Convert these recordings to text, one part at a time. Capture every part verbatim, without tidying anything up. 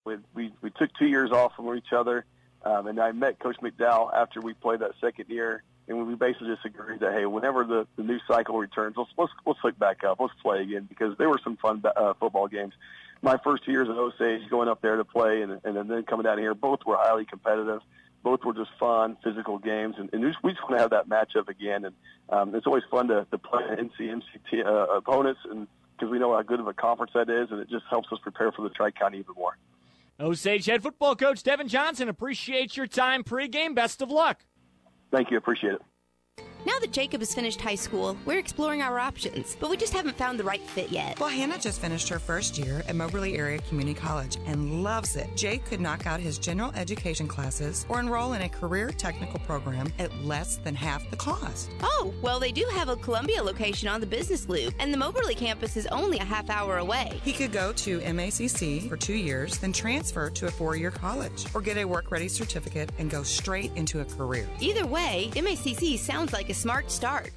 We we, we took two years off from each other, um, and I met Coach McDowell after we played that second year, and we basically just agreed that, hey, whenever the, the new cycle returns, let's, let's let's hook back up, let's play again, because there were some fun uh, football games. My first two years at Osage, going up there to play, and, and then coming down here, both were highly competitive. Both were just fun, physical games, and, and we just, we just want to have that matchup again. And um, it's always fun to, to play N C M C T uh, opponents, and because we know how good of a conference that is, and it just helps us prepare for the Tri-County even more. Osage head football coach Devin Johnson, appreciate your time pregame. Best of luck. Thank you. Appreciate it. Now that Jacob has finished high school, we're exploring our options, but we just haven't found the right fit yet. Well, Hannah just finished her first year at Moberly Area Community College and loves it. Jake could knock out his general education classes or enroll in a career technical program at less than half the cost. Oh, well, they do have a Columbia location on the business loop, and the Moberly campus is only a half hour away. He could go to M A C C for two years, then transfer to a four-year college, or get a work-ready certificate and go straight into a career. Either way, M A C C sounds like a smart start.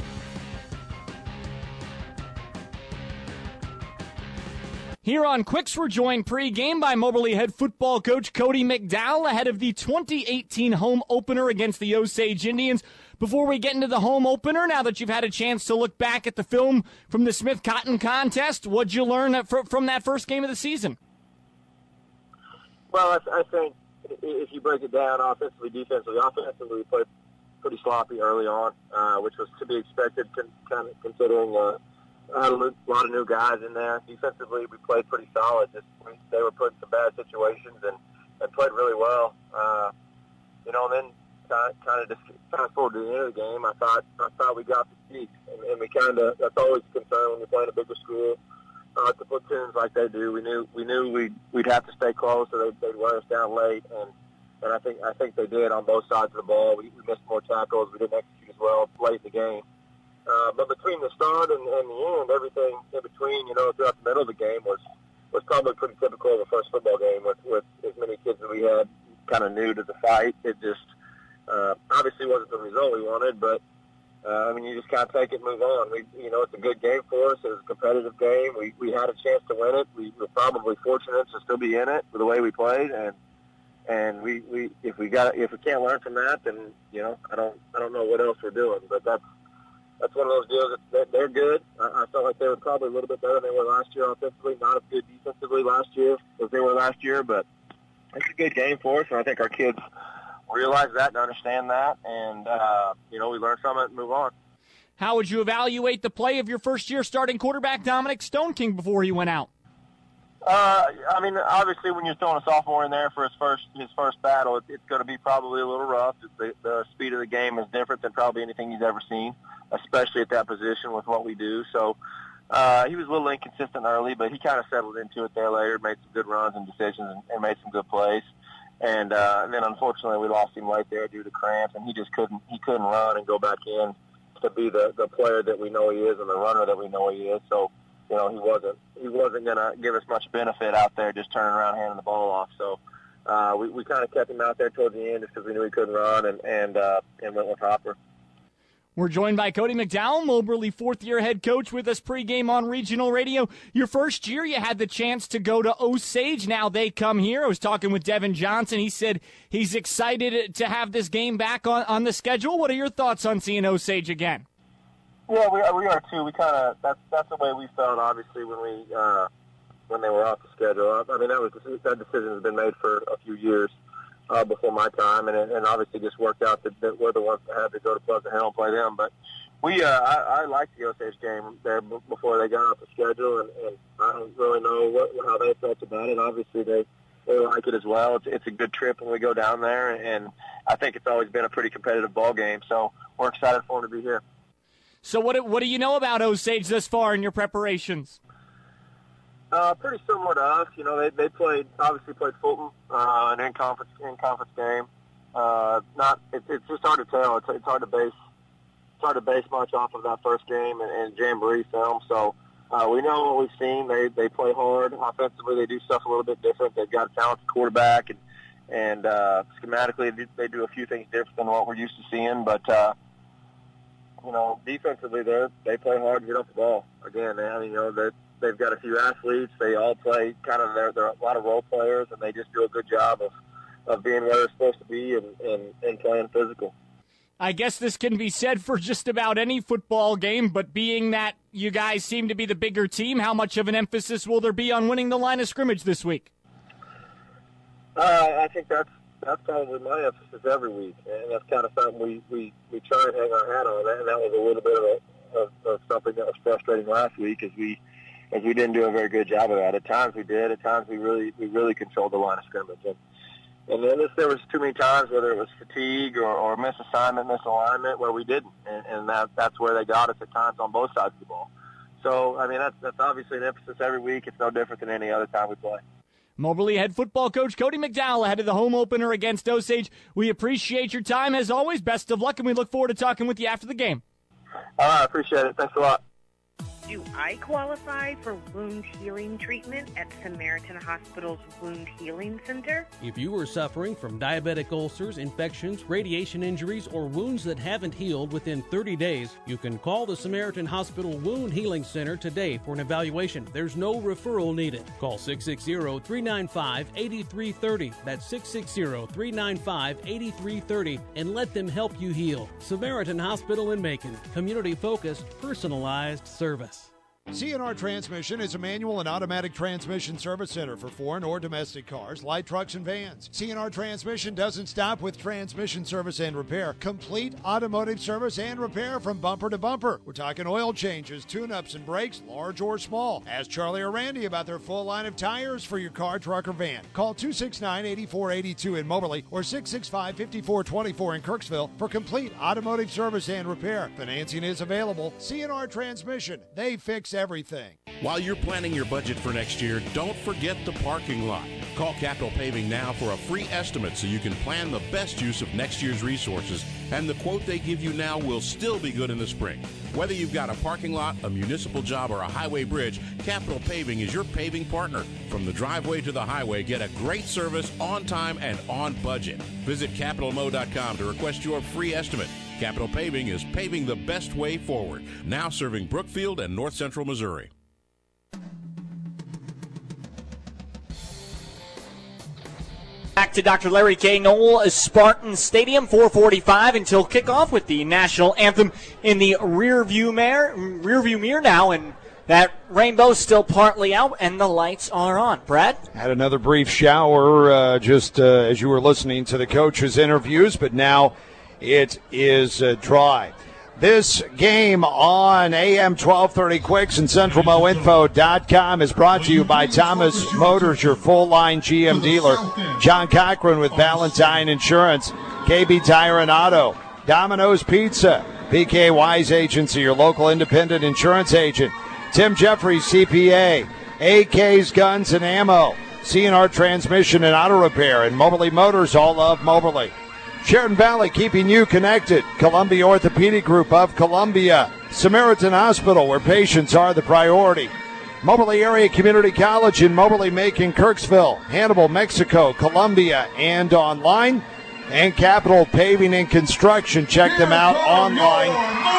Here on Quicks, we're joined pregame by Moberly head football coach Cody McDowell ahead of the twenty eighteen home opener against the Osage Indians. Before we get into the home opener, now that you've had a chance to look back at the film from the Smith Cotton contest, what'd you learn from that first game of the season? Well, I, th- I think if you break it down offensively, defensively, offensively, we played pretty sloppy early on, uh, which was to be expected, con- kind of considering uh, I had a lot of new guys in there. Defensively, we played pretty solid. Just we, they were put in some bad situations and, and played really well. Uh, you know, and then kind of, kind of just fast forward to the end of the game, I thought I thought we got the seats, and, and we kind of that's always a concern when you're playing a bigger school. Uh, the platoons like they do, we knew we knew we'd we'd have to stay close, or they'd, they'd wear us down late, and. And I think I think they did on both sides of the ball. We, we missed more tackles. We didn't execute as well late in the game. Uh, but between the start and, and the end, everything in between, you know, throughout the middle of the game was, was probably pretty typical of a first football game with, with as many kids that we had kind of new to the fight. It just uh, obviously wasn't the result we wanted, but, uh, I mean, you just kind of take it and move on. We, you know, it's a good game for us. It was a competitive game. We, we had a chance to win it. We were probably fortunate to still be in it with the way we played, and And we, we if we got if we can't learn from that, then you know I don't I don't know what else we're doing. But that's that's one of those deals that they're good. I, I felt like they were probably a little bit better than they were last year offensively. Not as good defensively last year as they were last year, but it's a good game for us, and I think our kids realize that and understand that. And uh, you know we learn from it and move on. How would you evaluate the play of your first year starting quarterback Dominic Stoneking before he went out? Uh, I mean, obviously, when you're throwing a sophomore in there for his first his first battle, it, it's going to be probably a little rough. The, the speed of the game is different than probably anything he's ever seen, especially at that position with what we do. So uh, he was a little inconsistent early, but he kind of settled into it there later, made some good runs and decisions, and, and made some good plays. And, uh, and then, unfortunately, we lost him late there due to cramps, and he just couldn't he couldn't run and go back in to be the, the player that we know he is and the runner that we know he is. So. You know, he wasn't he wasn't going to give us much benefit out there just turning around handing the ball off. So uh, we, we kind of kept him out there towards the end just because we knew he couldn't run and and, uh, and went with Hopper. We're joined by Cody McDowell, Moberly fourth-year head coach, with us pregame on Regional Radio. Your first year, you had the chance to go to Osage. Now they come here. I was talking with Devin Johnson. He said he's excited to have this game back on, on the schedule. What are your thoughts on seeing Osage again? Yeah, we are, we are too. We kind of that's that's the way we felt. Obviously, when we uh, when they were off the schedule. I mean, that was that decision has been made for a few years uh, before my time, and it, and obviously just worked out that, that we're the ones that had to go to Pleasant Hill and play them. But we, uh, I, I liked the Osage game there b- before they got off the schedule, and, and I don't really know what how they felt about it. Obviously, they they like it as well. It's, it's a good trip when we go down there, and I think it's always been a pretty competitive ball game. So we're excited for them to be here. So what what do you know about Osage thus far in your preparations? Uh, pretty similar to us. You know, they they played obviously played Fulton, uh, an in conference in conference game. Uh, not it, it's just hard to tell. It's, it's hard to base it's hard to base much off of that first game and, and Jamboree film. So uh, we know what we've seen. They they play hard offensively. They do stuff a little bit different. They've got a talented quarterback, and and uh, schematically they do a few things different than what we're used to seeing. But uh, you know, defensively, they they play hard to get off the ball. Again, they, I mean, you know, they they've got a few athletes. They all play kind of, they're, they're a lot of role players, and they just do a good job of, of being where they're supposed to be and, and, and playing physical. I guess this can be said for just about any football game, but being that you guys seem to be the bigger team, how much of an emphasis will there be on winning the line of scrimmage this week? Uh, I think that's that's probably my emphasis every week, and that's kind of something we, we, we try and hang our hat on. That, and that was a little bit of, a, of, of something that was frustrating last week, as we as we didn't do a very good job of that. At times we did. At times we really we really controlled the line of scrimmage. And, and then if there was too many times, whether it was fatigue or, or misassignment, misalignment, where we didn't, and, and that that's where they got us at times on both sides of the ball. So I mean that's that's obviously an emphasis every week. It's no different than any other time we play. Moberly head football coach Cody McDowell ahead of the home opener against Osage. We appreciate your time as always. Best of luck, and we look forward to talking with you after the game. All right, I appreciate it. Thanks a lot. Do I qualify for wound healing treatment at Samaritan Hospital's Wound Healing Center? If you are suffering from diabetic ulcers, infections, radiation injuries, or wounds that haven't healed within thirty days, you can call the Samaritan Hospital Wound Healing Center today for an evaluation. There's no referral needed. Call six six zero, three nine five, eight three three zero. That's six six zero, three nine five, eight three three zero and let them help you heal. Samaritan Hospital in Macon. Community-focused, personalized service. C N R Transmission is a manual and automatic transmission service center for foreign or domestic cars, light trucks, and vans. C N R Transmission doesn't stop with transmission service and repair. Complete automotive service and repair from bumper to bumper. We're talking oil changes, tune-ups, and brakes, large or small. Ask Charlie or Randy about their full line of tires for your car, truck, or van. Call two six nine, eight four eight two in Moberly or six six five, five four two four in Kirksville for complete automotive service and repair. Financing is available. C N R Transmission. They fix everything. While you're planning your budget for next year, don't forget the parking lot. Call Capital Paving now for a free estimate so you can plan the best use of next year's resources, and the quote they give you now will still be good in the spring. Whether you've got a parking lot, a municipal job, or a highway bridge, Capital Paving is your paving partner. From the driveway to the highway, get a great service on time and on budget. Visit capital mo dot com to request your free estimate. Capital Paving is paving the best way forward. Now serving Brookfield and North Central Missouri. Back to Doctor Larry K. Noel Spartan Stadium, four forty-five until kickoff with the national anthem in the rear view mirror, rear view mirror now, and that rainbow's still partly out and the lights are on. Brad? Had another brief shower uh, just uh, as you were listening to the coaches' interviews, but now it is uh, dry. This game on A M twelve thirty Quicks and Central Mo Info dot com is brought to you by Thomas Motors, your full-line G M dealer. John Cochran with Valentine Insurance, K B Tire and Auto, Domino's Pizza, P K Wise Agency, your local independent insurance agent, Tim Jeffries C P A, A K's Guns and Ammo, C N R Transmission and Auto Repair, and Moberly Motors, all of Moberly. Sheridan Valley keeping you connected. Columbia Orthopedic Group of Columbia. Samaritan Hospital, where patients are the priority. Moberly Area Community College in Moberly, Macon, Kirksville, Hannibal, Mexico, Columbia, and online. And Capital Paving and Construction. Check them out online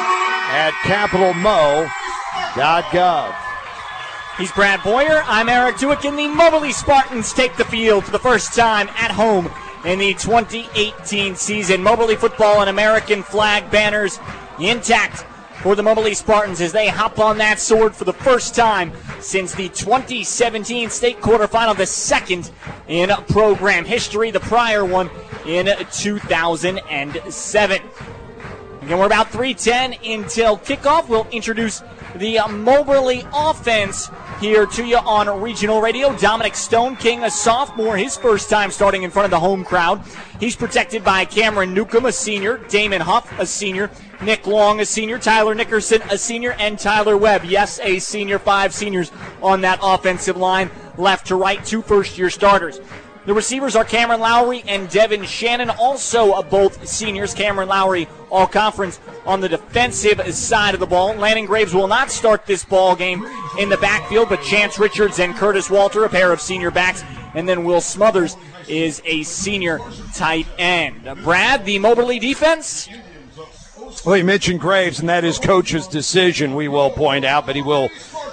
at capital mo dot gov. He's Brad Boyer. I'm Eric Duick, and the Moberly Spartans take the field for the first time at home in the twenty eighteen season. Moberly football and American flag banners intact for the Moberly Spartans as they hop on that sword for the first time since the twenty seventeen state quarterfinal, the second in program history, the prior one in two thousand seven. Again, we're about three ten until kickoff. We'll introduce the Moberly offense here to you on regional radio. Dominic Stone King, a sophomore, his first time starting in front of the home crowd. He's protected by Cameron Newcomb, a senior, Damon Huff, a senior, Nick Long, a senior, Tyler Nickerson, a senior, and Tyler Webb, yes, a senior. Five seniors on that offensive line, left to right, two first-year starters. The receivers are Cameron Lowry and Devin Shannon, also both seniors. Cameron Lowry, all-conference on the defensive side of the ball. Landon Graves will not start this ball game in the backfield, but Chance Richards and Curtis Walter, a pair of senior backs, and then Will Smothers is a senior tight end. Brad, the Moberly defense? Well, you mentioned Graves, and that is coach's decision, we will point out, but he will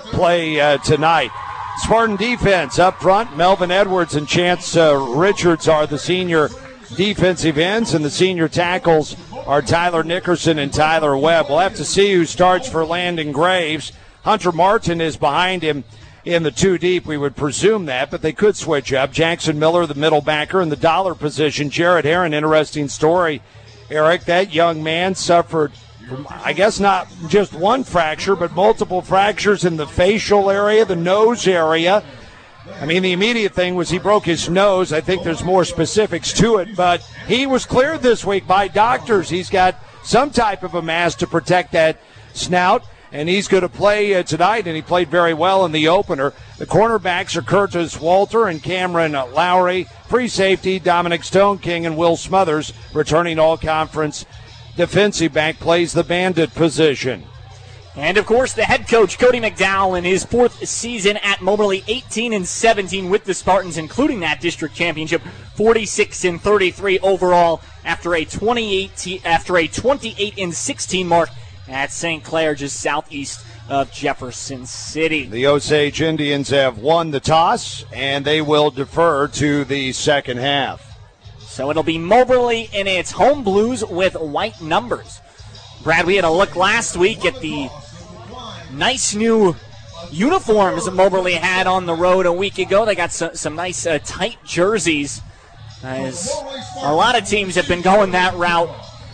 play uh, tonight. Spartan defense up front. Melvin Edwards and Chance uh, Richards are the senior defensive ends, and the senior tackles are Tyler Nickerson and Tyler Webb. We'll have to see who starts for Landon Graves. Hunter Martin is behind him in the two deep. We would presume that, but they could switch up. Jackson Miller, the middle backer, in the dollar position. Jared Heron, interesting story, Eric. That young man suffered, I guess not just one fracture, but multiple fractures in the facial area, the nose area. I mean, the immediate thing was he broke his nose. I think there's more specifics to it, but he was cleared this week by doctors. He's got some type of a mask to protect that snout, and he's going to play uh, tonight, and he played very well in the opener. The cornerbacks are Curtis Walter and Cameron Lowry. Free safety, Dominic Stoneking and Will Smothers, returning all-conference defensive back, plays the bandit position. And, of course, the head coach, Cody McDowell, in his fourth season at Moberly, eighteen and seventeen with the Spartans, including that district championship, forty-six and thirty-three overall after a twenty-eight after a twenty-eight and sixteen mark at Saint Clair, just southeast of Jefferson City. The Osage Indians have won the toss, and they will defer to the second half. So it'll be Moberly in its home blues with white numbers. Brad, we had a look last week at the nice new uniforms that Moberly had on the road a week ago. They got some, some nice uh, tight jerseys, as a lot of teams have been going that route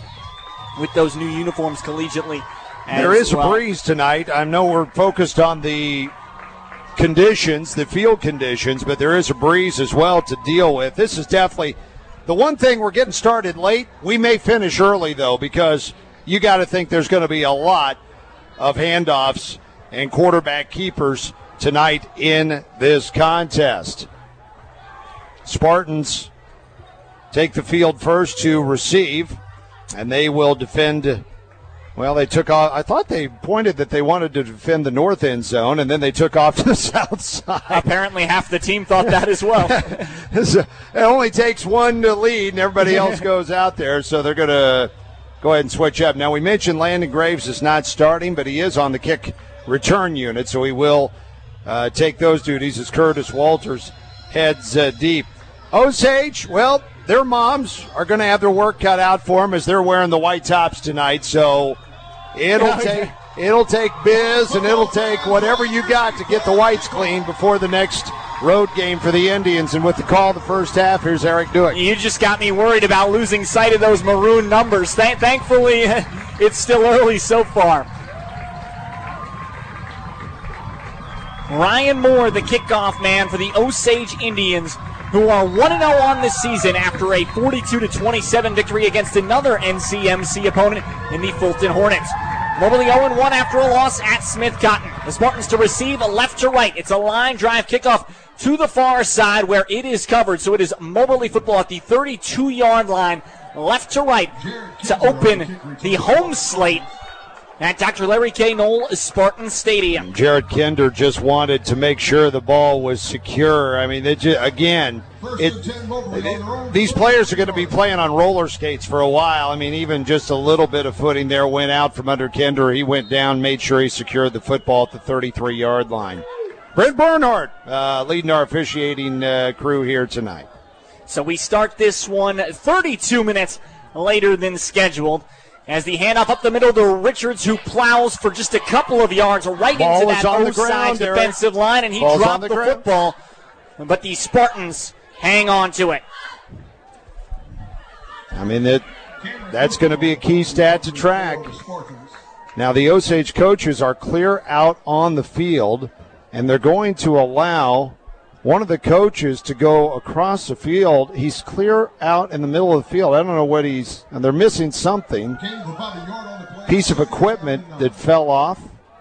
with those new uniforms collegiately. There is well. a breeze tonight. I know we're focused on the conditions, the field conditions, but there is a breeze as well to deal with. This is definitely the one thing. We're getting started late. We may finish early, though, because you got to think there's going to be a lot of handoffs and quarterback keepers tonight in this contest. Spartans take the field first to receive, and they will defend. Well, they took off. I thought they pointed that they wanted to defend the north end zone, and then they took off to the south side. Apparently half the team thought that as well. It only takes one to lead, and everybody else goes out there, so they're going to go ahead and switch up. Now, we mentioned Landon Graves is not starting, but he is on the kick return unit, so he will uh, take those duties as Curtis Walters heads uh, deep. Osage, well, their moms are going to have their work cut out for them as they're wearing the white tops tonight, so it'll take it'll take Biz and it'll take whatever you got to get the whites clean before the next road game for the Indians. And with the call of the first half, here's Eric Duick. You just got me worried about losing sight of those maroon numbers. Th- thankfully, it's still early so far. Ryan Moore, the kickoff man for the Osage Indians, who are one and oh on this season after a forty-two to twenty-seven victory against another N C M C opponent in the Fulton Hornets. Moberly oh and one after a loss at Smith Cotton. The Spartans to receive a left to right. It's a line drive kickoff to the far side where it is covered. So it is Moberly football at the thirty-two-yard line, left to right, to open the home slate at Doctor Larry K. Knoll Spartan Stadium. Jared Kinder just wanted to make sure the ball was secure. I mean, they just, again, it, it, these players are going to be playing on roller skates for a while. I mean, even just a little bit of footing there went out from under Kinder. He went down, made sure he secured the football at the thirty-three-yard line. Brent Barnhart uh, leading our officiating uh, crew here tonight. So we start this one thirty-two minutes later than scheduled. As the handoff up the middle to Richards, who plows for just a couple of yards right Ball into that outside defensive line, and he Ball's dropped the, the football. But the Spartans hang on to it. I mean, that that's going to be a key stat to track. Now, the Osage coaches are clear out on the field, and they're going to allow one of the coaches to go across the field. He's clear out in the middle of the field. I don't know what he's – and they're missing something. Piece of equipment that fell off.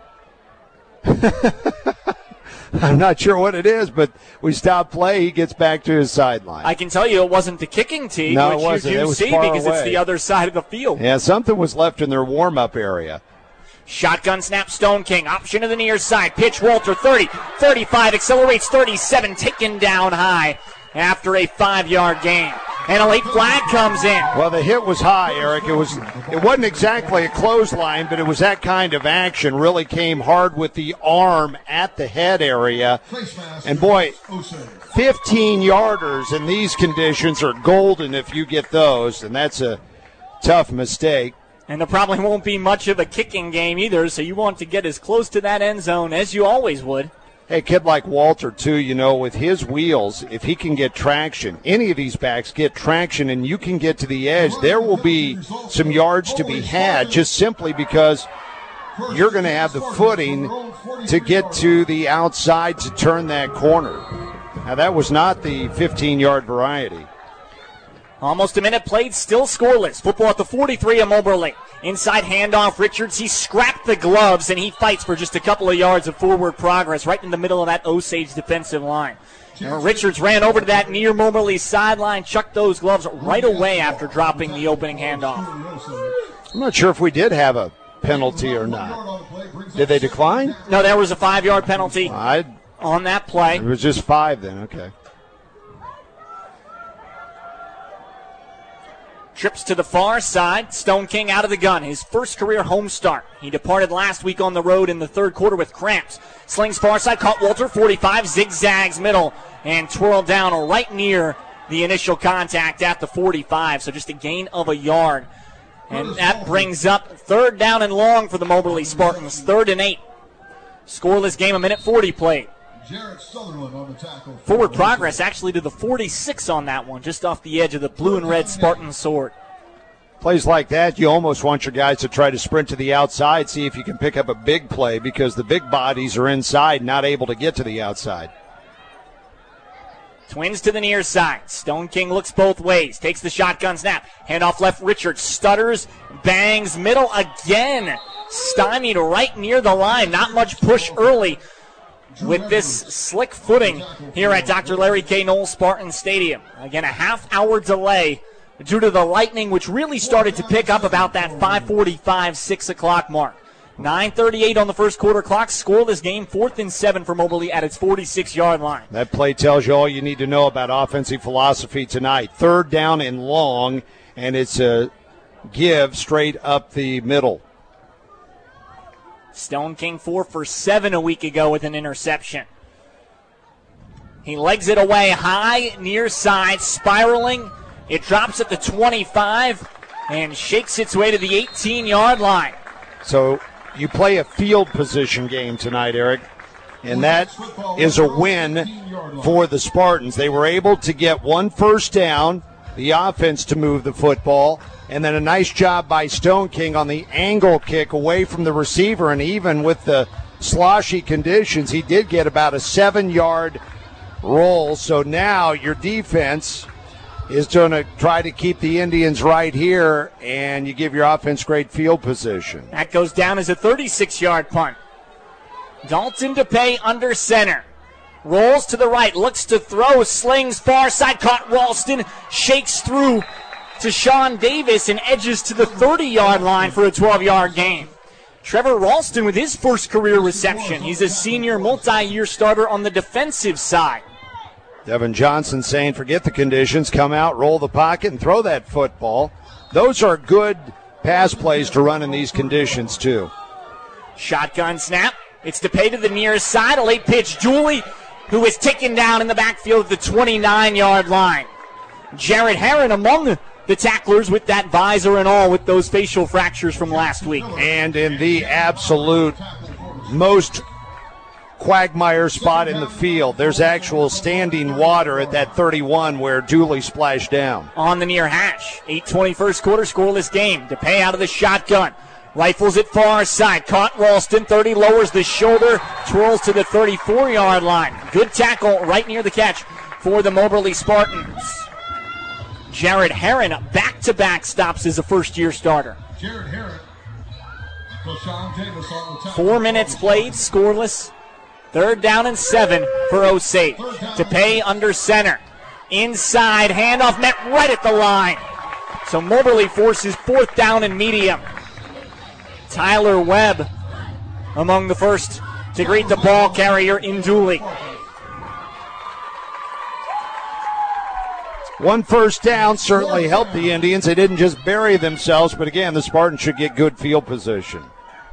I'm not sure what it is, but we stop play. He gets back to his sideline. I can tell you it wasn't the kicking tee, no, which it wasn't. you do it was see far because away. It's the other side of the field. Yeah, something was left in their warm-up area. Shotgun snap, Stone King. Option to the near side. Pitch, Walter, thirty, thirty-five, accelerates thirty-seven, taken down high after a five-yard gain. and a late flag comes in. Well, the hit was high, Eric. It was. It wasn't exactly a clothesline, but it was that kind of action. Really came hard with the arm at the head area. And, boy, fifteen-yarders in these conditions are golden if you get those, and that's a tough mistake. And there probably won't be much of a kicking game either, so you want to get as close to that end zone as you always would. Hey, a kid like Walter, too, you know, with his wheels, if he can get traction, any of these backs get traction and you can get to the edge, there will be some yards to be had just simply because you're going to have the footing to get to the outside to turn that corner. Now, that was not the fifteen-yard variety. Almost a minute played, still scoreless. Football at the forty-three of Moberly. Inside handoff, Richards, he scrapped the gloves, and he fights for just a couple of yards of forward progress right in the middle of that Osage defensive line. And Richards ran over to that near Moberly sideline, chucked those gloves right away after dropping the opening handoff. I'm not sure if we did have a penalty or not. Did they decline? No, there was a five-yard penalty I, on that play. It was just five then, okay. Trips to the far side. Stone King out of the gun. His first career home start. He departed last week on the road in the third quarter with cramps. Slings far side. Caught Walter. forty-five. Zigzags middle. And twirled down right near the initial contact at the forty-five. So just a gain of a yard. And that brings up third down and long for the Moberly Spartans. Third and eight. Scoreless game. A minute forty played. Forward progress actually to the forty-six on that one, just off the edge of the blue and red Spartan sword. Plays like that, you almost want your guys to try to sprint to the outside, see if you can pick up a big play because the big bodies are inside, not able to get to the outside. Twins to the near side. Stone King looks both ways, takes the shotgun snap. Handoff left, Richards stutters, bangs middle again. Stymied right near the line, not much push early. With this slick footing here at Doctor Larry K. Knoll Spartan Stadium. Again, a half-hour delay due to the lightning, which really started to pick up about that five forty-five, six o'clock mark. nine thirty-eight on the first quarter clock. Scoreless game, fourth and seven for Moberly at its forty-six-yard line. That play tells you all you need to know about offensive philosophy tonight. Third down and long, and it's a give straight up the middle. Stone King four for seven a week ago with an interception. He legs it away high, near side, spiraling. It drops at the twenty-five and shakes its way to the eighteen-yard line. So you play a field position game tonight, Eric, and that is a win for the Spartans. They were able to get one first down, the offense to move the football, and then a nice job by Stone King on the angle kick away from the receiver. And even with the sloshy conditions, he did get about a seven-yard roll. So now your defense is going to try to keep the Indians right here, and you give your offense great field position. That goes down as a thirty-six-yard punt. Dalton DePay under center. Rolls to the right, looks to throw, slings far side, caught Ralston, shakes through to Sean Davis and edges to the thirty-yard line for a twelve-yard gain. Trevor Ralston with his first career reception. He's a senior multi-year starter on the defensive side. Devin Johnson saying forget the conditions, come out, roll the pocket, and throw that football. Those are good pass plays to run in these conditions, too. Shotgun snap. It's DePay to the near side. A late pitch. Julie, who is taken down in the backfield at the twenty-nine-yard line. Jared Herron among the tacklers with that visor and all with those facial fractures from last week. And in the absolute most quagmire spot in the field, there's actual standing water at that thirty-one where Dooley splashed down. On the near hash. eight twenty first quarter, scoreless game. DePay out of the shotgun. Rifles it far side. Caught Ralston. thirty lowers the shoulder. Twirls to the thirty-four-yard line. Good tackle right near the catch for the Moberly Spartans. Jared Herron, back-to-back stops as a first-year starter. Jared Herron. Four minutes played, scoreless. Third down and seven for Osage. DePay under center. Inside, handoff met right at the line. So Moberly forces fourth down and medium. Tyler Webb among the first to greet the ball carrier in Dooley. One first down certainly helped the Indians. They didn't just bury themselves, but again, the Spartans should get good field position.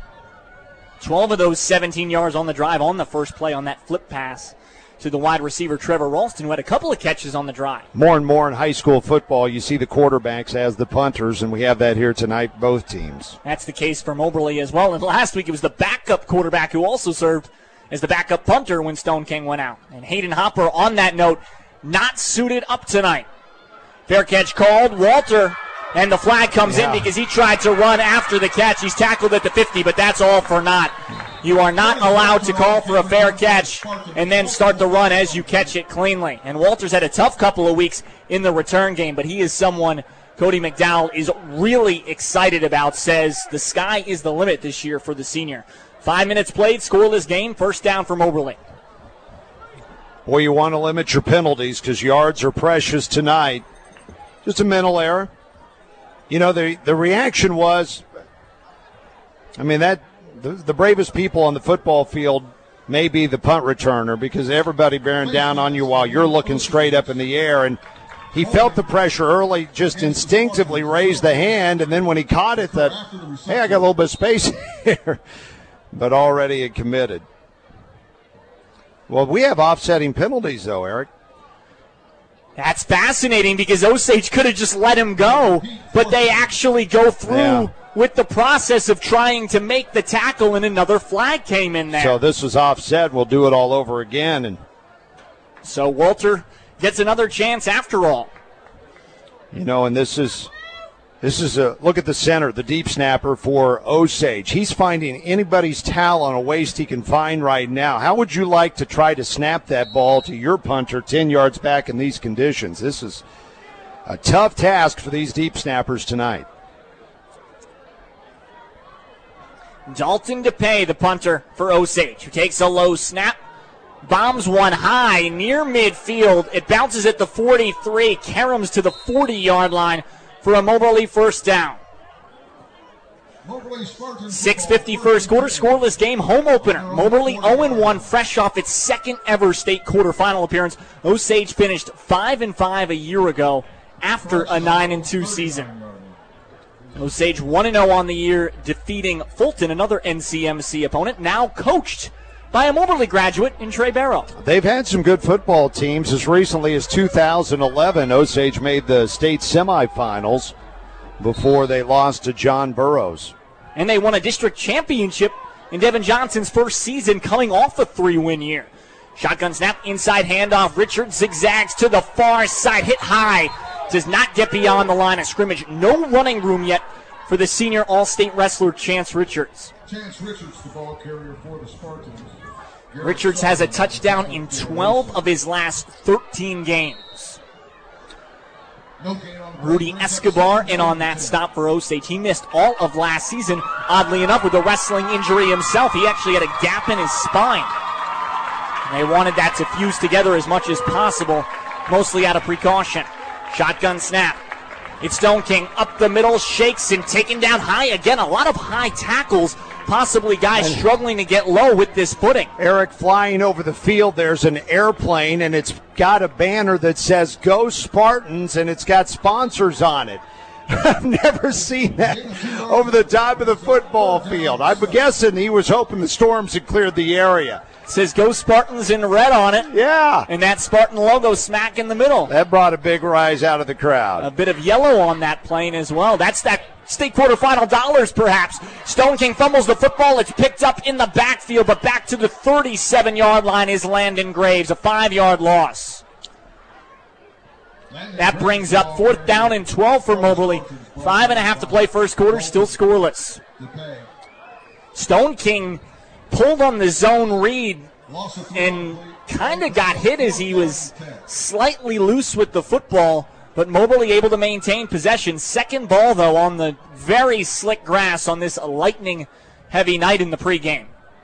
twelve of those seventeen yards on the drive on the first play on that flip pass to the wide receiver Trevor Ralston, who had a couple of catches on the drive. More and more in high school football, you see the quarterbacks as the punters, and we have that here tonight, both teams. That's the case for Moberly as well. And last week it was the backup quarterback who also served as the backup punter when Stone King went out. And Hayden Hopper, on that note, not suited up tonight. Fair catch called. Walter, and the flag comes yeah. in because he tried to run after the catch. He's tackled at the fifty, but that's all for naught. You are not allowed to call for a fair catch and then start the run as you catch it cleanly. And Walter's had a tough couple of weeks in the return game, but he is someone Cody McDowell is really excited about, says the sky is the limit this year for the senior. Five minutes played, scoreless game, first down for Moberly. Boy, you want to limit your penalties because yards are precious tonight. Just a mental error. You know, the the reaction was, I mean, that the, the bravest people on the football field may be the punt returner because everybody bearing down on you while you're looking straight up in the air. And he felt the pressure early, just instinctively raised the hand, and then when he caught it, that, hey, I got a little bit of space here, but already had committed. Well, we have offsetting penalties, though, Eric. That's fascinating because Osage could have just let him go, but they actually go through yeah. with the process of trying to make the tackle, and another flag came in there. So this was offset. We'll do it all over again. And so Walter gets another chance after all. You know, and this is this is a look at the center, the deep snapper for Osage. He's finding anybody's towel on a waist he can find right now. How would you like to try to snap that ball to your punter ten yards back in these conditions? This is a tough task for these deep snappers tonight. Dalton DePay, the punter for Osage, who takes a low snap, bombs one high near midfield. It bounces at the forty-three, caroms to the forty-yard line for a Moberly first down. six fifty first quarter, scoreless game, home opener. Moberly oh and one, fresh off its second ever state quarterfinal appearance. Osage finished five and five a year ago after a nine and two season. Osage one and oh on the year, defeating Fulton, another N C M C opponent, now coached by a Moberly graduate in Trey Barrow. They've had some good football teams. As recently as two thousand eleven, Osage made the state semifinals before they lost to John Burroughs. And they won a district championship in Devin Johnson's first season, coming off a three-win year. Shotgun snap, inside handoff. Richards zigzags to the far side, hit high. Does not get beyond the line of scrimmage. No running room yet for the senior all-state wrestler Chance Richards. Chance Richards, the ball carrier for the Spartans. Richards has a touchdown in twelve of his last thirteen games. Rudy Escobar in on that stop for Osage. He missed all of last season, oddly enough, with a wrestling injury himself. He actually had a gap in his spine. And they wanted that to fuse together as much as possible, mostly out of precaution. Shotgun snap. It's Stone King up the middle, shakes and taken down high again. A lot of high tackles, possibly guys struggling to get low with this footing. Eric, flying over the field, there's an airplane, and it's got a banner that says Go Spartans, and it's got sponsors on it. I've never seen that over the top of the football field. I'm guessing he was hoping the storms had cleared the area. It says Go Spartans in red on it. Yeah. And that Spartan logo smack in the middle. That brought a big rise out of the crowd. A bit of yellow on that plane as well. That's that state quarterfinal dollars, perhaps. Stone King fumbles the football. It's picked up in the backfield, but back to the thirty-seven-yard line is Landon Graves, a five-yard loss. That brings up fourth down and twelve for Moberly. Five and a half to play first quarter, still scoreless. Stone King pulled on the zone read and kind of got hit as he was slightly loose with the football, but Moberly able to maintain possession. Second ball, though, on the very slick grass on this lightning-heavy night in the pregame.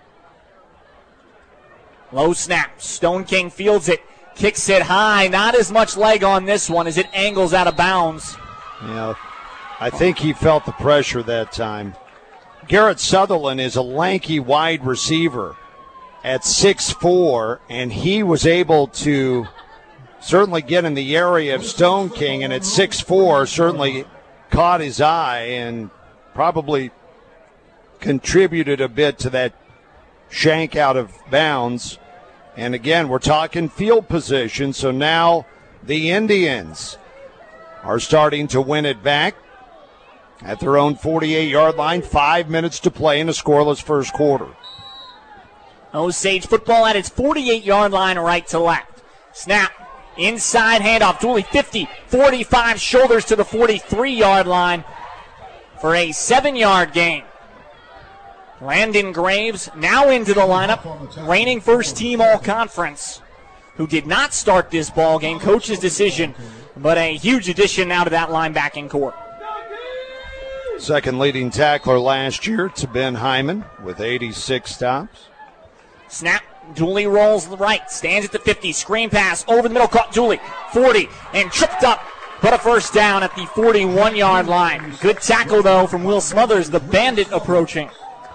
Low snap. Stone King fields it, kicks it high. Not as much leg on this one as it angles out of bounds. Yeah, I think he felt the pressure that time. Garrett Sutherland is a lanky wide receiver at six foot four, and he was able to certainly get in the area of Stone King, and at six four certainly caught his eye and probably contributed a bit to that shank out of bounds. And again, we're talking field position, so now the Indians are starting to win it back at their own forty-eight-yard line. Five minutes to play in a scoreless first quarter. Osage football at its forty-eight-yard line, right to left. Snap, inside handoff. Dooley fifty, forty-five, shoulders to the forty-three-yard line for a seven-yard gain. Landon Graves now into the lineup, reigning first team all-conference, who did not start this ball game. Coach's decision, but a huge addition now to that linebacking core. Second leading tackler last year to Ben Hyman with eighty-six stops. Snap, Dooley rolls right, stands at the fifty, screen pass over the middle, caught Dooley, forty, and tripped up, but a first down at the forty-one-yard line. Good tackle, though, from Will Smothers, the bandit approaching.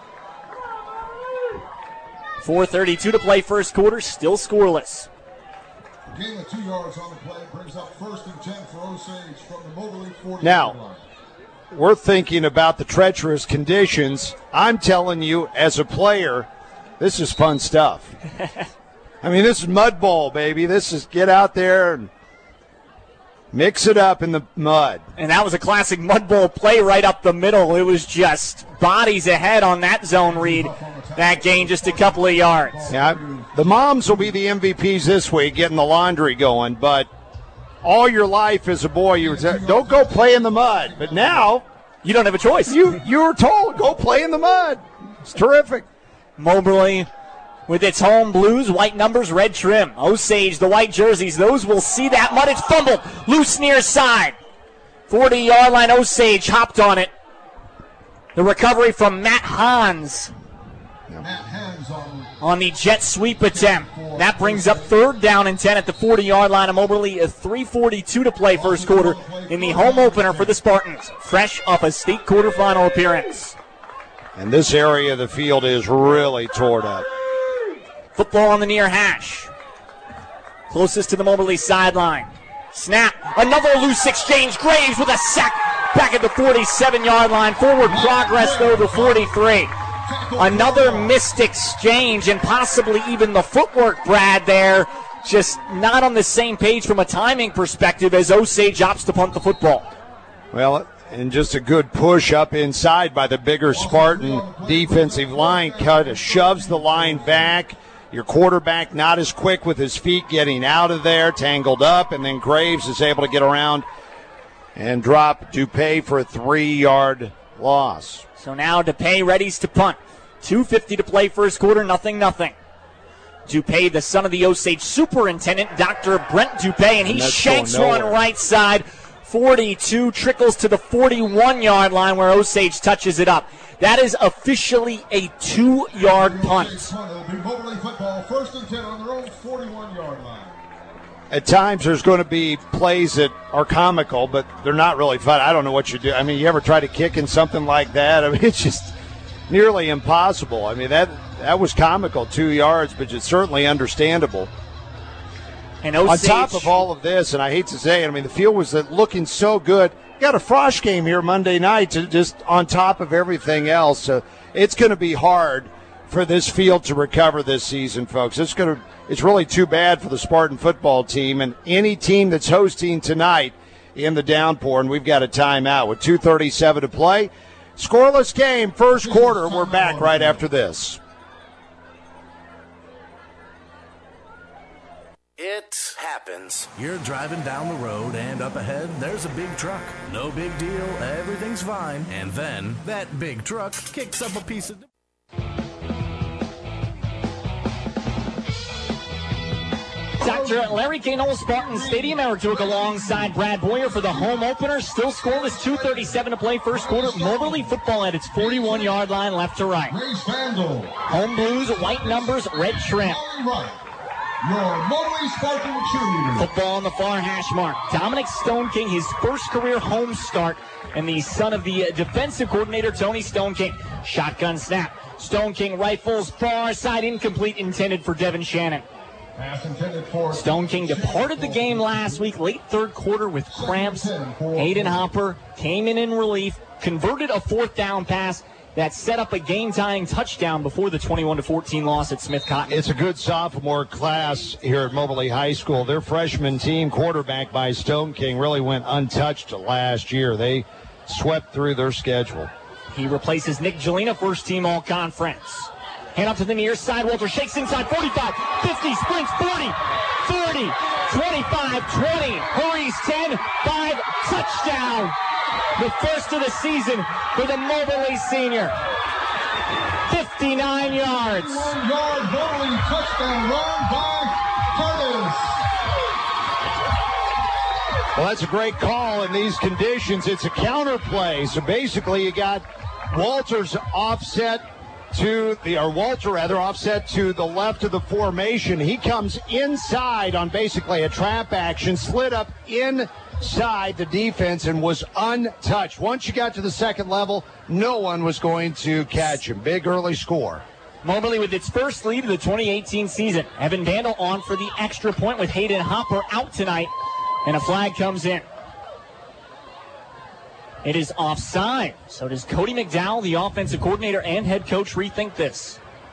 four thirty-two to play first quarter, still scoreless. Gain of two yards on the play brings up first and ten for Osage from the Moberly forty-yard now, line. We're thinking about the treacherous conditions. I'm telling you, as a player, this is fun stuff. I mean, this is mud bowl, baby. This is get out there and mix it up in the mud. And that was a classic mud bowl play right up the middle. It was just bodies ahead on that zone read. That gain just a couple of yards. Yeah, the moms will be the M V Ps this week, getting the laundry going. But all your life as a boy, you were t- don't go play in the mud. But now you don't have a choice. You you were told go play in the mud. It's terrific. Moberly with its home blues, white numbers, red trim. Osage, the white jerseys, those will see that mud. It's fumbled, loose near side. forty-yard line, Osage hopped on it. The recovery from Matt Hans on the jet sweep attempt. That brings up third down and ten at the forty-yard line of Moberly. three forty-two to play first quarter in the home opener for the Spartans, fresh off a state quarterfinal appearance. And this area of the field is really torn up. Football on the near hash. Closest to the Moberly sideline. Snap. Another loose exchange. Graves with a sack back at the forty-seven-yard line. Forward progress, though, to forty-three. Another missed exchange, and possibly even the footwork, Brad, there. Just not on the same page from a timing perspective as Osage opts to punt the football. Well, and just a good push up inside by the bigger Spartan defensive line. Kind of shoves the line back. Your quarterback not as quick with his feet getting out of there, tangled up, and then Graves is able to get around and drop Dupay for a three-yard loss. So now Dupay readies to punt. two fifty to play first quarter, nothing, nothing. Dupay, the son of the Osage superintendent, Doctor Brent Dupay, and he and shanks one right side. forty-two, trickles to the forty-one-yard line where Osage touches it up. That is officially a two-yard punt. First and ten on their own forty-one-yard line. At times there's going to be plays that are comical, but they're not really fun. I don't know what you do. I mean, you ever try to kick in something like that? I mean, it's just nearly impossible. I mean, that that was comical, two yards, but it's certainly understandable. And Osage, on top of all of this, and I hate to say it, I mean, the field was looking so good. Got a Frosh game here Monday night, to just on top of everything else. So it's going to be hard for this field to recover this season, folks. It's going to. It's really too bad for the Spartan football team and any team that's hosting tonight in the downpour. And we've got a timeout with two thirty-seven to play. Scoreless game, first quarter. We're back right after this. It happens. You're driving down the road and up ahead, there's a big truck. No big deal, everything's fine. And then that big truck kicks up a piece of... Doctor Larry K. Noel, Spartan Stadium. Eric Duke alongside Brad Boyer for the home opener. Still scoreless, two thirty-seven to play first quarter. Moberly football at its forty-one-yard line, left to right. Home blues, white numbers, red trim. Your Moberly Spartan cheerleader. Football on the far hash mark. Dominic Stone King, his first career home start, and the son of the defensive coordinator, Tony Stone King. Shotgun snap. Stone King rifles far side, incomplete, intended for Devin Shannon. Stone King departed the game last week, late third quarter with cramps. Hayden Hopper came in in relief, converted a fourth down pass that set up a game-tying touchdown before the twenty-one to fourteen loss at Smith Cotton. It's a good sophomore class here at Moberly High School. Their freshman team, quarterbacked by Stone King, really went untouched last year. They swept through their schedule. He replaces Nick Gelina, first team all-conference. Hand up to the near side. Walter shakes inside. forty-five, fifty, sprints, forty, thirty, twenty-five, twenty. Hurries, ten, five, touchdown. The first of the season for the Moberly senior. fifty-nine yards. One yard Moberly touchdown run by Curtis. Well, that's a great call in these conditions. It's a counter play. So basically you got Walter's offset to the, or Walter rather, offset to the left of the formation. He comes inside on basically a trap action, slid up inside the defense and was untouched. Once you got to the second level, no one was going to catch him. Big early score. Moberly with its first lead of the twenty eighteen season. Evan Vandal on for the extra point with Hayden Hopper out tonight, and a flag comes in. It is offside. So does Cody McDowell, the offensive coordinator and head coach, rethink this?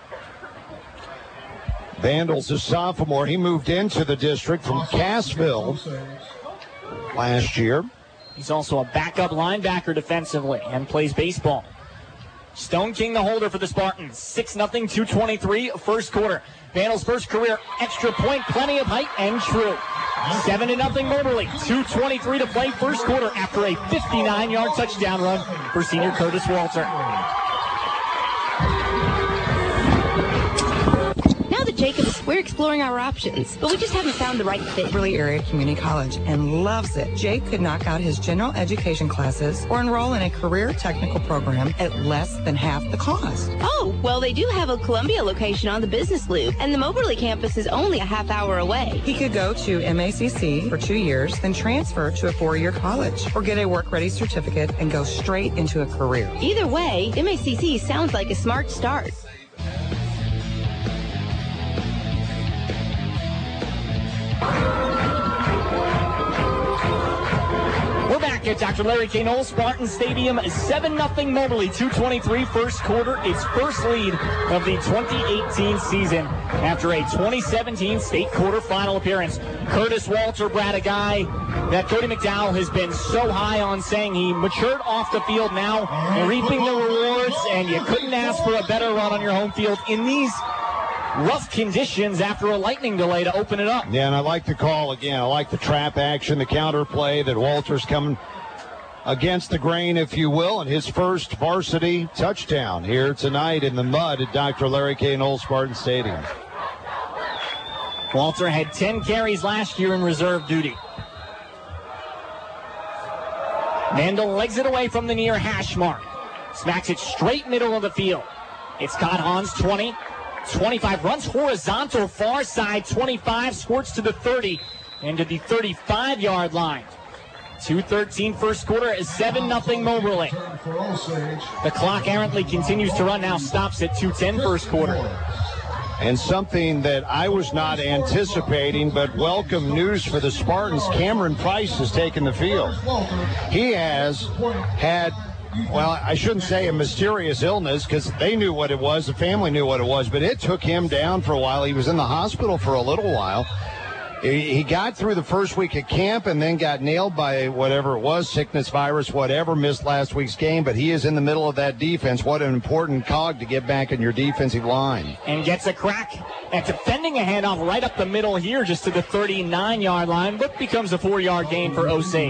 Vandal's a sophomore. He moved into the district from Cassville last year. He's also a backup linebacker defensively and plays baseball. Stone King the holder for the Spartans. six nothing, two twenty-three, first quarter. Vandal's first career extra point, plenty of height and true. seven to nothing Moberly. two twenty-three to play first quarter after a fifty-nine yard touchdown run for senior Curtis Walter. Now that Jacob is, we're exploring our options, but we just haven't found the right fit. Moberly Area Community College and loves it. Jay could knock out his general education classes or enroll in a career technical program at less than half the cost. Oh, well, they do have a Columbia location on the Business Loop, and the Moberly campus is only a half hour away. He could go to M A C C for two years, then transfer to a four-year college, or get a work-ready certificate and go straight into a career. Either way, M A C C sounds like a smart start. We're back at Doctor Larry K. Knowles Spartan Stadium. seven nothing Moberly, two twenty-three first quarter. Its first lead of the twenty eighteen season after a twenty seventeen state quarterfinal appearance. Curtis Walter, Brad, a guy that Cody McDowell has been so high on, saying he matured off the field now, reaping the rewards, and you couldn't ask for a better run on your home field in these rough conditions after a lightning delay to open it up. Yeah, and I like the call again. I like the trap action, the counter play that Walter's coming against the grain, if you will, and his first varsity touchdown here tonight in the mud at Doctor Larry K. Knowles Spartan Stadium. Walter had ten carries last year in reserve duty. Vandal legs it away from the near hash mark. Smacks it straight middle of the field. It's Scott Hans, twenty. twenty-five, runs horizontal, far side, twenty-five, squirts to the thirty, and to the thirty-five yard line. two thirteen first quarter is seven nothing Moberly. The clock errantly continues to run, now stops at two ten first quarter. And something that I was not anticipating, but welcome news for the Spartans, Cameron Price has taken the field. He has had, well, I shouldn't say a mysterious illness because they knew what it was, the family knew what it was, but it took him down for a while. He was in the hospital for a little while. He got through the first week of camp and then got nailed by whatever it was, sickness, virus, whatever, missed last week's game, but he is in the middle of that defense. What an important cog to get back in your defensive line. And gets a crack at defending a handoff right up the middle here, just to the thirty-nine yard line, but becomes a four yard gain for Osage.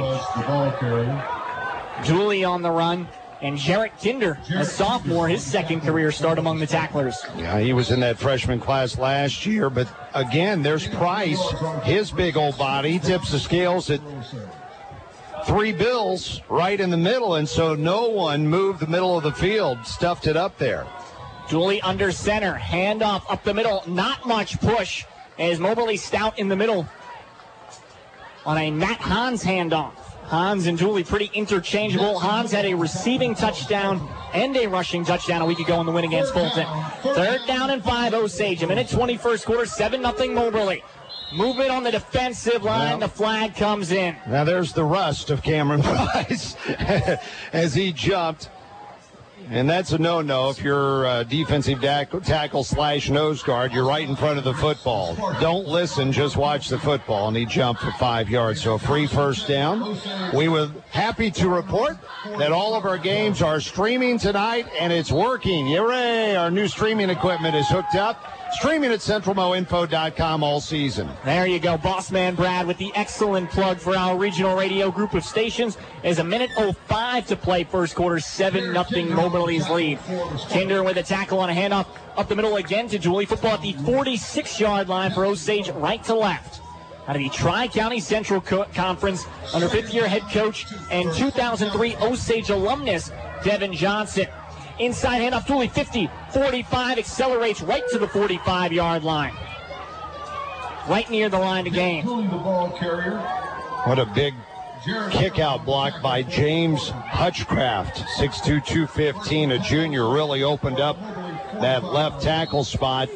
Julie on the run. And Jarrett Kinder, a sophomore, his second career start among the tacklers. Yeah, he was in that freshman class last year, but again, there's Price, his big old body. He tips the scales at three bills right in the middle, and so no one moved the middle of the field, stuffed it up there. Julie under center, handoff up the middle, not much push as Moberly Stout in the middle on a Matt Hans handoff. Hans and Dooley pretty interchangeable. Hans had a receiving touchdown and a rushing touchdown a week ago in the win against Fulton. Third down and five, Osage. A minute twenty first quarter, seven nothing Moberly. Movement on the defensive line. The flag comes in. Now there's the rust of Cameron Price as he jumped. And that's a no-no if you're a defensive tackle slash nose guard. You're right in front of the football. Don't listen, just watch the football. And he jumped for five yards. So a free first down. We were happy to report that all of our games are streaming tonight, and it's working. Hooray! Our new streaming equipment is hooked up. Streaming at central mo info dot com all season. There you go. Boss man Brad with the excellent plug for our regional radio group of stations. Is a minute oh five to play first quarter, seven nothing Moberly's lead. Kinder with a tackle on a handoff up the middle again to Julie. Football at the forty-six yard line for Osage, right to left. Out of the Tri-County Central Co- Conference, under fifth-year head coach and two thousand three Osage alumnus, Devin Johnson. Inside handoff, Dooley, fifty, forty-five, accelerates right to the forty-five yard line. Right near the line to gain. What a big kick-out block by James Hutchcraft. six two, two fifteen, a junior, really opened up that left tackle spot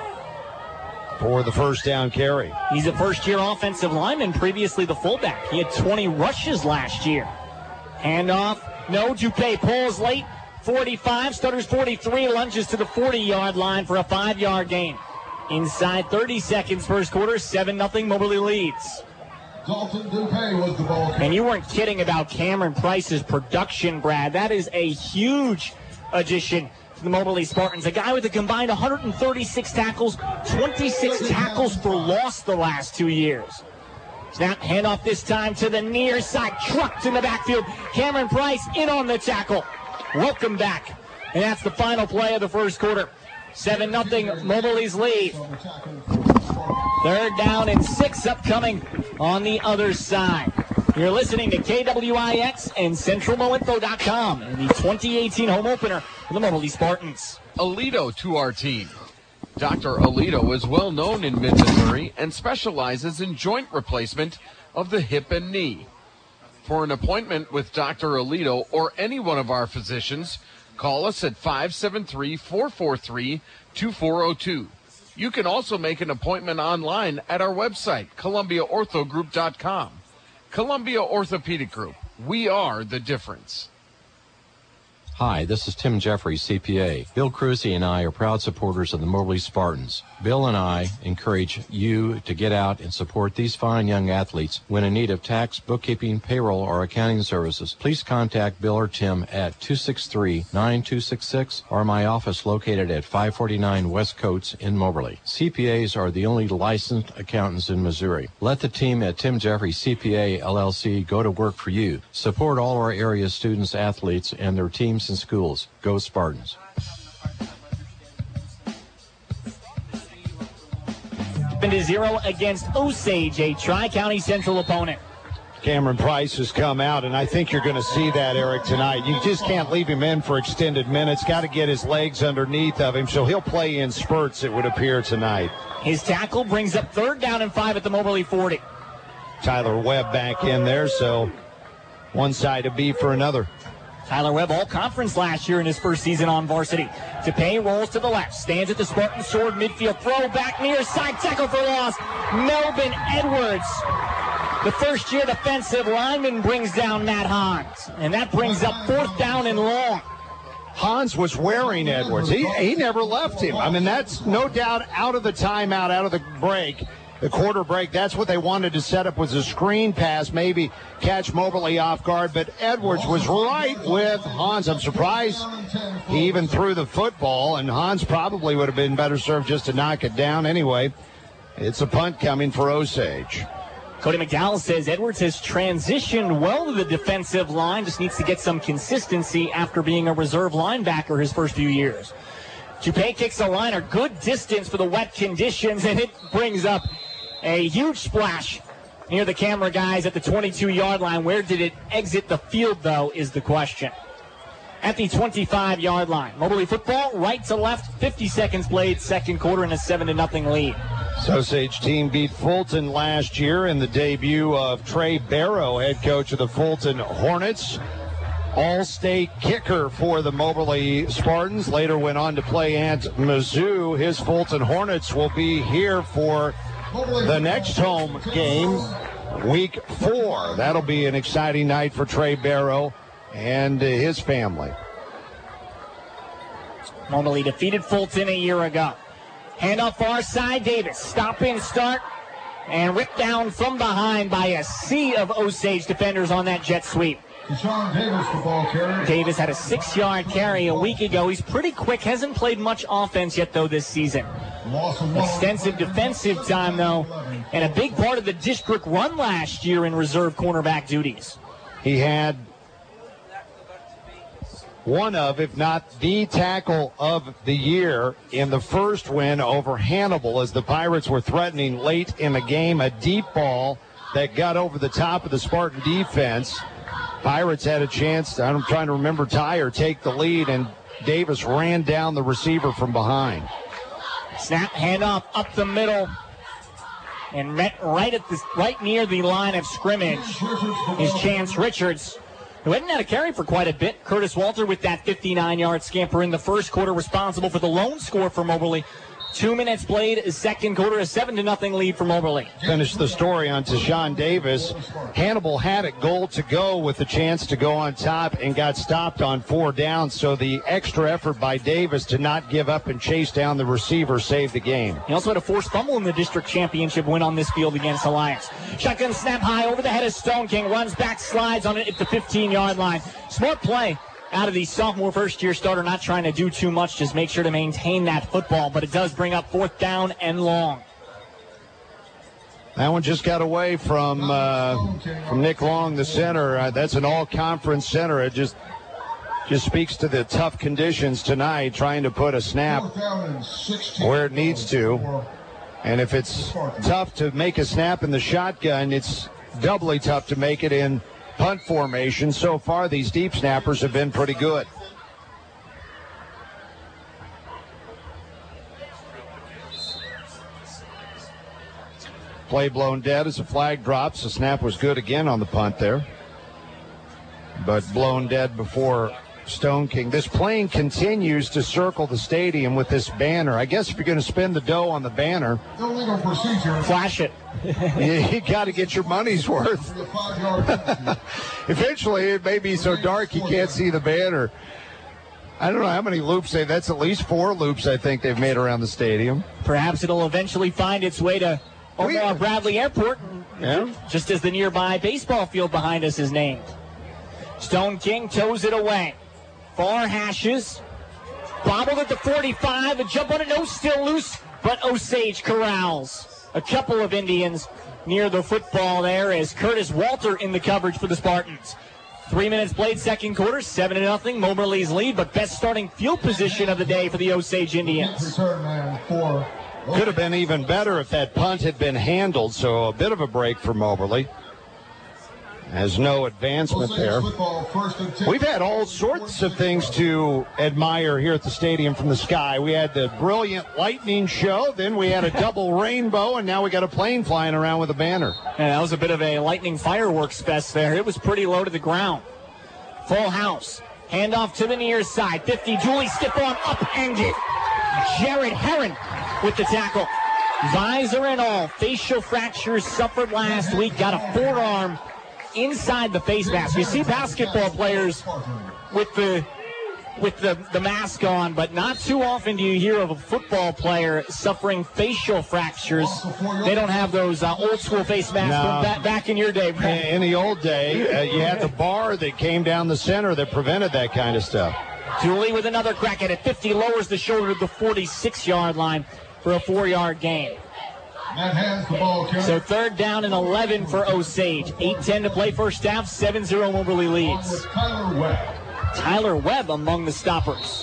for the first down carry. He's a first-year offensive lineman, previously the fullback. He had twenty rushes last year. Handoff, no, Dupay pulls late. forty-five, stutters forty-three, lunges to the forty yard line for a five yard gain. Inside thirty seconds first quarter, seven nothing Moberly leads. Dalton Dupay was the ball carrier. And you weren't kidding about Cameron Price's production, Brad. That is a huge addition to the Moberly Spartans. A guy with a combined one hundred thirty-six tackles, twenty-six tackles for loss the last two years. Snap, handoff this time to the near side, trucked in the backfield. Cameron Price in on the tackle. Welcome back. And that's the final play of the first quarter. seven nothing Moberly's lead. Third down and six upcoming on the other side. You're listening to K W I X and central mo info dot com in the twenty eighteen home opener for the Moberly Spartans. Alito to our team. Doctor Alito is well known in mid-Missouri and specializes in joint replacement of the hip and knee. For an appointment with Doctor Alito or any one of our physicians, call us at five seven three, four four three, two four zero two. You can also make an appointment online at our website, columbia ortho group dot com. Columbia Orthopedic Group. We are the difference. Hi, this is Tim Jeffries, C P A. Bill Cruzy and I are proud supporters of the Moberly Spartans. Bill and I encourage you to get out and support these fine young athletes when in need of tax, bookkeeping, payroll, or accounting services. Please contact Bill or Tim at two six three, nine two six six or my office located at five forty-nine West Coates in Moberly. C P As are the only licensed accountants in Missouri. Let the team at Tim Jeffries C P A L L C go to work for you. Support all our area students, athletes, and their teams in schools. Go Spartans. To zero against Osage, a Tri-County Central opponent. Cameron Price has come out, and I think you're going to see that, Eric, tonight. You just can't leave him in for extended minutes. Got to get his legs underneath of him, so he'll play in spurts, it would appear, tonight. His tackle brings up third down and five at the Moberly forty. Tyler Webb back in there, so one side to be for another. Tyler Webb, all conference last year in his first season on varsity. Dupay rolls to the left, stands at the Spartan sword midfield, throw back near side, tackle for loss. Melvin Edwards, the first year defensive lineman, brings down Matt Hans, and that brings up fourth down and long. Hans was wearing Edwards. He, he never left him. I mean, that's no doubt out of the timeout, out of the break. The quarter break, that's what they wanted to set up, was a screen pass, maybe catch Moberly off guard, but Edwards was right with Hans. I'm surprised he even threw the football, and Hans probably would have been better served just to knock it down. Anyway, it's a punt coming for Osage. Cody McDowell says Edwards has transitioned well to the defensive line, just needs to get some consistency after being a reserve linebacker his first few years. Dupay kicks a liner, good distance for the wet conditions, and it brings up a huge splash near the camera guys at the twenty-two yard line. Where did it exit the field, though, is the question. At the twenty-five yard line. Moberly football, right to left, fifty seconds played, second quarter, and a seven to nothing lead. So Osage team beat Fulton last year in the debut of Trey Barrow, head coach of the Fulton Hornets. All-state kicker for the Moberly Spartans. Later went on to play at Mizzou. His Fulton Hornets will be here for the next home game, week four. That'll be an exciting night for Trey Barrow and his family. Moberly defeated Fulton a year ago. Handoff far side, Davis. Stop in, start, and ripped down from behind by a sea of Osage defenders on that jet sweep. Deshaun Davis, the ball carrier. Davis had a six-yard carry a week ago. He's pretty quick. Hasn't played much offense yet, though, this season. Extensive defensive time, though, and a big part of the district run last year in reserve cornerback duties. He had one of, if not the tackle of the year in the first win over Hannibal as the Pirates were threatening late in the game. A deep ball that got over the top of the Spartan defense. Pirates had a chance to, I'm trying to remember, tie or take the lead, and Davis ran down the receiver from behind. Snap, handoff up the middle, and met right at the right near the line of scrimmage is Chance Richards, who hadn't had a carry for quite a bit. Curtis Walter with that fifty-nine-yard scamper in the first quarter, responsible for the lone score for Moberly. Two minutes played, second quarter, a seven to nothing lead for Moberly. Finish the story on Deshaun Davis. Hannibal had it goal to go with the chance to go on top and got stopped on four downs. So the extra effort by Davis to not give up and chase down the receiver saved the game. He also had a forced fumble in the district championship win on this field against Alliance. Shotgun snap high over the head of Stone King. Runs back, slides on it at the fifteen-yard line. Smart play out of the sophomore first-year starter, not trying to do too much, just make sure to maintain that football, but it does bring up fourth down and long. That one just got away from uh, from Nick Long, the center. Uh, that's an all-conference center. It just just speaks to the tough conditions tonight, trying to put a snap where it needs to. And if it's tough to make a snap in the shotgun, it's doubly tough to make it in punt formation. So far, these deep snappers have been pretty good. Play blown dead as a flag drops. The snap was good again on the punt there, but blown dead before Stone King. This plane continues to circle the stadium with this banner. I guess if you're going to spend the dough on the banner, illegal procedure. Flash it. you, you got to get your money's worth. Eventually, it may be so dark you can't see the banner. I don't know how many loops they. That's at least four loops I think they've made around the stadium. Perhaps it'll eventually find its way to Omaha Bradley Airport, yeah. just as the nearby baseball field behind us is named. Stone King toes it away. Far hashes. Bobbled at the forty-five. A jump on it. No, still loose. But Osage corrals a couple of Indians near the football there as Curtis Walter in the coverage for the Spartans. Three minutes played, second quarter, seven to nothing. Moberly's lead, but best starting field position of the day for the Osage Indians. Could have been even better if that punt had been handled, so a bit of a break for Moberly. Has no advancement there. We've had all sorts of things to admire here at the stadium from the sky. We had the brilliant lightning show, then we had a double rainbow, and now we got a plane flying around with a banner. Yeah, that was a bit of a lightning fireworks fest there. It was pretty low to the ground. Full house. Handoff to the near side. fifty, Julie stiff arm upended. Jared Herron with the tackle. Visor and all. Facial fractures suffered last week. Got a forearm inside the face mask. You see basketball players with the with the, the mask on, but not too often do you hear of a football player suffering facial fractures. They don't have those uh, old school face masks no. from back, back in your day. In the old day, uh, you had the bar that came down the center that prevented that kind of stuff. Dooley with another crack at it. fifty, lowers the shoulder to the forty-six-yard line for a four-yard gain. So third down and eleven for Osage. eight ten to play first half. seven zero Moberly leads. Tyler Webb. Tyler Webb among the stoppers.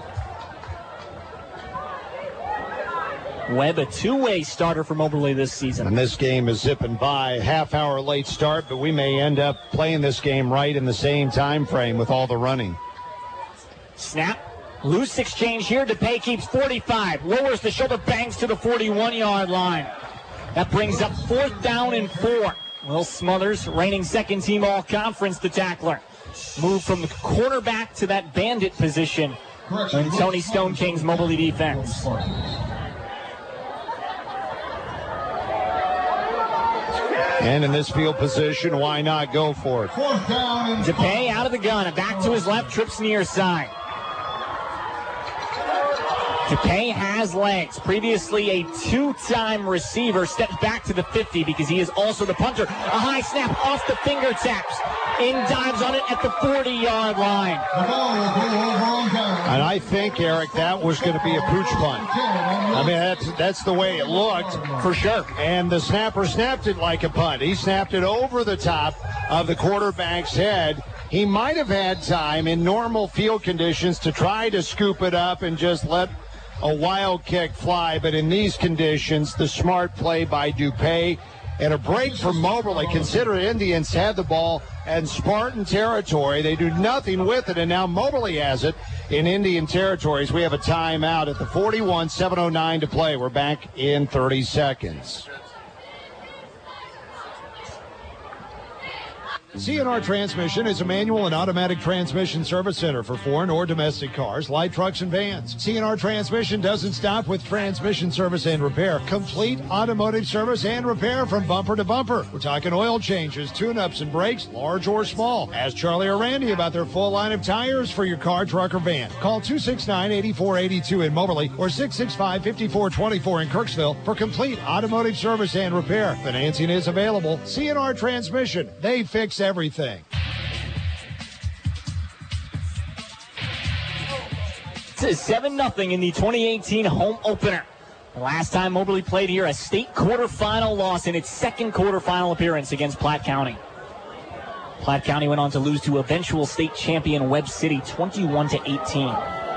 Webb, a two-way starter for Moberly this season. And this game is zipping by. Half-hour late start, but we may end up playing this game right in the same time frame with all the running. Snap. Loose exchange here. DePay keeps forty-five. Lowers the shoulder, bangs to the forty-one-yard line. That brings up fourth down and four. Will Smothers, reigning second-team all-conference, the tackler. Move from the quarterback to that bandit position in Tony Stone King's Moberly defense. And in this field position, why not go for it? DePay out of the gun, back to his left, trips near side. DePay has legs. Previously a two-time receiver, steps back to the fifty because he is also the punter. A high snap off the fingertips. In dives on it at the forty-yard line. And I think, Eric, that was going to be a pooch punt. I mean, that's, that's the way it looked. For sure. And the snapper snapped it like a punt. He snapped it over the top of the quarterback's head. He might have had time in normal field conditions to try to scoop it up and just let a wild kick fly, but in these conditions, the smart play by DePay and a break from Moberly. Consider Indians had the ball and Spartan territory. They do nothing with it, and now Moberly has it in Indian territories. We have a timeout at the forty-one, seven oh nine to play. We're back in thirty seconds. C N R Transmission is a manual and automatic transmission service center for foreign or domestic cars, light trucks, and vans. C N R Transmission doesn't stop with transmission service and repair. Complete automotive service and repair from bumper to bumper. We're talking oil changes, tune-ups, and brakes, large or small. Ask Charlie or Randy about their full line of tires for your car, truck, or van. Call two six nine, eight four eight two in Moberly or six six five, five four two four in Kirksville for complete automotive service and repair. Financing is available. C N R Transmission. They fix everything. It's seven nothing in the twenty eighteen home opener. The last time Moberly played here, a state quarterfinal loss in its second quarterfinal appearance against Platte County. Platte County went on to lose to eventual state champion Webb City twenty-one to eighteen.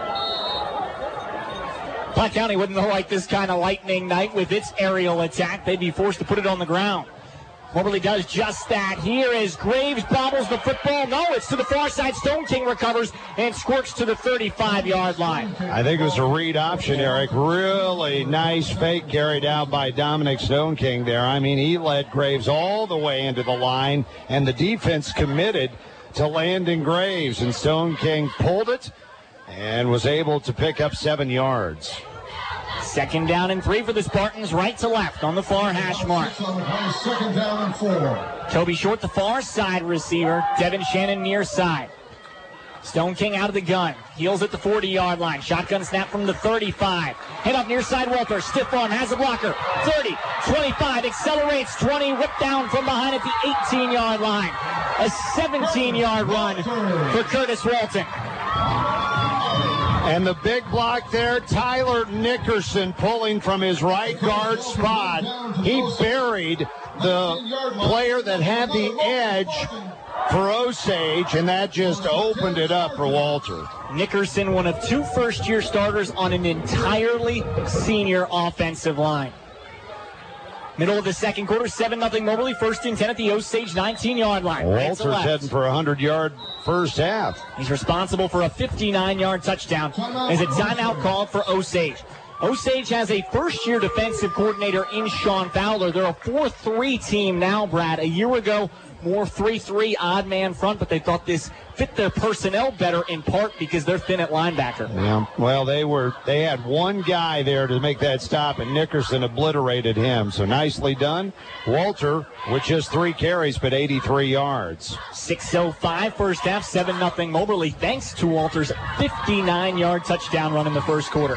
Platte County wouldn't like this kind of lightning night with its aerial attack. They'd be forced to put it on the ground. Moberly does just that. Here is Graves, bobbles the football. No, it's to the far side. Stone King recovers and squirts to the thirty-five-yard line. I think it was a read option, Eric. Really nice fake carried out by Dominic Stone King there. I mean, he led Graves all the way into the line, and the defense committed to Landon Graves, and Stone King pulled it and was able to pick up seven yards. Second down and three for the Spartans, right to left on the far hash mark. Second down and four. Toby Short, the far side receiver. Devin Shannon near side. Stone King out of the gun. Heels at the forty-yard line. Shotgun snap from the thirty-five. Head up near side Walter. Stiff arm, has a blocker. thirty, twenty-five, accelerates, twenty, whipped down from behind at the eighteen-yard line. A seventeen-yard run for Curtis Walton. And the big block there, Tyler Nickerson pulling from his right guard spot. He buried the player that had the edge for Osage, and that just opened it up for Walter. Nickerson, one of two first-year starters on an entirely senior offensive line. Middle of the second quarter, seven nothing Moberly, first and ten at the Osage nineteen-yard line. Walter's right heading for a hundred-yard first half. He's responsible for a fifty-nine-yard touchdown. There's a timeout called for Osage. Osage has a first-year defensive coordinator in Sean Fowler. They're a four three team now, Brad. A year ago, more three three odd man front, but they thought this fit their personnel better in part because they're thin at linebacker. Yeah, well, they were they had one guy there to make that stop, and Nickerson obliterated him. So nicely done. Walter with just three carries, but eighty-three yards. six oh five first half, seven nothing Moberly, thanks to Walter's fifty-nine-yard touchdown run in the first quarter.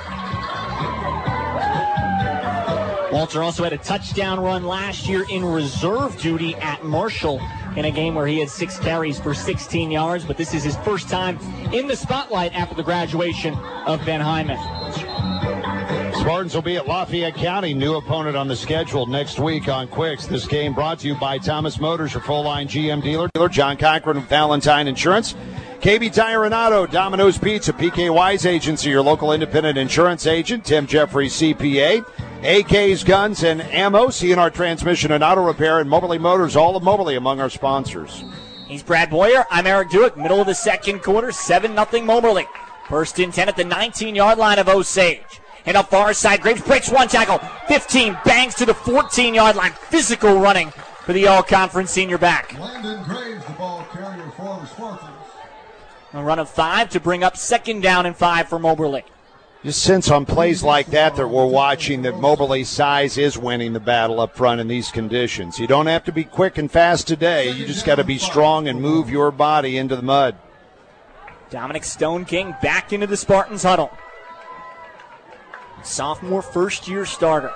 Walter also had a touchdown run last year in reserve duty at Marshall in a game where he had six carries for sixteen yards, but this is his first time in the spotlight after the graduation of Ben Hyman. Spartans will be at Lafayette County, new opponent on the schedule next week on Quicks. This game brought to you by Thomas Motors, your full-line G M dealer. John Cochran of Valentine Insurance. K B Tire and Auto, Domino's Pizza, P K Wise Agency, your local independent insurance agent. Tim Jeffries, C P A. A K's Guns and Ammo, C N R Transmission and Auto Repair, and Moberly Motors, all of Moberly among our sponsors. He's Brad Boyer. I'm Eric Dewitt. Middle of the second quarter, seven nothing Moberly. First and ten at the nineteen-yard line of Osage. And up far side, Graves breaks one tackle. fifteen, bangs to the fourteen-yard line. Physical running for the all-conference senior back. Landon Graves, the ball carrier for the Spartans. A run of five to bring up second down and five for Moberly. Just sense on plays like that that we're watching that Moberly's size is winning the battle up front in these conditions. You don't have to be quick and fast today. You just got to be strong and move your body into the mud. Dominic Stone King back into the Spartans huddle. Sophomore first-year starter.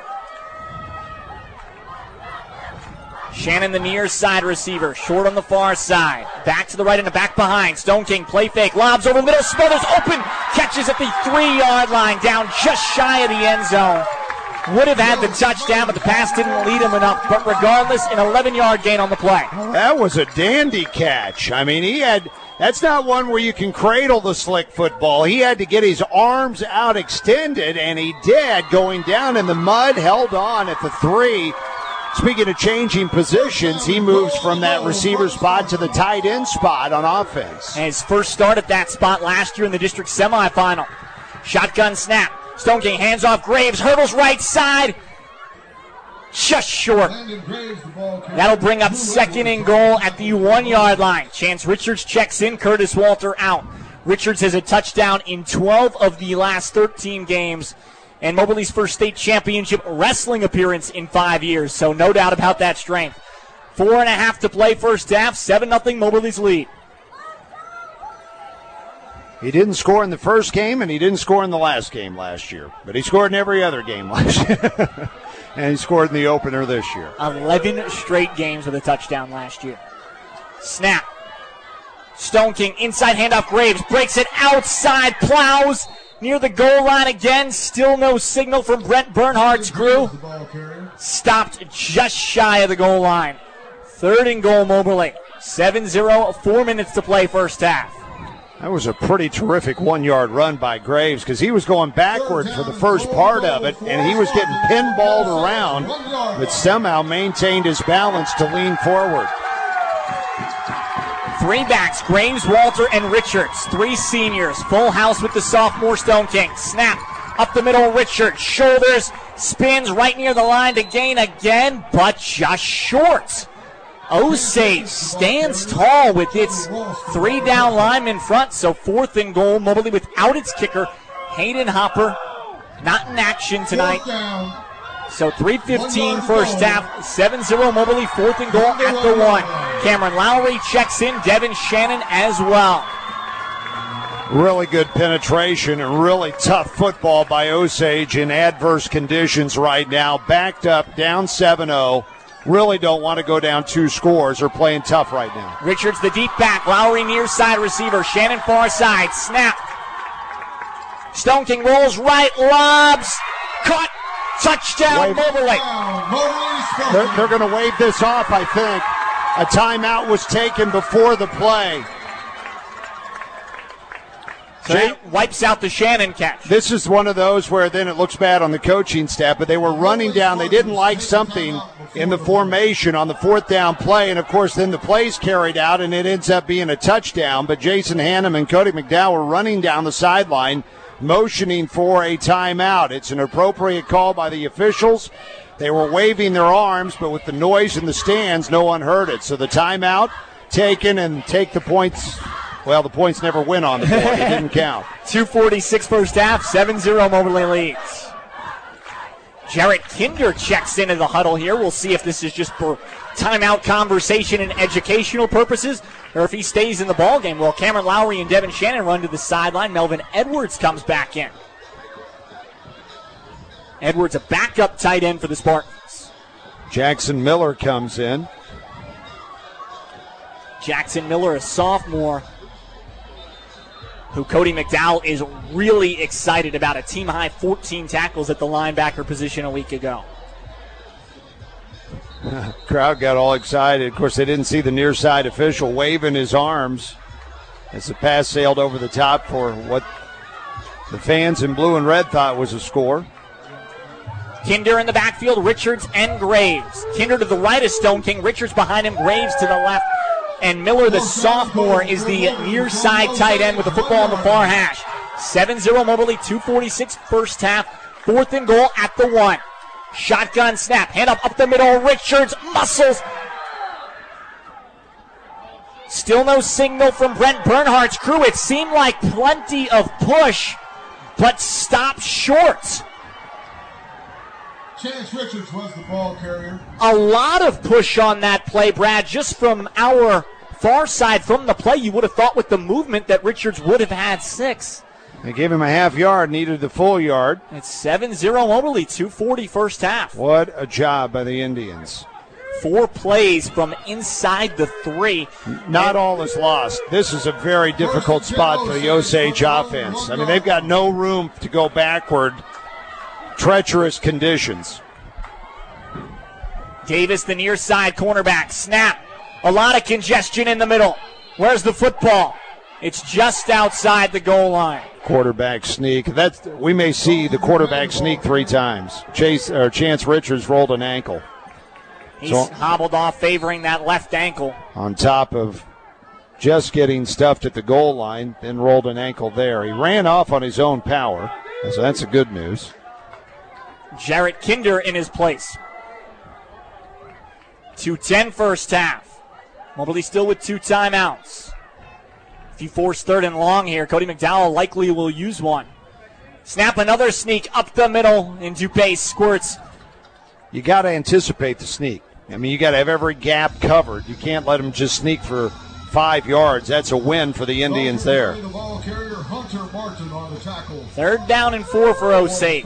Shannon, the near side receiver, short on the far side. Back to the right and the back behind. Stone King, play fake, lobs over the middle, Smothers open, catches at the three-yard line, down just shy of the end zone. Would have had the touchdown, but the pass didn't lead him enough. But regardless, an eleven-yard gain on the play. That was a dandy catch. I mean, he had, that's not one where you can cradle the slick football. He had to get his arms out extended, and he did, going down in the mud, held on at the three. Speaking of changing positions, he moves from that receiver spot to the tight end spot on offense. And his first start at that spot last year in the district semifinal. Shotgun snap. Stone King hands off Graves, hurdles right side. Just short. That'll bring up second and goal at the one-yard line. Chance Richards checks in, Curtis Walter out. Richards has a touchdown in twelve of the last thirteen games. And Moberly's first state championship wrestling appearance in five years. So no doubt about that strength. Four and a half to play first half. seven nothing Moberly's lead. He didn't score in the first game, and he didn't score in the last game last year. But he scored in every other game last year. And he scored in the opener this year. eleven straight games with a touchdown last year. Snap. Stone King, inside handoff, Graves, breaks it outside, plows near the goal line again. Still no signal from Brent Bernhardt's crew. Stopped just shy of the goal line. Third and goal, Moberly. seven zero, four minutes to play first half. That was a pretty terrific one-yard run by Graves because he was going backward for the first part of it, and he was getting pinballed around, but somehow maintained his balance to lean forward. Three backs, Graves, Walter, and Richards. Three seniors. Full house with the sophomore Stone King. Snap up the middle, Richards. Shoulders, spins right near the line to gain again, but just short. Osage stands tall with its three down linemen front, so fourth and goal. Moberly without its kicker, Hayden Hopper, not in action tonight. So three fifteen first half, seven zero Moberly, fourth and goal at the one. Cameron Lowry checks in, Devin Shannon as well. Really good penetration and really tough football by Osage in adverse conditions right now. Backed up, down seven oh. Really don't want to go down two scores. They're playing tough right now. Richards the deep back, Lowry near side receiver, Shannon far side, snap. Stone King rolls right, lobs, caught. Touchdown, Moberly. They're, they're going to wave this off, I think. A timeout was taken before the play. So that wipes out the Shannon catch. This is one of those where then it looks bad on the coaching staff, but they were running down. They didn't like something in the formation on the fourth down play, and, of course, then the play's carried out, and it ends up being a touchdown. But Jason Hannum and Cody McDowell were running down the sideline, motioning for a timeout. It's an appropriate call by the officials. They were waving their arms, but with the noise in the stands, no one heard it. So the timeout taken and take the points. Well, the points never went on the board. It didn't count. two forty-six first half, seven zero Moberly leads. Jarrett Kinder checks into the huddle here. We'll see if this is just for timeout conversation and educational purposes or if he stays in the ballgame. Well, Cameron Lowry and Devin Shannon run to the sideline. Melvin Edwards comes back in. Edwards, a backup tight end for the Spartans. Jackson Miller comes in. Jackson Miller, a sophomore, who Cody McDowell is really excited about. A team-high fourteen tackles at the linebacker position a week ago. Crowd got all excited. Of course, they didn't see the near side official waving his arms as the pass sailed over the top for what the fans in blue and red thought was a score. Kinder in the backfield, Richards and Graves. Kinder to the right of Stone King, Richards behind him, Graves to the left. And Miller, the sophomore, is the near side tight end with the football on the far hash. seven zero Moberly, two forty-six first half. Fourth and goal at the one. Shotgun snap. Hand up up the middle. Richards muscles. Still no signal from Brent Bernhardt's crew. It seemed like plenty of push, but stopped short. Chance Richards was the ball carrier. A lot of push on that play, Brad. Just from our far side from the play, you would have thought with the movement that Richards would have had six. They gave him a half yard, needed the full yard. It's seven zero Moberly, two forty first half. What a job by the Indians. Four plays from inside the three. Not all is lost. This is a very difficult spot for the Osage offense. I mean, they've got no room to go backward. Treacherous conditions. Davis, the near side cornerback. Snap. A lot of congestion in the middle. Where's the football? It's just outside the goal line. Quarterback sneak. That's we may see the quarterback sneak three times. Chase or Chance Richards rolled an ankle. He's so, hobbled off, favoring that left ankle. On top of just getting stuffed at the goal line, then rolled an ankle there. He ran off on his own power, so that's a good news. Jarrett Kinder in his place. two ten first half. Moberly still with two timeouts. If you force third and long here, Cody McDowell likely will use one. Snap, another sneak up the middle, and Dupay squirts. You got to anticipate the sneak. I mean, you got to have every gap covered. You can't let them just sneak for five yards. That's a win for the Indians there. Third down and four for Osage.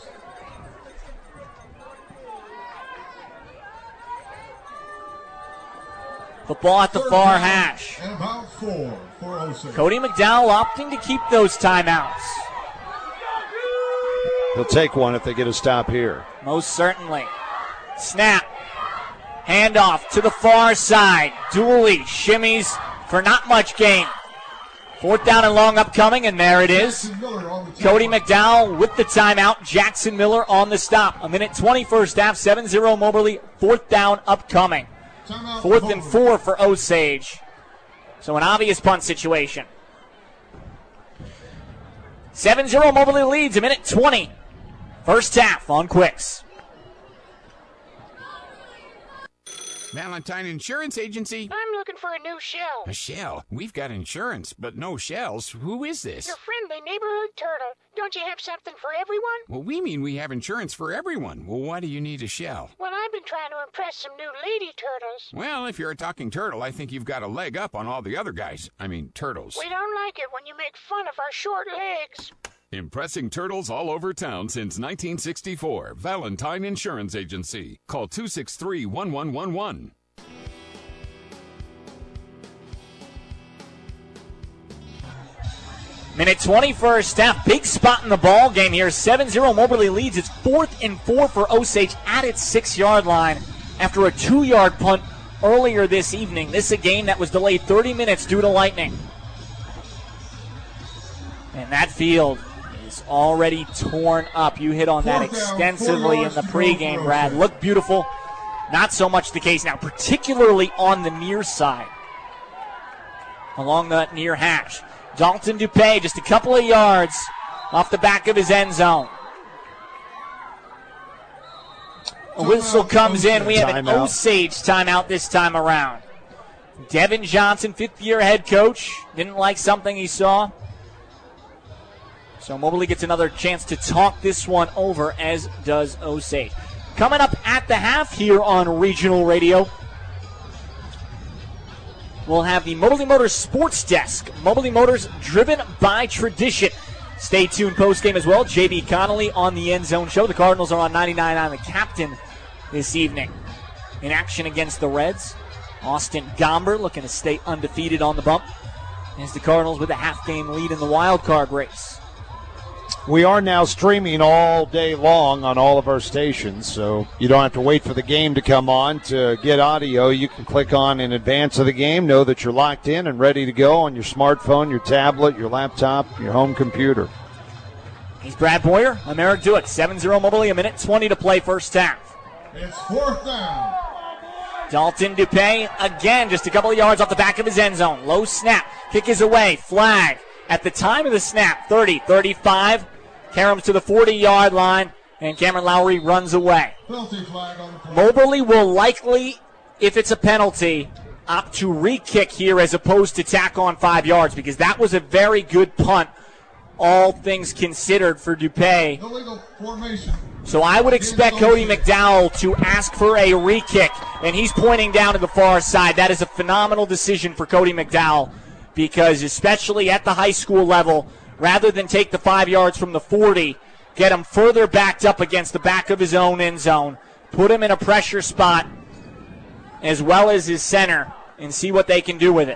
Football at the far hash. And about four for Osage. Cody McDowell opting to keep those timeouts. He'll take one if they get a stop here. Most certainly. Snap. Handoff to the far side. Dooley shimmies for not much gain. Fourth down and long upcoming, and there it is. Cody McDowell with the timeout. Jackson Miller on the stop. A minute twenty first half, seven zero Moberly. Fourth down upcoming. Fourth and four for Osage. So an obvious punt situation. seven zero Moberly leads, a minute twenty. First half on Quicks. Valentine Insurance Agency. I'm looking for a new shell. A shell? We've got insurance, but no shells. Who is this? Your friendly neighborhood turtle. Don't you have something for everyone? Well, we mean we have insurance for everyone. Well, why do you need a shell? Well, I've been trying to impress some new lady turtles. Well, if you're a talking turtle, I think you've got a leg up on all the other guys. I mean, turtles. We don't like it when you make fun of our short legs. Impressing turtles all over town since nineteen sixty-four. Valentine Insurance Agency. Call two six three, one one one one. Minute twenty first half. Big spot in the ball game here. seven zero Moberly leads. It's fourth and four for Osage at its six-yard line after a two-yard punt earlier this evening. This is a game that was delayed thirty minutes due to lightning. And that field is already torn up. You hit on that extensively in the pregame, Brad. Looked beautiful. Not so much the case now, particularly on the near side. Along the near hash. Dalton Dupay just a couple of yards off the back of his end zone. A whistle comes in. We have an Osage timeout this time around. Devin Johnson, fifth-year head coach, didn't like something he saw. So Moberly gets another chance to talk this one over, as does Osage. Coming up at the half here on Regional Radio, we'll have the Moberly Motors Sports Desk. Moberly Motors, driven by tradition. Stay tuned post-game as well. J B Connolly on the End Zone Show. The Cardinals are on ninety-nine on the captain this evening. In action against the Reds, Austin Gomber looking to stay undefeated on the bump. As the Cardinals with a half-game lead in the wild card race. We are now streaming all day long on all of our stations, so you don't have to wait for the game to come on to get audio. You can click on in advance of the game, know that you're locked in and ready to go on your smartphone, your tablet, your laptop, your home computer. He's Brad Boyer. I'm Eric Duick. seven zero Moberly, a minute twenty to play first half. It's fourth down. Dalton Dupay, again, just a couple of yards off the back of his end zone. Low snap. Kick is away. Flag. At the time of the snap, thirty, thirty-five. Carroms to the forty-yard line, and Cameron Lowry runs away. Moberly will likely, if it's a penalty, opt to re-kick here as opposed to tack on five yards because that was a very good punt, all things considered, for Dupay. So I would expect Cody McDowell to ask for a re-kick, and he's pointing down to the far side. That is a phenomenal decision for Cody McDowell because especially at the high school level, rather than take the five yards from the forty, get him further backed up against the back of his own end zone, put him in a pressure spot as well as his center, and see what they can do with it.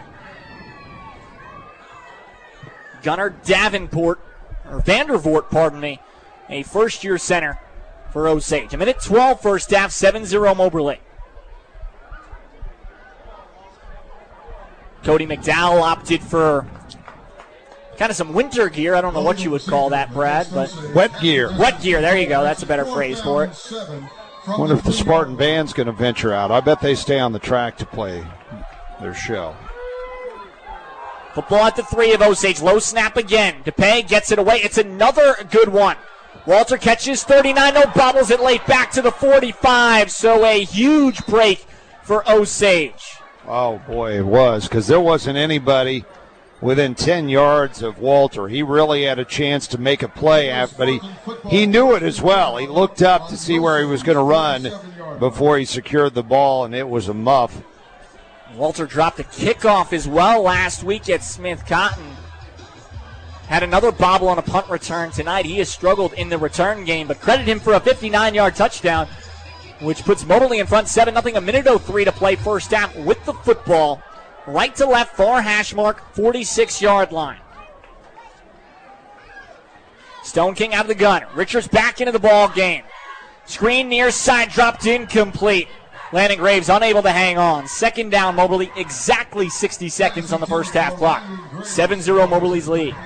Gunnar Davenport, or Vandervoort, pardon me, a first-year center for Osage. A minute twelve first half, seven zero Moberly. Cody McDowell opted for kind of some winter gear. I don't know what you would call that, Brad, but wet gear. Wet gear, there you go. That's a better phrase for it. I wonder if the Spartan band's going to venture out. I bet they stay on the track to play their show. Football at the three of Osage. Low snap again. Dupay gets it away. It's another good one. Walter catches thirty-nine. No, bobbles it late back to the forty-five. So a huge break for Osage. Oh, boy, it was, because there wasn't anybody within ten yards of Walter. He really had a chance to make a play, after, but he, he knew it as well. He looked up to see where he was going to run before he secured the ball, and it was a muff. Walter dropped a kickoff as well last week at Smith Cotton. Had another bobble on a punt return tonight. He has struggled in the return game, but credit him for a fifty-nine-yard touchdown, which puts Moberly in front seven nothing. A minute oh three to play first half with the football. Right to left, far hash mark, forty-six-yard line. Stone King out of the gun. Richards back into the ball game. Screen near side, dropped incomplete. Landon Graves unable to hang on. Second down, Moberly, exactly sixty seconds on the first half clock. seven zero Moberly's lead.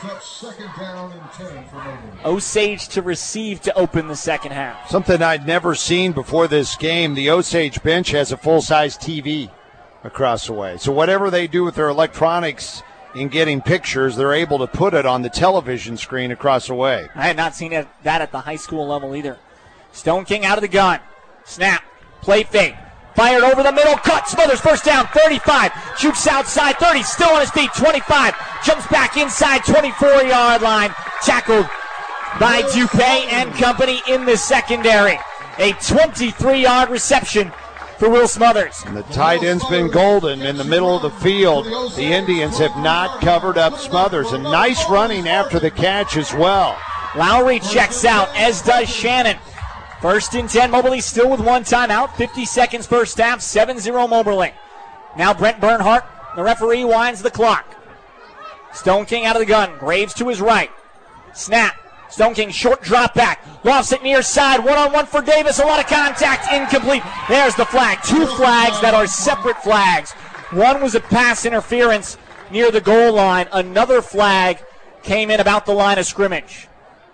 Osage to receive to open the second half. Something I'd never seen before this game. The Osage bench has a full-size T V across the way. So whatever they do with their electronics in getting pictures, they're able to put it on the television screen across the way. I had not seen it, that at the high school level either. Stone King out of the gun. Snap. Play fake. Fired over the middle. Cut. Smothers first down. thirty-five. Shoots outside. thirty. Still on his feet. twenty-five. Jumps back inside. twenty-four-yard line. Tackled by Dupay and company in the secondary. A twenty-three-yard reception for Will Smothers. And the tight end's been golden in the middle of the field. The Indians have not covered up Smothers. And nice running after the catch as well. Lowry checks out, as does Shannon. First and ten, Moberly still with one timeout. fifty seconds first half, seven zero Moberly. Now Brent Bernhardt, the referee, winds the clock. Stone King out of the gun. Graves to his right. Snap. Stone King short drop back. Lofts it near side. One-on-one for Davis. A lot of contact. Incomplete. There's the flag. Two flags that are separate flags. One was a pass interference near the goal line. Another flag came in about the line of scrimmage.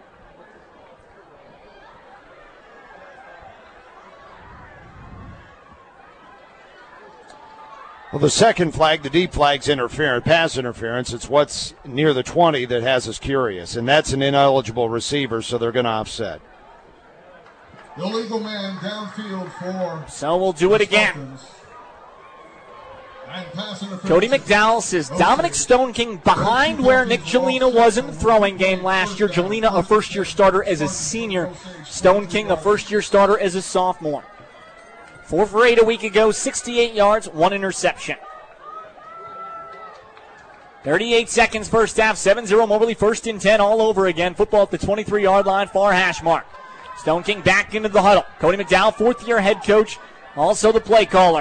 Well, the second flag, the deep flag's interference, pass interference. It's what's near the twenty that has us curious, and that's an ineligible receiver, so they're going to offset. Illegal man downfield for. So we'll do it again. Cody McDowell says Dominic Stone King behind where Nick Gelina was in the throwing game last year. Gelina, a first-year starter as a senior. Stone King, a first-year starter as a sophomore. Four for eight a week ago, sixty-eight yards, one interception. thirty-eight seconds first half, seven zero Moberly, first and ten all over again. Football at the twenty-three-yard line, far hash mark. Stone King back into the huddle. Cody McDowell, fourth-year head coach, also the play caller.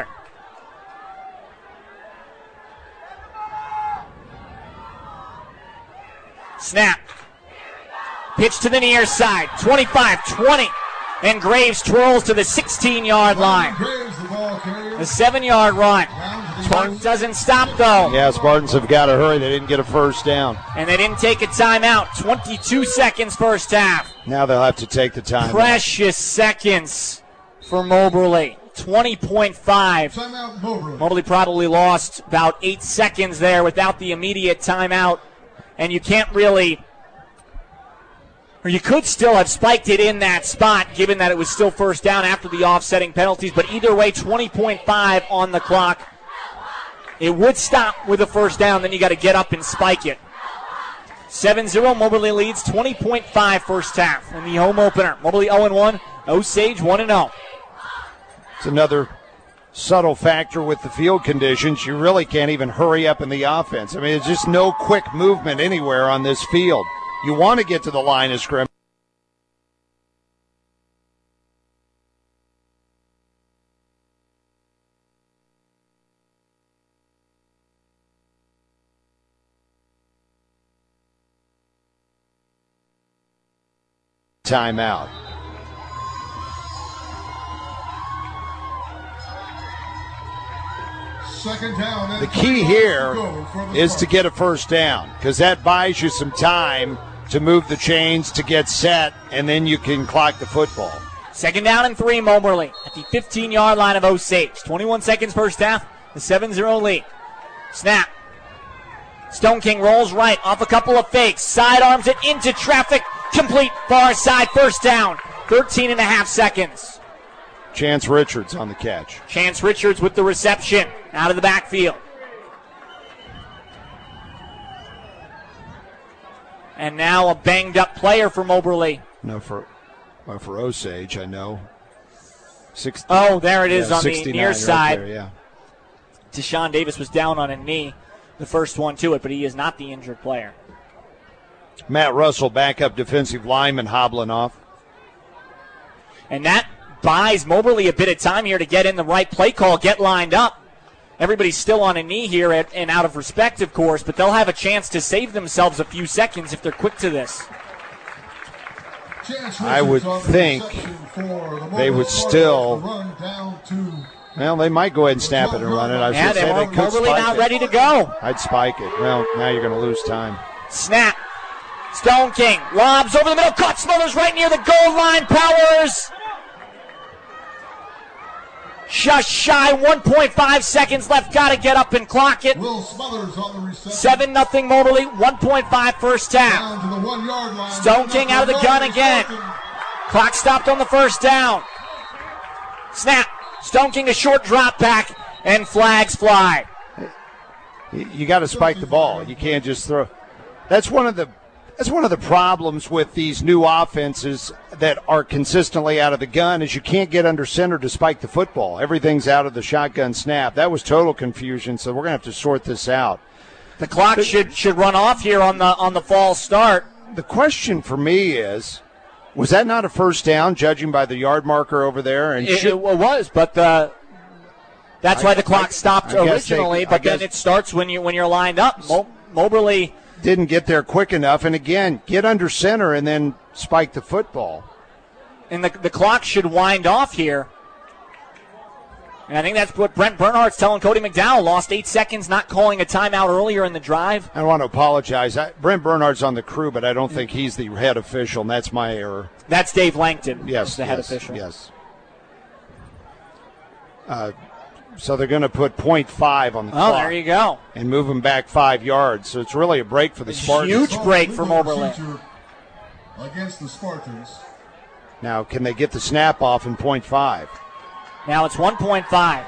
Snap. Pitch to the near side, twenty-five twenty. And Graves twirls to the sixteen-yard line. A seven-yard run. Spartans doesn't stop, though. Yeah, Spartans have got to hurry. They didn't get a first down. And they didn't take a timeout. twenty-two seconds first half. Now they'll have to take the time. Precious seconds for Moberly. twenty point five. Timeout, Moberly. Moberly probably lost about eight seconds there without the immediate timeout. And you can't really, or you could still have spiked it in that spot given that it was still first down after the offsetting penalties. But either way, twenty point five on the clock. It would stop with a first down, then you got to get up and spike it. seven zero, Moberly leads, twenty point five first half in the home opener. Moberly oh and one, Osage one and oh. It's another subtle factor with the field conditions. You really can't even hurry up in the offense. I mean, there's just no quick movement anywhere on this field. You want to get to the line of scrimmage. Timeout. Second down. The key here is to get a first down because that buys you some time to move the chains, to get set, and then you can clock the football. Second down and three, Moberly at the fifteen-yard line of Osage. twenty-one seconds first half, the seven zero lead. Snap. Stone King rolls right off a couple of fakes, sidearms it into traffic, complete far side, first down, thirteen and a half seconds. Chance Richards on the catch. Chance Richards with the reception out of the backfield. And now a banged up player for Moberly. No, for well, for Osage, I know. sixty, oh, there it is yeah, on the near right side. there, yeah. Deshaun Davis was down on a knee, the first one to it, but he is not the injured player. Matt Russell, backup defensive lineman, hobbling off. And that buys Moberly a bit of time here to get in the right play call, get lined up. Everybody's still on a knee here at, and out of respect, of course, but they'll have a chance to save themselves a few seconds if they're quick to this. I would think they would still. Well, they might go ahead and snap it and run it. I was yeah, they were they could Moberly spike not it. ready to go. I'd spike it. Well, now you're going to lose time. Snap. Stone King lobs over the middle, caught, Smothers right near the goal line. Powers just shy, one point five seconds left. Got to get up and clock it. Will Smothers on the reception. seven nothing Moberly, one point five first half. Down to the one-yard line. Stone King out of the gun again. Clock stopped on the first down. Snap. Stone King a short drop back, and flags fly. You got to spike the ball. You can't just throw. That's one of the that's one of the problems with these new offenses that are consistently out of the gun is you can't get under center to spike the football. Everything's out of the shotgun snap. That was total confusion, so we're going to have to sort this out. The clock but, should should run off here on the on the false start. The question for me is, was that not a first down, judging by the yard marker over there? And it, should, it was, but the, that's I, why the clock I, stopped I originally. They, but then it starts when you when you're lined up. Mo- Moberly didn't get there quick enough, and again, get under center and then spike the football. And the the clock should wind off here. And I think that's what Brent Bernhardt's telling Cody McDowell. Lost eight seconds, not calling a timeout earlier in the drive. I want to apologize. I, Brent Bernhardt's on the crew, but I don't think he's the head official, and that's my error. That's Dave Langton. Yes, the yes, head official. Yes. Uh, so they're going to put point five on the oh, clock. Oh, there you go. And move them back five yards. So it's really a break for the Spartans. Huge break for Moberly. Against the Spartans. Now, can they get the snap off in point five? Now it's one point five.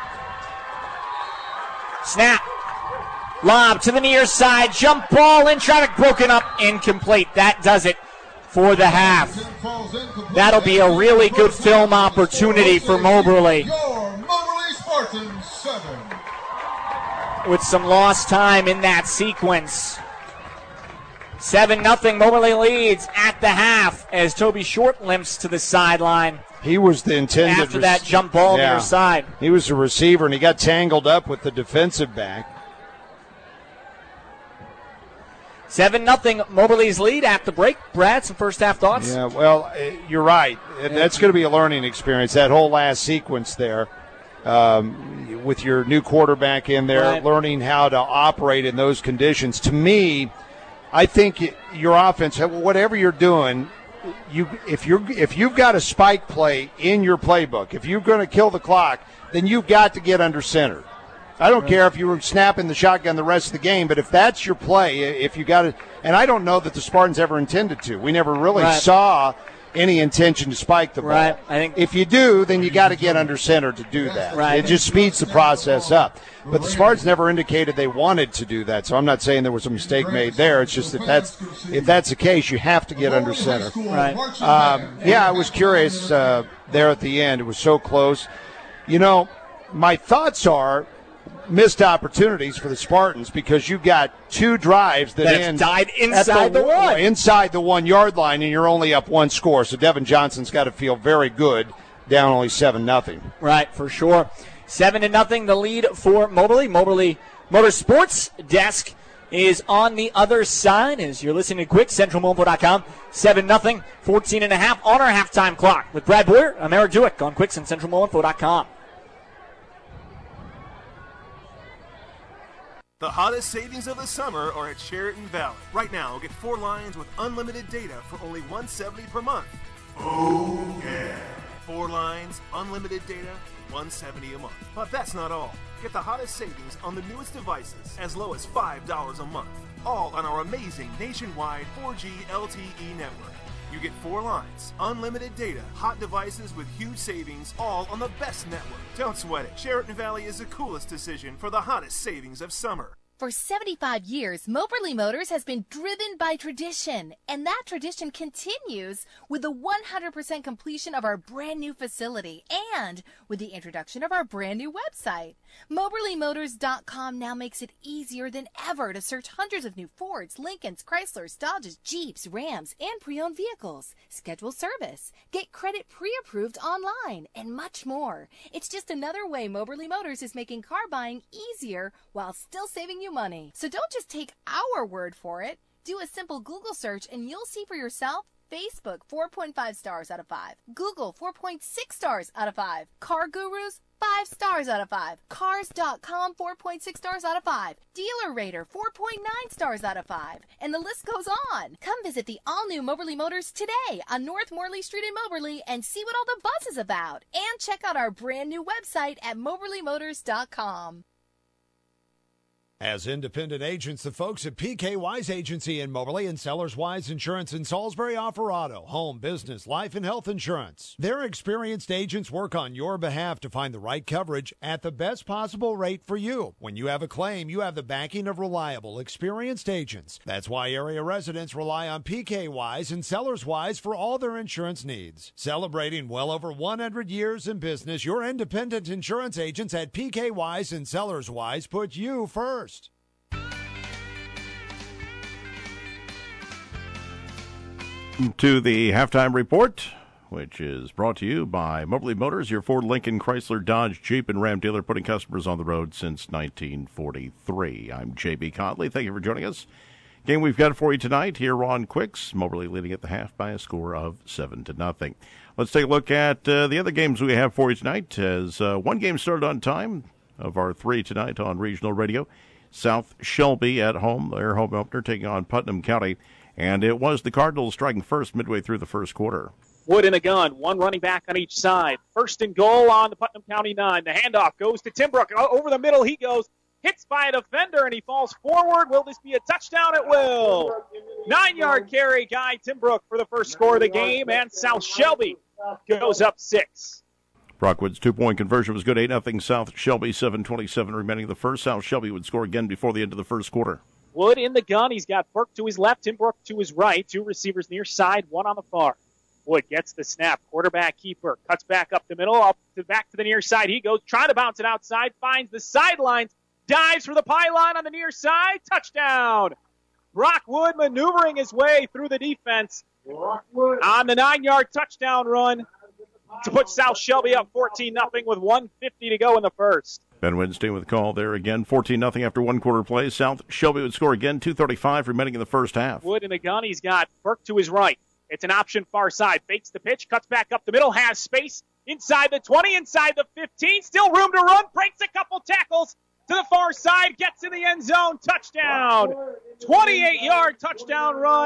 Snap. Lob to the near side. Jump ball in traffic. Broken up. Incomplete. That does it for the half. That'll be a really good film opportunity for Moberly. Your Moberly Spartans seven. With some lost time in that sequence. seven nothing. Moberly leads at the half as Toby Short limps to the sideline. He was the intended after that jump ball yeah. near side. He was the receiver, and he got tangled up with the defensive back. seven nothing Moberly's lead at the break. Brad, some first half thoughts? Yeah, well, you're right. That's going to be a learning experience, that whole last sequence there. Um, with your new quarterback in there, right. learning how to operate in those conditions. To me, I think your offense, whatever you're doing, you if you if you've got a spike play in your playbook, if you're going to kill the clock, then you've got to get under center. I don't right. care if you were snapping the shotgun the rest of the game, but if that's your play, if you got it, and I don't know that the Spartans ever intended to. We never really right. saw any intention to spike the ball. Right. I think if you do, then you got to get under center to do that. Right. It just speeds the process up. But the Spartans never indicated they wanted to do that, so I'm not saying there was a mistake made there. It's just that that's if that's the case, you have to get under center. Right. Um, yeah, I was curious uh, there at the end. It was so close. You know, my thoughts are missed opportunities for the Spartans because you've got two drives that That's end died inside the, the one. Inside the one-yard line, and you're only up one score. So Devin Johnson's got to feel very good, down only seven nothing. Right, for sure. seven to nothing, the lead for Moberly. Moberly Motorsports Desk is on the other side as you're listening to Quick, Central Mobile dot com. seven nothing, fourteen and a half on our halftime clock. With Brad Boyer, I'm Eric Jewick on Quicks and Central Mobile dot com. The hottest savings of the summer are at Sheraton Valley. Right now, get four lines with unlimited data for only one hundred seventy dollars per month. Oh, yeah. Four lines, unlimited data, one hundred seventy dollars a month. But that's not all. Get the hottest savings on the newest devices as low as five dollars a month. All on our amazing nationwide four G L T E network. You get four lines, unlimited data, hot devices with huge savings, all on the best network. Don't sweat it. Sheraton Valley is the coolest decision for the hottest savings of summer. For seventy-five years, Moberly Motors has been driven by tradition, and that tradition continues with the one hundred percent completion of our brand new facility and with the introduction of our brand new website. Moberly Motors dot com now makes it easier than ever to search hundreds of new Fords, Lincolns, Chryslers, Dodges, Jeeps, Rams, and pre-owned vehicles, schedule service, get credit pre-approved online, and much more. It's just another way Moberly Motors is making car buying easier while still saving you money. So don't just take our word for it. Do a simple Google search and you'll see for yourself. Facebook, four point five stars out of five. Google, four point six stars out of five. Car Gurus, five stars out of five. Cars dot com, four point six stars out of five. Dealer Rater, four point nine stars out of five. And the list goes on. Come visit the all-new Moberly Motors today on North Morley Street in Moberly and see what all the buzz is about. And check out our brand new website at Moberly Motors dot com. As independent agents, the folks at P K Wise Agency in Moberly and Sellers Wise Insurance in Salisbury offer auto, home, business, life, and health insurance. Their experienced agents work on your behalf to find the right coverage at the best possible rate for you. When you have a claim, you have the backing of reliable, experienced agents. That's why area residents rely on P K Wise and Sellers Wise for all their insurance needs. Celebrating well over one hundred years in business, your independent insurance agents at P K Wise and Sellers Wise put you first. To the halftime report, which is brought to you by Moberly Motors, your Ford, Lincoln, Chrysler, Dodge, Jeep, and Ram dealer, putting customers on the road since nineteen forty-three. I'm J B Conley. Thank you for joining us. Game we've got for you tonight here on Quicks. Moberly leading at the half by a score of seven to nothing. Let's take a look at uh, the other games we have for you tonight. As uh, one game started on time of our three tonight on regional radio. South Shelby at home, their home opener, taking on Putnam County. And it was the Cardinals striking first midway through the first quarter. Wood in a gun, one running back on each side. First and goal on the Putnam County nine. The handoff goes to Timbrook. Over the middle he goes. Hits by a defender, and he falls forward. Will this be a touchdown? It will. Nine-yard carry, Guy Timbrook for the first score of the game, and South Shelby goes up six. Brockwood's two-point conversion was good, eight nothing South Shelby, seven twenty-seven remaining in the first. South Shelby would score again before the end of the first quarter. Wood in the gun. He's got Burke to his left, Timbrook to his right. Two receivers near side, one on the far. Wood gets the snap. Quarterback keeper cuts back up the middle, up to back to the near side. He goes, trying to bounce it outside, finds the sidelines, dives for the pylon on the near side. Touchdown. Brock Wood maneuvering his way through the defense on the nine-yard touchdown run to put South Shelby up fourteen nothing with one fifty to go in the first. Ben Winston with the call there again. fourteen nothing after one quarter play. South Shelby would score again. two thirty-five remaining in the first half. Wood in the gun. He's got Burke to his right. It's an option far side. Fakes the pitch. Cuts back up the middle. Has space inside the twenty, inside the fifteen. Still room to run. Breaks a couple tackles to the far side. Gets in the end zone. Touchdown. twenty-eight-yard touchdown run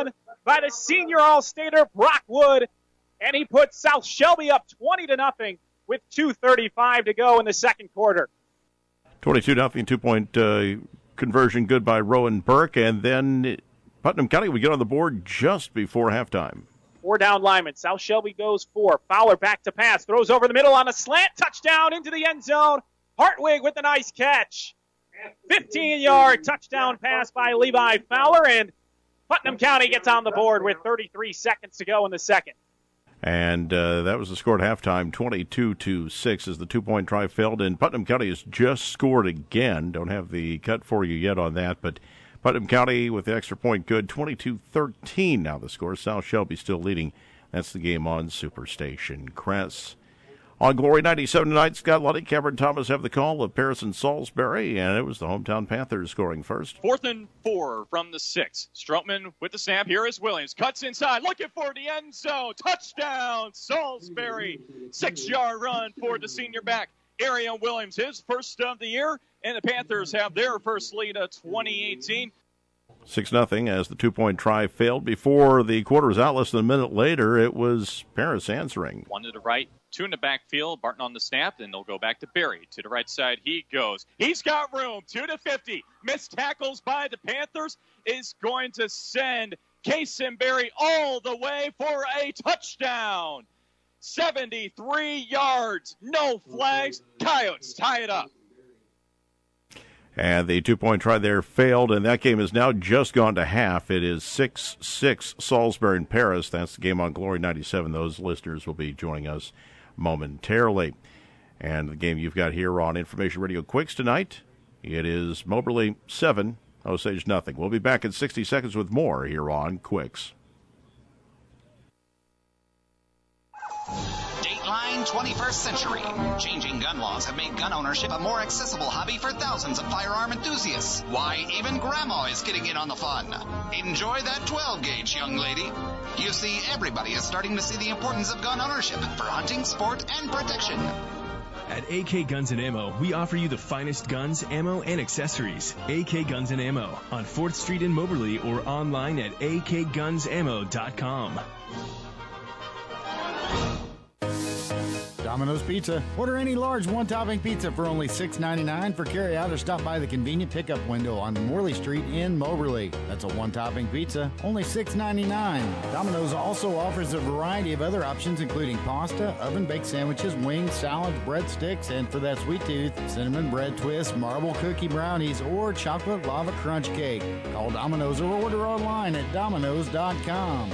by the senior All-Stater Brock Wood, and he puts South Shelby up twenty to nothing with two thirty-five to go in the second quarter. twenty-two nothing, two-point uh, conversion good by Rowan Burke, and then Putnam County would get on the board just before halftime. Four down linemen. South Shelby goes four. Fowler back to pass. Throws over the middle on a slant. Touchdown into the end zone. Hartwig with a nice catch. fifteen-yard touchdown pass by Levi Fowler, and Putnam County gets on the board with thirty-three seconds to go in the second. And uh, that was the score at halftime, twenty-two to six as the two-point try failed. And Putnam County has just scored again. Don't have the cut for you yet on that, but Putnam County with the extra point good, twenty-two thirteen now the score. South Shelby still leading. That's the game on Superstation Cress. On Glory ninety-seven tonight, Scott Luddy, Cameron Thomas have the call of Paris and Salisbury, and it was the hometown Panthers scoring first. Fourth and four from the six. Stroutman with the snap. Here is Williams. Cuts inside, looking for the end zone. Touchdown, Salisbury. Six-yard run for the senior back, Arian Williams, his first of the year, and the Panthers have their first lead of twenty eighteen. six nothing as the two-point try failed. Before the quarter was out, less than a minute later, it was Paris answering. One to the right, two in the backfield. Barton on the snap, then they'll go back to Barry. To the right side he goes. He's got room, two to fifty. Missed tackles by the Panthers is going to send Kason Barry all the way for a touchdown. seventy-three yards, no flags. Coyotes tie it up. And the two-point try there failed, and that game has now just gone to half. It is six six Salisbury and Paris. That's the game on Glory ninety-seven. Those listeners will be joining us momentarily. And the game you've got here on Information Radio Quicks tonight, it is Moberly seven, Osage nothing. We'll be back in sixty seconds with more here on Quicks. Dateline twenty-first Century. Changing gun laws have made gun ownership a more accessible hobby for thousands of firearm enthusiasts. Why, even Grandma is getting in on the fun. Enjoy that twelve gauge, young lady. You see, everybody is starting to see the importance of gun ownership for hunting, sport, and protection. At A K Guns and Ammo, we offer you the finest guns, ammo, and accessories. A K Guns and Ammo on fourth Street in Moberly or online at a k guns ammo dot com. Domino's Pizza. Order any large one-topping pizza for only six ninety-nine for carry-out or stop by the convenient pickup window on Morley Street in Moberly. That's a one-topping pizza, only six ninety-nine. Domino's also offers a variety of other options including pasta, oven-baked sandwiches, wings, salads, breadsticks, and for that sweet tooth, cinnamon bread twist, marble cookie brownies, or chocolate lava crunch cake. Call Domino's or order online at domino's dot com.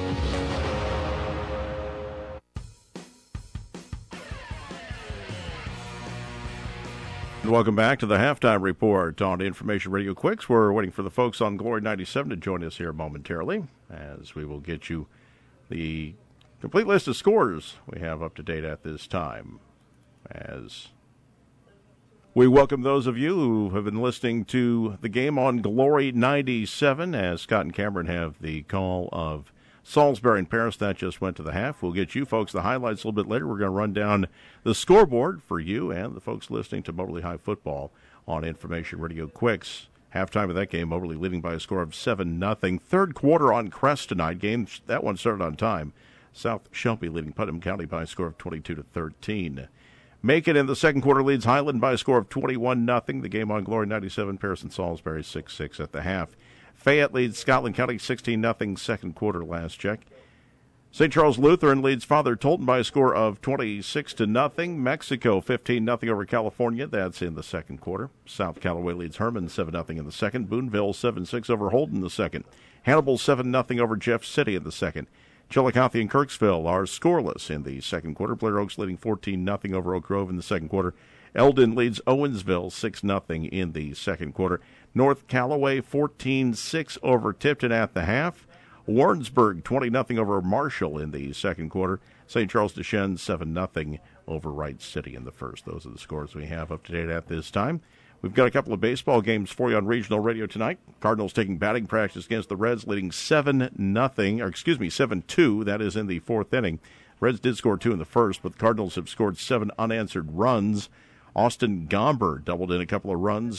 Welcome back to the Halftime Report on Information Radio Quicks. We're waiting for the folks on Glory ninety-seven to join us here momentarily, as we will get you the complete list of scores we have up to date at this time. As we welcome those of you who have been listening to the game on Glory ninety-seven, as Scott and Cameron have the call of Salisbury and Paris. That just went to the half. We'll get you folks the highlights a little bit later. We're going to run down the scoreboard for you and the folks listening to Moberly High Football on Information Radio Quicks. Halftime of that game, Moberly leading by a score of seven nothing. Third quarter on Crest tonight. Game, that one started on time. South Shelby leading Putnam County by a score of twenty-two to thirteen. Macon in the second quarter leads Highland by a score of twenty-one nothing. The game on Glory ninety-seven, Paris and Salisbury six six at the half. Fayette leads Scotland County sixteen nothing second quarter last check. Saint Charles Lutheran leads Father Tolton by a score of twenty-six to nothing. Mexico fifteen nothing over California. That's in the second quarter. South Callaway leads Herman seven nothing in the second. Boonville seven six over Holden in the second. Hannibal seven nothing over Jeff City in the second. Chillicothe and Kirksville are scoreless in the second quarter. Blair Oaks leading fourteen nothing over Oak Grove in the second quarter. Eldon leads Owensville six nothing in the second quarter. North Callaway fourteen six over Tipton at the half. Warrensburg twenty nothing over Marshall in the second quarter. Saint Charles Deschênes seven nothing over Wright City in the first. Those are the scores we have up to date at this time. We've got a couple of baseball games for you on regional radio tonight. Cardinals taking batting practice against the Reds, leading seven nothing, or excuse me, seven two. That is in the fourth inning. Reds did score two in the first, but the Cardinals have scored seven unanswered runs. Austin Gomber doubled in a couple of runs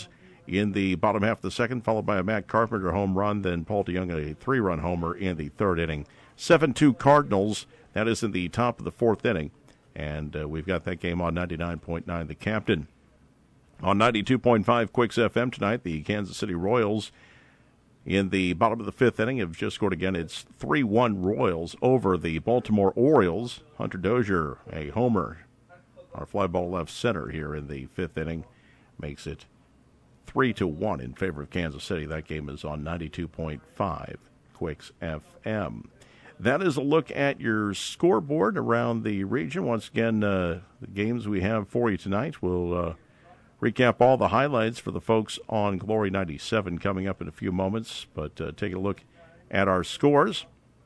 in the bottom half of the second, followed by a Matt Carpenter home run, then Paul DeYoung a three-run homer in the third inning. seven two Cardinals, that is in the top of the fourth inning. And uh, we've got that game on ninety-nine point nine The Captain. On ninety-two point five Quicks F M tonight, the Kansas City Royals in the bottom of the fifth inning have just scored again. It's three one Royals over the Baltimore Orioles. Hunter Dozier, a homer on a fly ball left center here in the fifth inning, makes it three to one in favor of Kansas City. That game is on ninety-two point five Quicks F M. That is a look at your scoreboard around the region. Once again, uh, the games we have for you tonight. We'll uh, recap all the highlights for the folks on Glory ninety-seven coming up in a few moments. But uh, take a look at our scores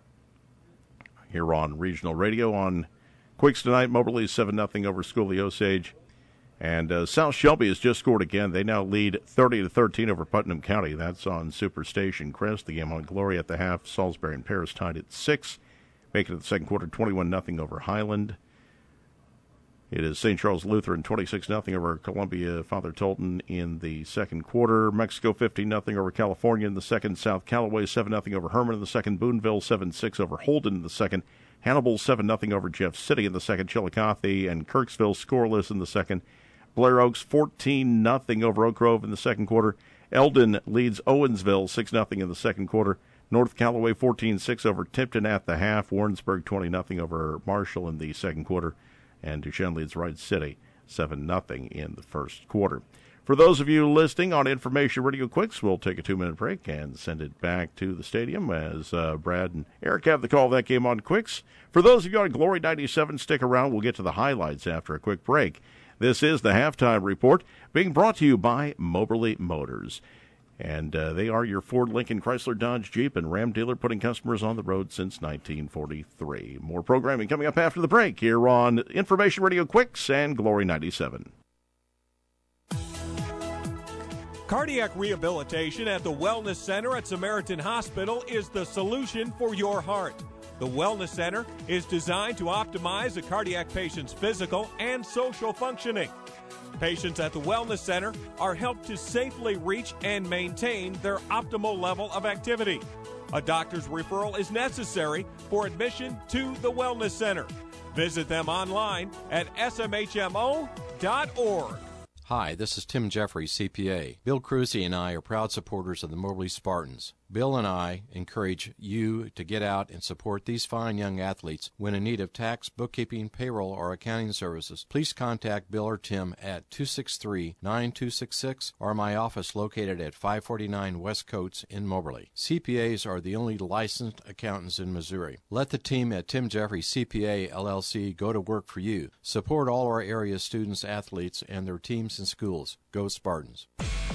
here on Regional Radio. On Quicks tonight, Moberly seven nothing over Schooley Osage. And uh, South Shelby has just scored again. They now lead thirty to thirteen over Putnam County. That's on Superstation Crest. The game on Glory at the half. Salisbury and Paris tied at six. Making it the second quarter, twenty-one nothing over Highland. It is Saint Charles Lutheran twenty-six nothing over Columbia Father Tolton in the second quarter. Mexico fifteen nothing over California in the second. South Callaway seven nothing over Herman in the second. Boonville seven six over Holden in the second. Hannibal seven nothing over Jeff City in the second. Chillicothe and Kirksville scoreless in the second. Blair Oaks fourteen nothing over Oak Grove in the second quarter. Eldon leads Owensville six nothing in the second quarter. North Callaway fourteen six over Tipton at the half. Warrensburg twenty nothing over Marshall in the second quarter. And Duchesne leads Wright City seven nothing in the first quarter. For those of you listening on Information Radio Quicks, we'll take a two-minute break and send it back to the stadium as uh, Brad and Eric have the call of that game on Quicks. For those of you on Glory ninety-seven, stick around. We'll get to the highlights after a quick break. This is the Halftime Report being brought to you by Moberly Motors. And uh, they are your Ford, Lincoln, Chrysler, Dodge, Jeep, and Ram dealer, putting customers on the road since nineteen forty-three. More programming coming up after the break here on Information Radio Quicks and Glory ninety-seven. Cardiac rehabilitation at the Wellness Center at Samaritan Hospital is the solution for your heart. The Wellness Center is designed to optimize a cardiac patient's physical and social functioning. Patients at the Wellness Center are helped to safely reach and maintain their optimal level of activity. A doctor's referral is necessary for admission to the Wellness Center. Visit them online at S M H M O dot org. Hi, this is Tim Jeffrey, C P A. Bill Cruzy and I are proud supporters of the Moberly Spartans. Bill and I encourage you to get out and support these fine young athletes when in need of tax, bookkeeping, payroll, or accounting services. Please contact Bill or Tim at two six three, nine two six six or my office located at five forty-nine West Coates in Moberly. C P As are the only licensed accountants in Missouri. Let the team at Tim Jeffrey C P A L L C go to work for you. Support all our area students, athletes, and their teams and schools. Go Spartans.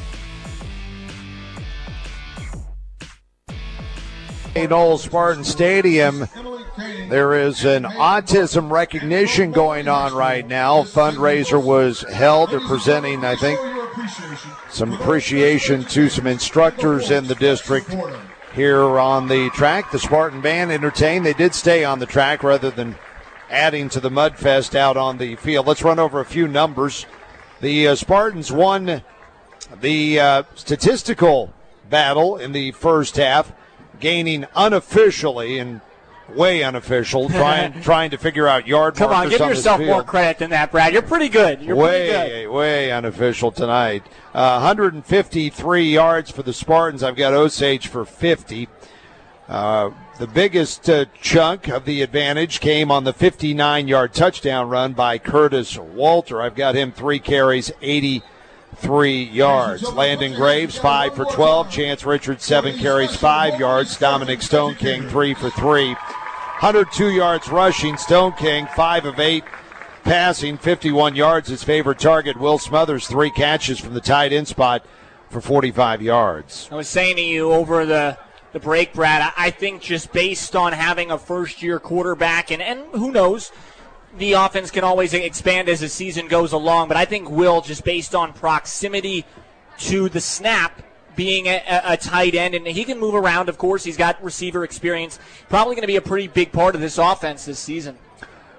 Old Spartan Stadium, there is an autism recognition going on right now. Fundraiser was held. They're presenting, I think, some appreciation to some instructors in the district here on the track. The Spartan band entertained. They did stay on the track rather than adding to the Mudfest out on the field. Let's run over a few numbers. The uh, Spartans won the uh, statistical battle in the first half, gaining unofficially and way unofficial, trying trying to figure out yard Come markers on, give on yourself this more field. credit than that, Brad. You're pretty good. You're way, pretty good. way unofficial tonight. Uh, one hundred fifty-three yards for the Spartans. I've got Osage for fifty. Uh, the biggest uh, chunk of the advantage came on the fifty-nine-yard touchdown run by Curtis Walter. I've got him three carries, eighty-three yards. Landon Graves, five for twelve. Chance Richards, seven carries, five yards. Dominic Stone King, three for three. one hundred two yards rushing. Stone King, five of eight. Passing, fifty-one yards. His favorite target, Will Smothers, three catches from the tight end spot for forty-five yards. I was saying to you over the, the break, Brad, I think just based on having a first-year quarterback, and, and who knows, the offense can always expand as the season goes along, but I think Will, just based on proximity to the snap, being a, a tight end, and he can move around, of course. He's got receiver experience. Probably going to be a pretty big part of this offense this season.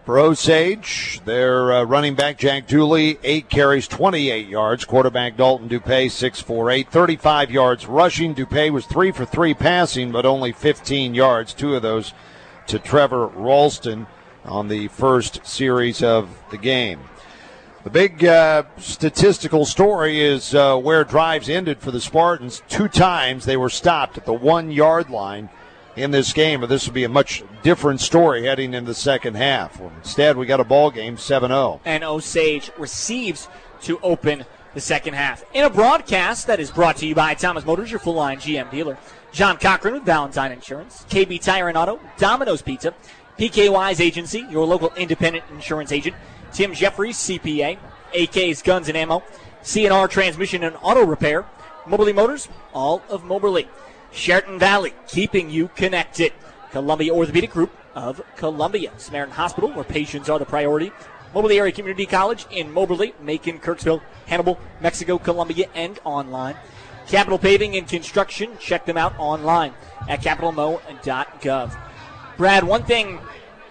For Osage, their uh, running back, Jack Dooley, eight carries, twenty-eight yards. Quarterback Dalton Dupay, six four eight, thirty-five yards rushing. Dupay was three for three passing, but only fifteen yards. Two of those to Trevor Ralston on the first series of the game. The big uh, statistical story is uh, where drives ended for the Spartans. Two times they were stopped at the one-yard line in this game, but this would be a much different story heading into the second half. Well, instead, we got a ball game, seven oh. And Osage receives to open the second half. In a broadcast that is brought to you by Thomas Motors, your full-line G M dealer. John Cochran with Valentine Insurance, K B Tire and Auto, Domino's Pizza, P K Y's Agency, your local independent insurance agent, Tim Jeffries, C P A, A K's Guns and Ammo, C and R Transmission and Auto Repair, Moberly Motors, all of Moberly. Sheraton Valley, keeping you connected. Columbia Orthopedic Group of Columbia. Samaritan Hospital, where patients are the priority. Moberly Area Community College in Moberly, Macon, Kirksville, Hannibal, Mexico, Columbia, and online. Capital Paving and Construction, check them out online at capital mo dot gov. Brad, one thing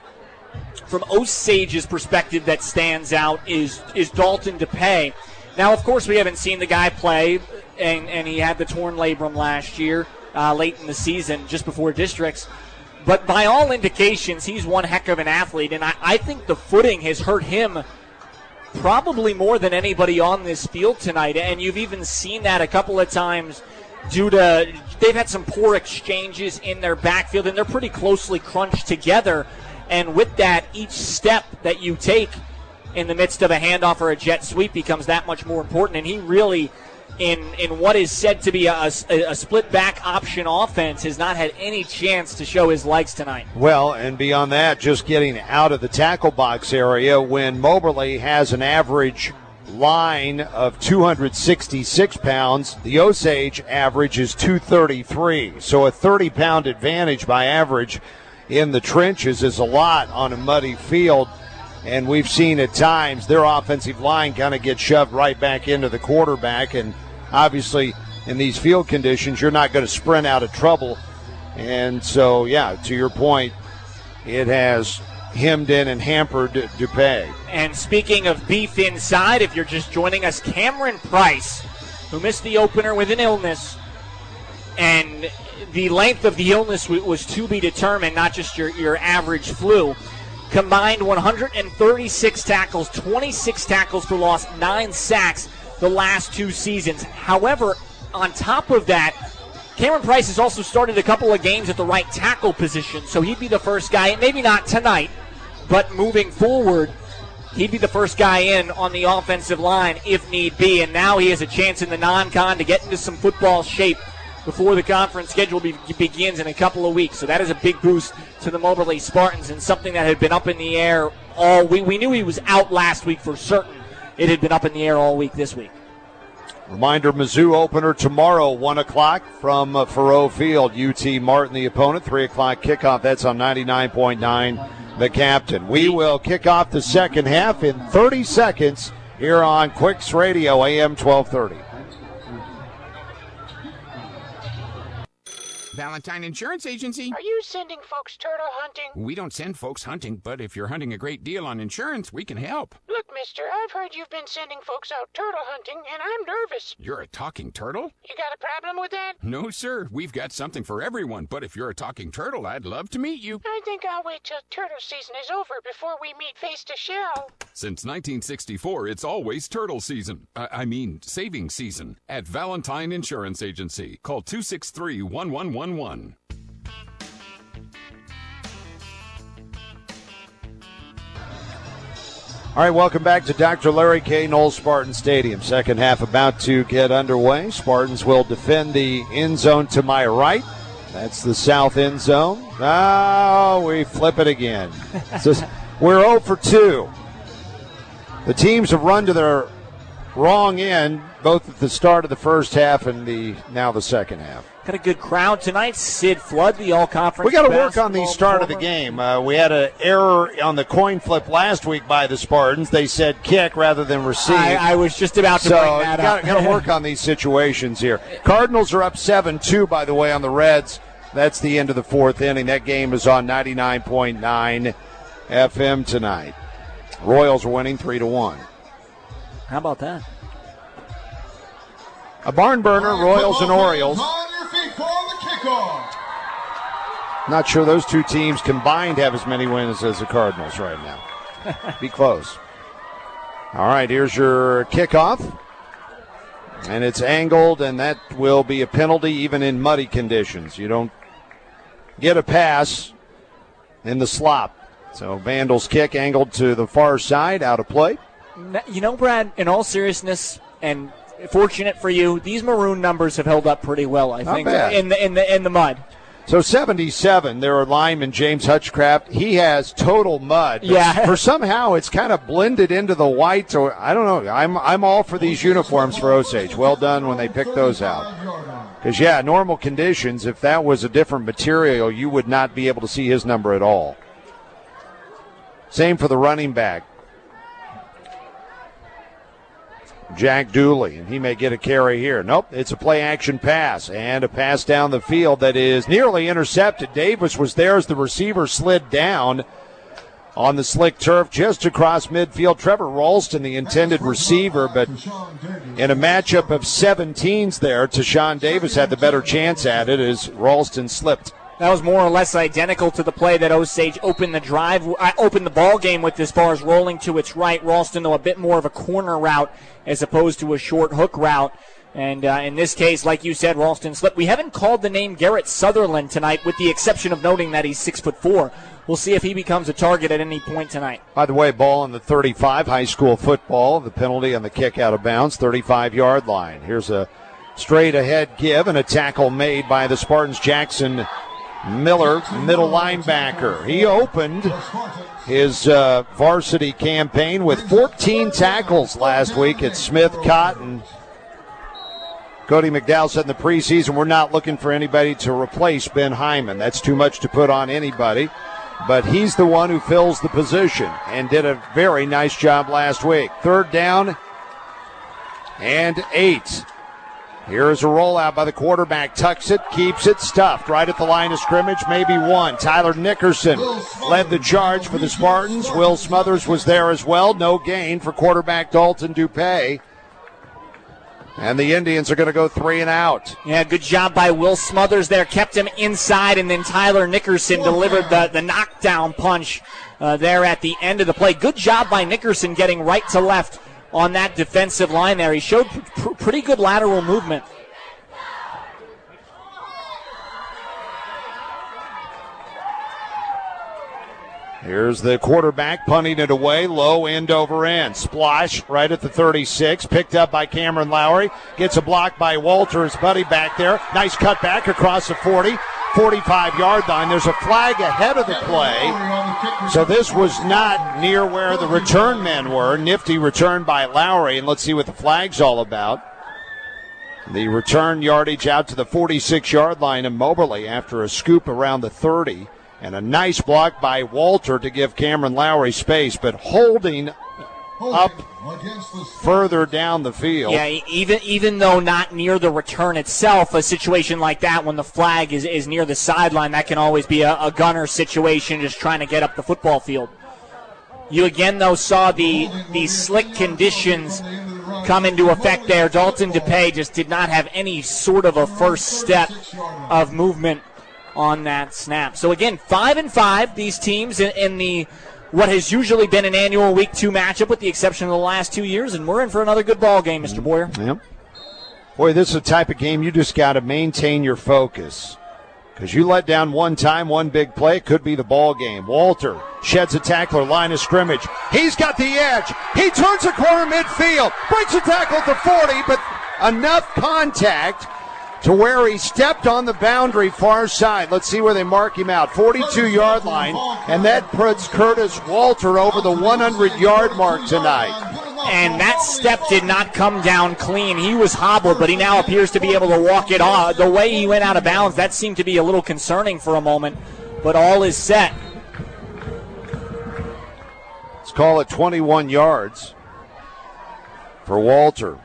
from Osage's perspective that stands out is, is Dalton Dupay. Now, of course, we haven't seen the guy play, and, and he had the torn labrum last year. Uh, late in the season, just before districts. But by all indications, he's one heck of an athlete, and I, I think the footing has hurt him probably more than anybody on this field tonight. And you've even seen that a couple of times due to they've had some poor exchanges in their backfield, and they're pretty closely crunched together. And with that, each step that you take in the midst of a handoff or a jet sweep becomes that much more important. And he really, in in what is said to be a, a, a split-back option offense, has not had any chance to show his legs tonight. Well, and beyond that, just getting out of the tackle box area when Moberly has an average line of two hundred sixty-six pounds, the Osage average is two thirty-three. So a thirty-pound advantage by average in the trenches is a lot on a muddy field. And we've seen at times their offensive line kind of get shoved right back into the quarterback. And obviously in these field conditions, you're not going to sprint out of trouble. And so, yeah, to your point, it has hemmed in and hampered Dupay. And speaking of beef inside, if you're just joining us, Cameron Price, who missed the opener with an illness, and the length of the illness was to be determined, not just your, your average flu. Combined one hundred thirty-six tackles, twenty-six tackles for loss, nine sacks the last two seasons. However, on top of that, Cameron Price has also started a couple of games at the right tackle position, so he'd be the first guy, maybe not tonight, but moving forward, he'd be the first guy in on the offensive line if need be, and now he has a chance in the non-con to get into some football shape before the conference schedule be- begins in a couple of weeks. So that is a big boost to the Moberly Spartans, and something that had been up in the air all week. We knew he was out last week for certain. It had been up in the air all week this week. Reminder, Mizzou opener tomorrow, one o'clock from uh, Faroe Field. U T Martin, the opponent, three o'clock kickoff. That's on ninety-nine point nine, The Captain. We will kick off the second half in thirty seconds here on Quicks Radio, A M twelve thirty. Valentine Insurance Agency. Are you sending folks turtle hunting? We don't send folks hunting, but if you're hunting a great deal on insurance, we can help. Look, mister, I've heard you've been sending folks out turtle hunting, and I'm nervous. You're a talking turtle? You got a problem with that? No, sir. We've got something for everyone, but if you're a talking turtle, I'd love to meet you. I think I'll wait till turtle season is over before we meet face to shell. Since nineteen sixty-four, it's always turtle season. I, I mean, saving season at Valentine Insurance Agency. Call two six three, one one one one. All right, welcome back to Doctor Larry K. Knowles Spartan Stadium. Second half about to get underway. Spartans will defend the end zone to my right. That's the south end zone. Oh, we flip it again. So we're oh for two. The teams have run to their wrong end, both at the start of the first half and the now the second half. Got a good crowd tonight. Sid Flood, the all-conference. We got to work on the start of the game. Uh, we had an error on the coin flip last week by the Spartans. They said kick rather than receive. I, I was just about to so bring that got, up. got to work on these situations here. Cardinals are up seven two, by the way, on the Reds. That's the end of the fourth inning. That game is on ninety-nine point nine F M tonight. Royals are winning three to one. How about that? A barn burner, Royals and Orioles. On your feet for the kickoff. Not sure those two teams combined have as many wins as the Cardinals right now. Be close. All right, here's your kickoff. And it's angled, and that will be a penalty even in muddy conditions. You don't get a pass in the slop. So Vandal's kick angled to the far side, out of play. You know, Brad, in all seriousness, and fortunate for you, these maroon numbers have held up pretty well, I Not think, bad. in the in the in the mud. So seventy-seven, there are lineman James Hutchcraft. He has total mud. But Yeah. For somehow it's kind of blended into the white. Or I don't know. I'm I'm all for these uniforms for Osage. Well done when they picked those out. Because yeah, normal conditions, if that was a different material, you would not be able to see his number at all. Same for the running back, Jack Dooley, and he may get a carry here. Nope, it's a play-action pass, and a pass down the field that is nearly intercepted. Davis was there as the receiver slid down on the slick turf just across midfield. Trevor Ralston, the intended receiver, but in a matchup of seventeens there, Tashawn Davis had the better chance at it as Ralston slipped. That was more or less identical to the play that Osage opened the drive, uh, opened the ball game with, as far as rolling to its right. Ralston, though, a bit more of a corner route as opposed to a short hook route. And uh, in this case, like you said, Ralston slipped. We haven't called the name Garrett Sutherland tonight, with the exception of noting that he's six foot four. We'll see if he becomes a target at any point tonight. By the way, ball on the thirty-five, high school football. The penalty on the kick out of bounds, thirty-five-yard line. Here's a straight-ahead give and a tackle made by the Spartans. Jackson Miller, middle linebacker. He opened his uh, varsity campaign with fourteen tackles last week at Smith Cotton. Cody McDowell said in the preseason, we're not looking for anybody to replace Ben Hyman. That's too much to put on anybody. But he's the one who fills the position and did a very nice job last week. Third down and eight. Here is a rollout by the quarterback. Tucks it, keeps it, stuffed right at the line of scrimmage, maybe one. Tyler Nickerson led the charge for the Spartans. Will Smothers was there as well. No gain for quarterback Dalton Dupay. And the Indians are going to go three and out. Yeah, good job by Will Smothers there. Kept him inside, and then Tyler Nickerson delivered the, the knockdown punch uh, there at the end of the play. Good job by Nickerson getting right to left on that defensive line there. He showed pr- pretty good lateral movement. Here's the quarterback punting it away, low end over end. Splash right at the thirty-six, picked up by Cameron Lowry. Gets a block by Walter, his buddy back there. Nice cut back across the forty, forty-five-yard line. There's a flag ahead of the play. So this was not near where the return men were. Nifty return by Lowry, and let's see what the flag's all about. The return yardage out to the forty-six-yard line of Moberly after a scoop around the thirty. And a nice block by Walter to give Cameron Lowry space, but holding up further down the field. Yeah, even even though not near the return itself, a situation like that when the flag is, is near the sideline, that can always be a, a gunner situation, just trying to get up the football field. You again, though, saw the, the slick conditions come into effect there. Dalton Dupay just did not have any sort of a first step of movement on that snap. So again, five and five, these teams in, in the what has usually been an annual week two matchup, with the exception of the last two years, and we're in for another good ball game, Mister Boyer. Yep. Boy, this is a type of game you just got to maintain your focus, because you let down one time, one big play, it could be the ball game. Walter sheds a tackler, line of scrimmage. He's got the edge. He turns the corner midfield, breaks a tackle at the forty, but enough contact to where he stepped on the boundary far side. Let's see where they mark him out. forty-two-yard line, and that puts Curtis Walter over the hundred-yard mark tonight. And that step did not come down clean. He was hobbled, but he now appears to be able to walk it off. The way he went out of bounds, that seemed to be a little concerning for a moment, but all is set. Let's call it twenty-one yards for Walter.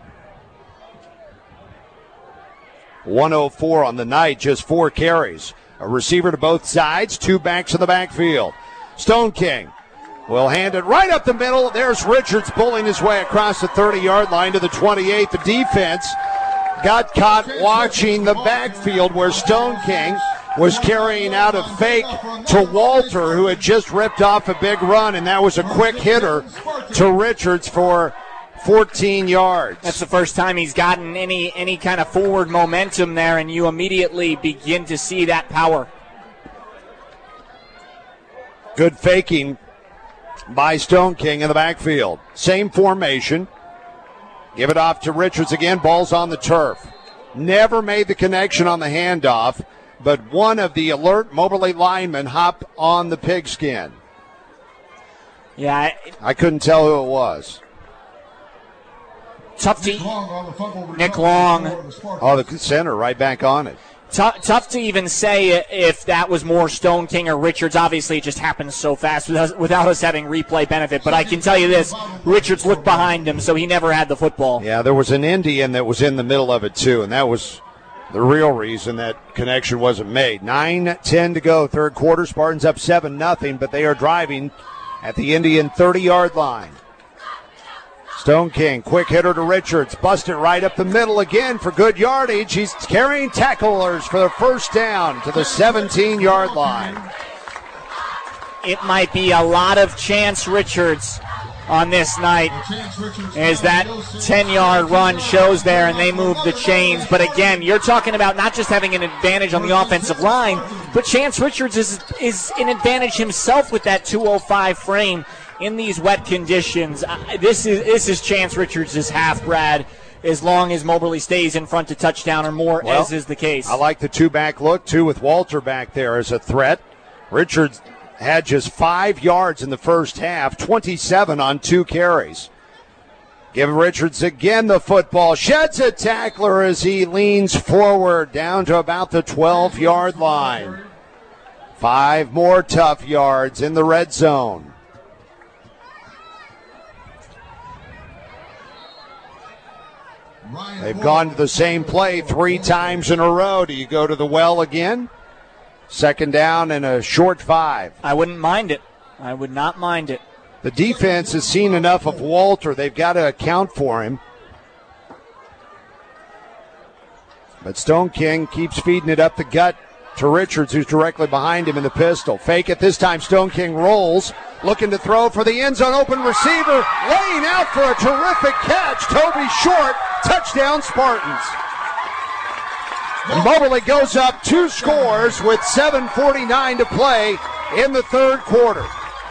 one oh four on the night, just four carries. A receiver to both sides, two backs in the backfield. Stone King will hand it right up the middle. There's Richards pulling his way across the thirty-yard line to the twenty-eight. The defense got caught watching the backfield where Stone King was carrying out a fake to Walter, who had just ripped off a big run, and that was a quick hitter to Richards for fourteen yards. That's the first time he's gotten any any kind of forward momentum there, and you immediately begin to see that power. Good faking by Stone King in the backfield. Same formation. Give it off to Richards again. Ball's on the turf. Never made the connection on the handoff, but one of the alert Moberly linemen hopped on the pigskin. Yeah, I, I couldn't tell who it was. Tough to Nick Long. Oh, the center right back on it. Tough, tough to even say if that was more Stone King or Richards. Obviously, it just happened so fast without, without us having replay benefit. But I can tell you this, Richards looked behind him, so he never had the football. Yeah, there was an Indian that was in the middle of it, too, and that was the real reason that connection wasn't made. nine ten to go, third quarter. Spartans up seven nothing, but they are driving at the Indian thirty-yard line. Stone King, quick hitter to Richards, busted right up the middle again for good yardage. He's carrying tacklers for the first down to the seventeen-yard line. It might be a lot of Chance Richards on this night as that ten-yard run shows there and they move the chains. But again, you're talking about not just having an advantage on the offensive line, but Chance Richards is, is an advantage himself with that two oh five frame in these wet conditions. Uh, this is this is Chance Richards' half, Brad, as long as Moberly stays in front to touchdown or more, well, as is the case. I like the two-back look, too, with Walter back there as a threat. Richards had just five yards in the first half, twenty-seven on two carries. Give Richards again the football. Sheds a tackler as he leans forward down to about the twelve-yard line. Five more tough yards in the red zone. They've gone to the same play three times in a row. Do you go to the well again? Second down and a short five. I wouldn't mind it. I would not mind it. The defense has seen enough of Walter. They've got to account for him. But Stone King keeps feeding it up the gut to Richards, who's directly behind him in the pistol. Fake it this time. Stone King rolls, looking to throw for the end zone. Open receiver, laying out for a terrific catch. Toby Short, touchdown Spartans. And Moberly goes up two scores with seven forty-nine to play in the third quarter.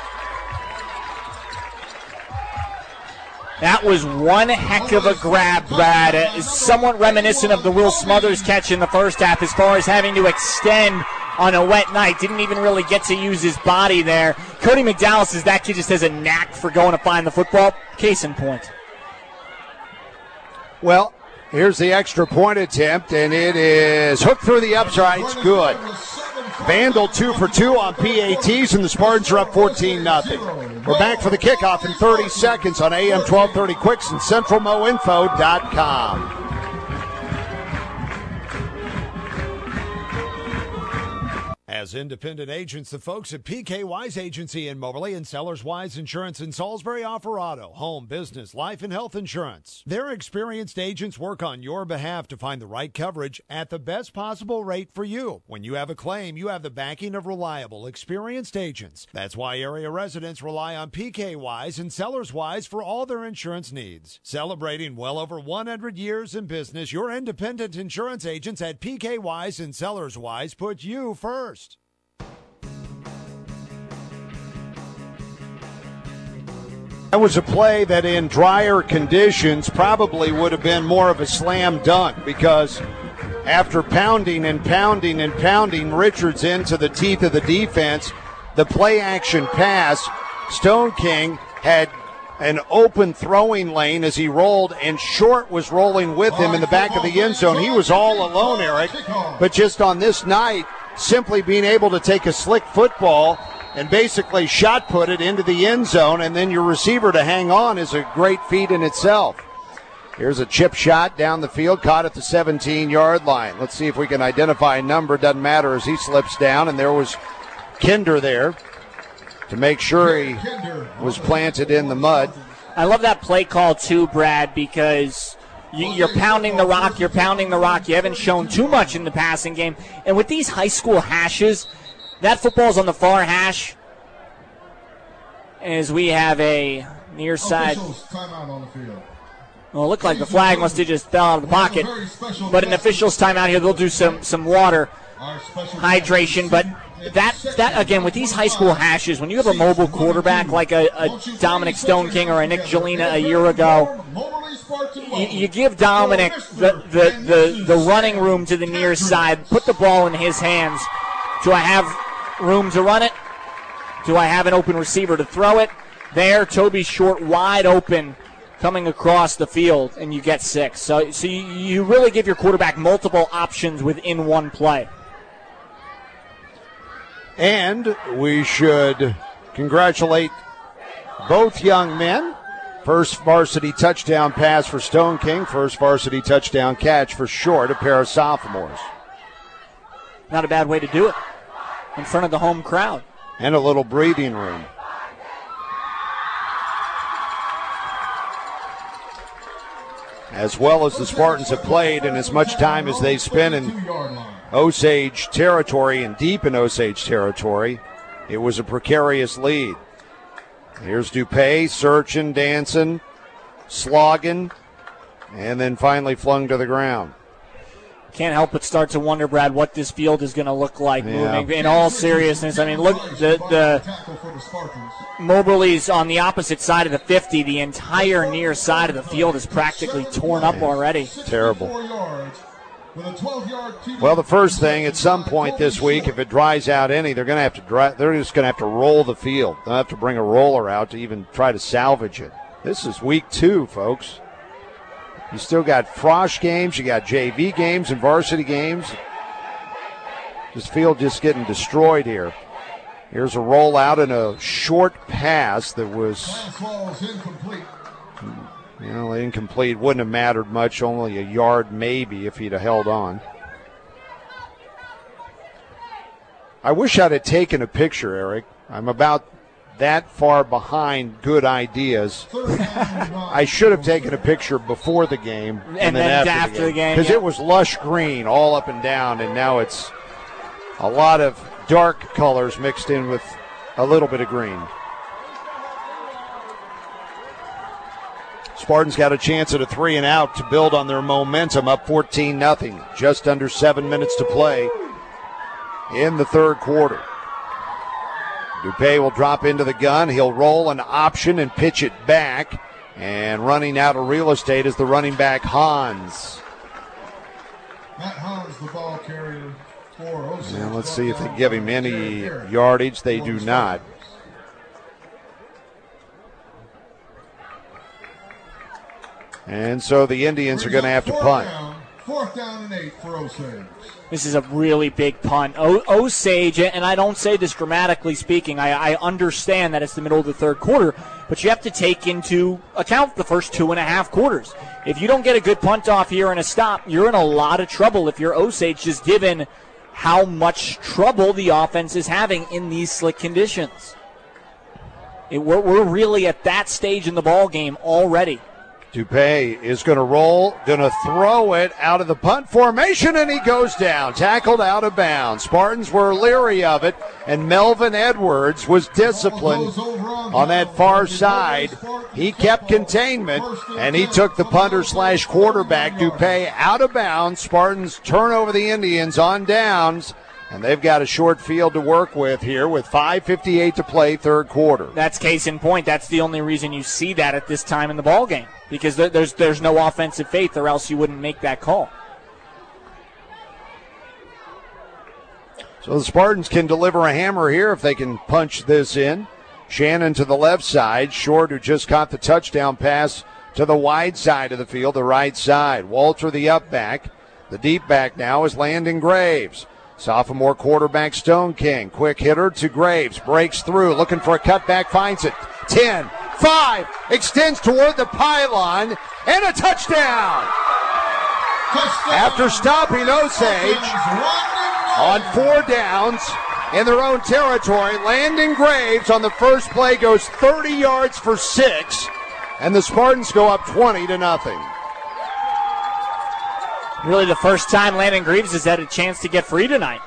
That was one heck of a grab, Brad. Uh, somewhat reminiscent of the Will Smothers catch in the first half as far as having to extend on a wet night. Didn't even really get to use his body there. Cody McDowell says that kid just has a knack for going to find the football. Case in point. Well, here's the extra point attempt, and it is hooked through the uprights. Good. Vandal two for two on P A Ts, and the Spartans are up fourteen nothing. We're back for the kickoff in thirty seconds on A M twelve thirty Quicks and Central Mo Info dot com. As independent agents, the folks at P K Wise Agency in Moberly and Sellers Wise Insurance in Salisbury offer auto, home, business, life, and health insurance. Their experienced agents work on your behalf to find the right coverage at the best possible rate for you. When you have a claim, you have the backing of reliable, experienced agents. That's why area residents rely on P K Wise and Sellers Wise for all their insurance needs. Celebrating well over one hundred years in business, your independent insurance agents at P K Wise and Sellers Wise put you first. That was a play that in drier conditions probably would have been more of a slam dunk, because after pounding and pounding and pounding Richards into the teeth of the defense, the play action pass, Stone King had an open throwing lane as he rolled, and Short was rolling with him in the back of the end zone. He was all alone, Eric, but just on this night, simply being able to take a slick football and basically shot put it into the end zone, and then your receiver to hang on is a great feat in itself. Here's a chip shot down the field, caught at the seventeen-yard line. Let's see if we can identify a number. Doesn't matter as he slips down, and there was Kinder there to make sure he was planted in the mud. I love that play call too, Brad, because you, you're pounding the rock, you're pounding the rock. You haven't shown too much in the passing game. And with these high school hashes, that football's on the far hash as we have a near side. Timeout on the field. Well, it looked like the flag must have just fell out of the pocket. But an official's timeout here, they'll do some, some water hydration. But that, that again, with these high school hashes, when you have a mobile quarterback like a, a Dominic Stone King or a Nick Gelina a year ago, you, you give Dominic the, the, the, the running room to the near side, put the ball in his hands. Do I have room to run it? Do I have an open receiver to throw it? There, Toby Short wide open coming across the field, and you get six. So, so you, you really give your quarterback multiple options within one play. And we should congratulate both young men. First varsity touchdown pass for Stone King. First varsity touchdown catch for Short, a pair of sophomores. Not a bad way to do it in front of the home crowd. And a little breathing room. As well as the Spartans have played, and as much time as they spent in Osage territory and deep in Osage territory, it was a precarious lead. Here's Dupay searching, dancing, slogging, and then finally flung to the ground. Can't help but start to wonder, Brad, what this field is going to look like yeah. moving. In all seriousness, I mean, look, the, the Moberly's on the opposite side of the fifty. The entire near side of the field is practically torn up already. Terrible. Well, the first thing, at some point this week, if it dries out any, they're going to have to dry, they're just going to have to roll the field. They'll have to bring a roller out to even try to salvage it. This is week two, folks. You still got Frosh games, you got J V games and varsity games. This field just getting destroyed here. Here's a rollout and a short pass that was, you know, incomplete. Wouldn't have mattered much, only a yard maybe if he'd have held on. I wish I'd have taken a picture, Eric. I'm about that far behind good ideas. I should have taken a picture before the game and, and then, then after, after the game because yeah. it was lush green all up and down, and now it's a lot of dark colors mixed in with a little bit of green. Spartans got a chance at a three and out to build on their momentum, up fourteen nothing. Just under seven minutes to play in the third quarter. Dupay will drop into the gun. He'll roll an option and pitch it back. And running out of real estate is the running back, Hans. Matt Hans, the ball carrier for Osage. Now let's see if they give him any yardage. They do not. And so the Indians are going to have to punt. Fourth down and eight for Osage. This is a really big punt. O- Osage, and I don't say this grammatically speaking, I, I understand that it's the middle of the third quarter, but you have to take into account the first two and a half quarters. If you don't get a good punt off here and a stop, you're in a lot of trouble if you're Osage, just given how much trouble the offense is having in these slick conditions. It, we're, we're really at that stage in the ball game already. Dupay is going to roll, going to throw it out of the punt formation, and he goes down, tackled out of bounds. Spartans were leery of it, and Melvin Edwards was disciplined on that far side. He kept containment, and he took the punter slash quarterback, Dupay, out of bounds. Spartans turn over the Indians on downs, and they've got a short field to work with here with five fifty-eight to play, third quarter. That's case in point. That's the only reason you see that at this time in the ball game, because there's there's no offensive faith, or else you wouldn't make that call. So the Spartans can deliver a hammer here if they can punch this in. Shannon to the left side. Short, who just caught the touchdown pass, to the wide side of the field, the right side. Walter, the up back. The deep back now is Landon Graves. Sophomore quarterback Stone King. Quick hitter to Graves. Breaks through. Looking for a cutback. Finds it. ten, five, extends toward the pylon, and a touchdown. touchdown. After stopping Osage on four downs in their own territory, Landon Graves on the first play goes thirty yards for six, and the Spartans go up twenty to nothing. Really the first time Landon Graves has had a chance to get free tonight.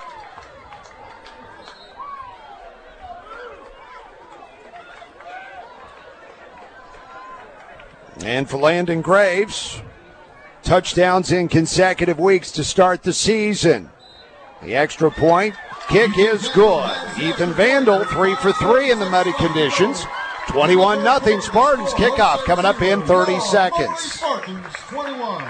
And for Landon Graves, touchdowns in consecutive weeks to start the season. The extra point kick is good. Ethan Vandal, three for three in the muddy conditions. twenty-one nothing Spartans. Kickoff coming up in thirty seconds. Spartans twenty-one.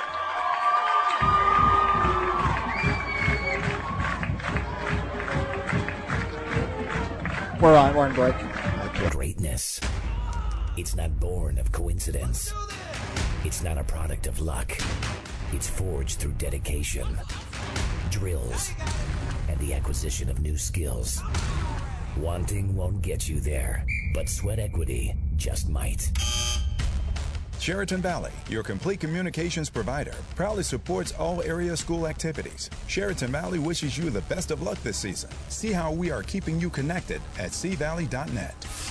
We're on, we're on break. Greatness. It's not born of coincidence. It's not a product of luck. It's forged through dedication, drills, and the acquisition of new skills. Wanting won't get you there, but sweat equity just might. Sheraton Valley, your complete communications provider, proudly supports all area school activities. Sheraton Valley wishes you the best of luck this season. See how we are keeping you connected at c valley dot net.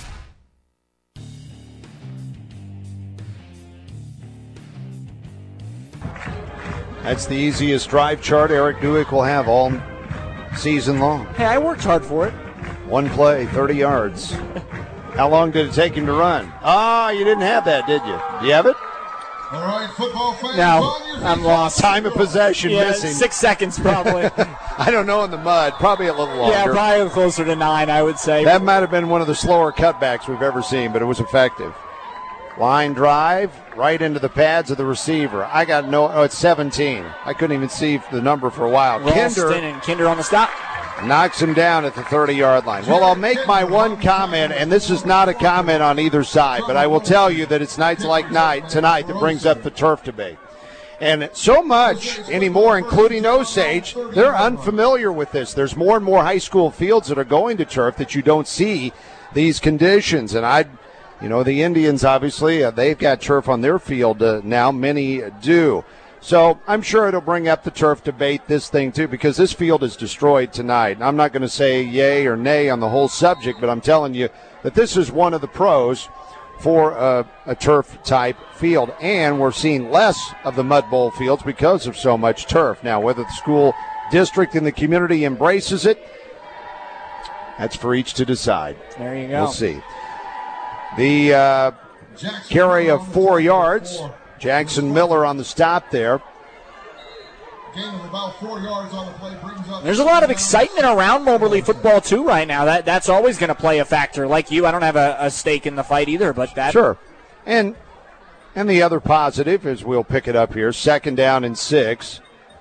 That's the easiest drive chart Eric Duick will have all season long. Hey, I worked hard for it. One play, thirty yards. How long did it take him to run? Ah, oh, you didn't have that, did you? Do you have it? All right, football fans. No, I'm lost. Time of possession yeah, missing. Six seconds probably. I don't know in the mud. Probably a little longer. Yeah, probably closer to nine, I would say. That might have been one of the slower cutbacks we've ever seen, but it was effective. Line drive right into the pads of the receiver. I got no, oh, it's seventeen. I couldn't even see the number for a while. Ralston and Kinder on the stop. Knocks him down at the thirty-yard line. Well, I'll make my one comment, and this is not a comment on either side, but I will tell you that it's nights like night tonight that brings up the turf debate. And so much anymore, including Osage, they're unfamiliar with this. There's more and more high school fields that are going to turf that you don't see these conditions. And I, you know, the Indians, obviously, uh, they've got turf on their field uh, now. Many do. So I'm sure it'll bring up the turf debate, this thing, too, because this field is destroyed tonight. And I'm not going to say yay or nay on the whole subject, but I'm telling you that this is one of the pros for a, a turf-type field. And we're seeing less of the mud bowl fields because of so much turf. Now, whether the school district and the community embraces it, that's for each to decide. There you go. We'll see. The uh, carry of four yards. Jackson Miller on the stop there. Gain of about four yards on the play brings up. There's a lot of excitement around Moberly football too right now. That that's always going to play a factor. Like you, I don't have a, a stake in the fight either, but that sure. And and the other positive is we'll pick it up here. Second down and six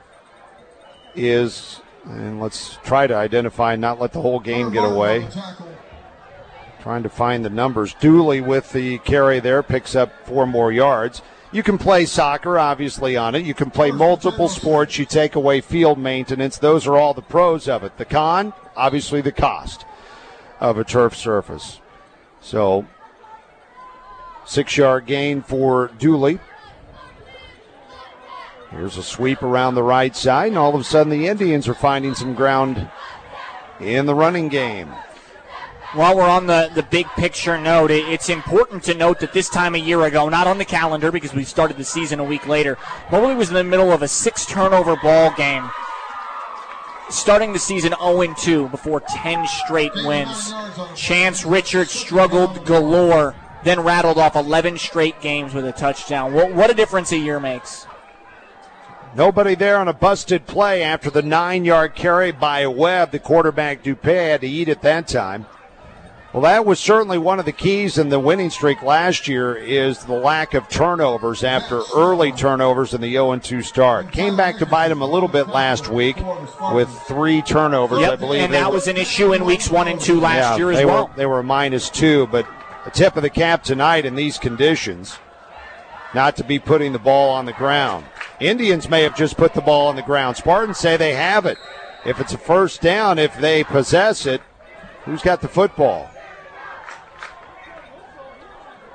is, and let's try to identify and not let the whole game get away. Trying to find the numbers. Dooley with the carry there picks up four more yards. You can play soccer, obviously, on it. You can play multiple sports. You take away field maintenance. Those are all the pros of it. The con, obviously, the cost of a turf surface. So, six-yard gain for Dooley. Here's a sweep around the right side, and all of a sudden the Indians are finding some ground in the running game. While we're on the, the big picture note, it, it's important to note that this time a year ago, not on the calendar because we started the season a week later, Moberly was in the middle of a six-turnover ball game, starting the season oh and two before ten straight wins. Chance Richards struggled galore, then rattled off eleven straight games with a touchdown. What, what a difference a year makes. Nobody there on a busted play after the nine-yard carry by Webb. The quarterback, Dupay, had to eat it that time. Well, that was certainly one of the keys in the winning streak last year is the lack of turnovers after early turnovers in the oh and two start. Came back to bite them a little bit last week with three turnovers, yep, I believe. And that were, was an issue in weeks one and two last yeah, year as they well. Were, they were minus two, but a tip of the cap tonight in these conditions, not to be putting the ball on the ground. Indians may have just put the ball on the ground. Spartans say they have it. If it's a first down, if they possess it, who's got the football?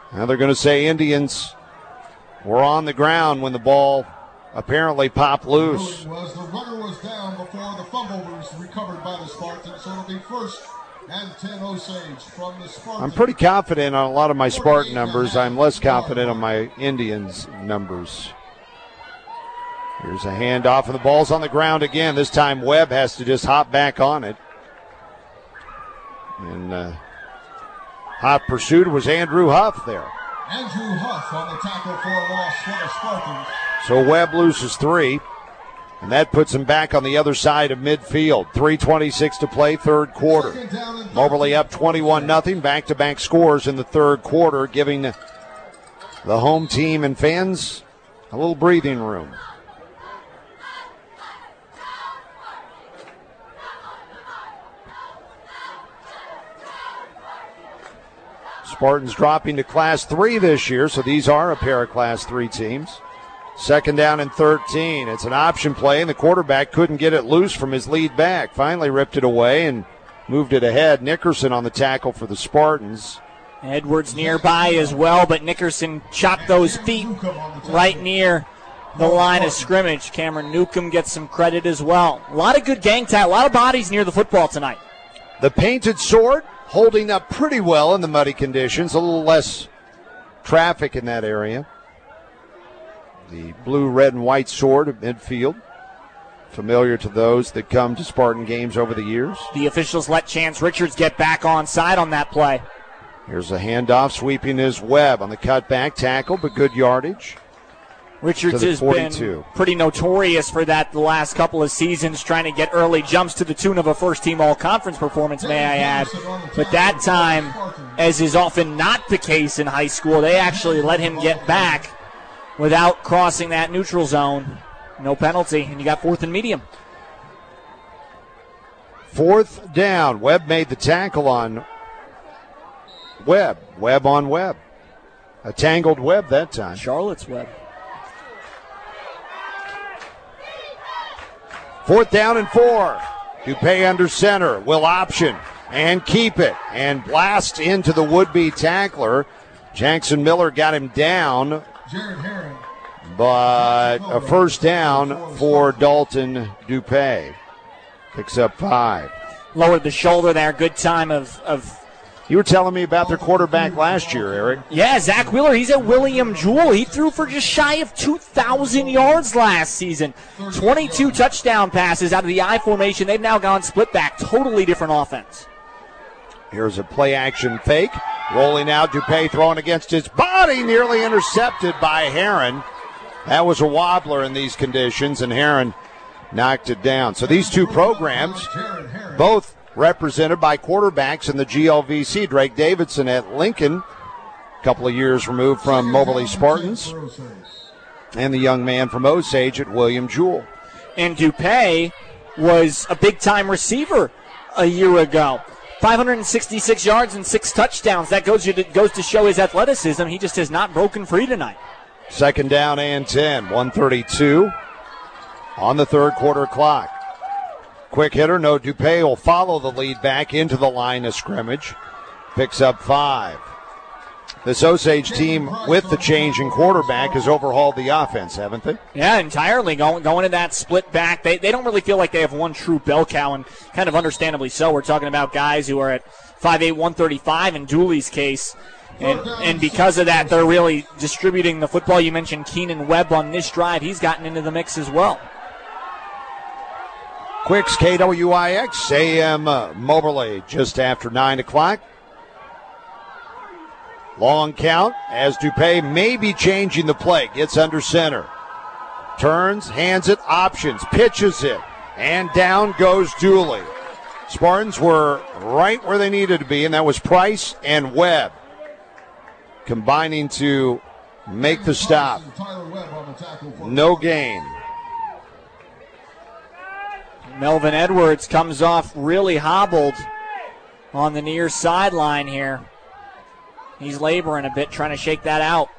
Now they're going to say Indians were on the ground when the ball apparently popped loose. Was the runner was down before the fumble was recovered by the Spartans, so it'll be first and ten Osage from the Spartans. I'm pretty confident on a lot of my Spartan numbers. I'm less confident on my Indians numbers. Here's a handoff, and the ball's on the ground again. This time Webb has to just hop back on it. And uh, hot pursuit was Andrew Huff there. Andrew Huff on the tackle for a loss for the Spartans. So Webb loses three, and that puts him back on the other side of midfield. three twenty-six to play, third quarter. Moberly up twenty-one nothing, back-to-back scores in the third quarter, giving the home team and fans a little breathing room. Spartans dropping to Class three this year, so these are a pair of Class three teams. Second down and thirteen. It's an option play, and the quarterback couldn't get it loose from his lead back. Finally ripped it away and moved it ahead. Nickerson on the tackle for the Spartans. Edwards nearby as well, but Nickerson chopped those feet right near the line of scrimmage. Cameron Newcomb gets some credit as well. A lot of good gang tie, a lot of bodies near the football tonight. The Painted Sword holding up pretty well in the muddy conditions. A little less traffic in that area. The blue, red, and white sword of midfield. Familiar to those that come to Spartan games over the years. The officials let Chance Richards get back on side on that play. Here's a handoff, sweeping his Webb on the cutback tackle, but good yardage. Richards has been pretty notorious for that the last couple of seasons, trying to get early jumps to the tune of a first-team all-conference performance, may I add. But that time, as is often not the case in high school, they actually let him get back without crossing that neutral zone. No penalty, and you got fourth and medium. Fourth down. Webb made the tackle on Webb. Webb on Webb. A tangled Webb that time. Charlotte's Webb. Fourth down and four. Dupay under center. Will option and keep it and blast into the would-be tackler. Jackson Miller got him down. Jared Herring. But a first down for Dalton Dupay. Picks up five. Lowered the shoulder there. Good time of, of You were telling me about their quarterback last year, Eric. Yeah, Zach Wheeler. He's at William Jewell. He threw for just shy of two thousand yards last season. twenty-two touchdown passes out of the I formation. They've now gone split back. Totally different offense. Here's a play-action fake. Rolling out, Dupay throwing against his body. Nearly intercepted by Heron. That was a wobbler in these conditions, and Heron knocked it down. So these two programs, both represented by quarterbacks in the G L V C. Drake Davidson at Lincoln, a couple of years removed from Moberly Spartans, and the young man from Osage at William Jewell. And Dupay was a big-time receiver a year ago. five hundred sixty-six yards and six touchdowns. That goes to, goes to show his athleticism. He just has not broken free tonight. Second down and ten, one thirty-two on the third quarter clock. Quick hitter, no. Dupay will follow the lead back into the line of scrimmage. Picks up five. This Osage team, with the change in quarterback, has overhauled the offense, haven't they? Yeah, entirely. Going going to that split back. They they don't really feel like they have one true bell cow, and kind of understandably so. We're talking about guys who are at five eight, one thirty-five in Dooley's case. And, and because of that, they're really distributing the football. You mentioned Keenan Webb on this drive. He's gotten into the mix as well. Quicks, K W I X, A M uh, Moberly, just after nine o'clock. Long count as Dupay may be changing the play. Gets under center. Turns, hands it, options, pitches it, and down goes Dooley. Spartans were right where they needed to be, and that was Price and Webb combining to make the stop. No gain. Melvin Edwards comes off really hobbled on the near sideline here. He's laboring a bit, trying to shake that out.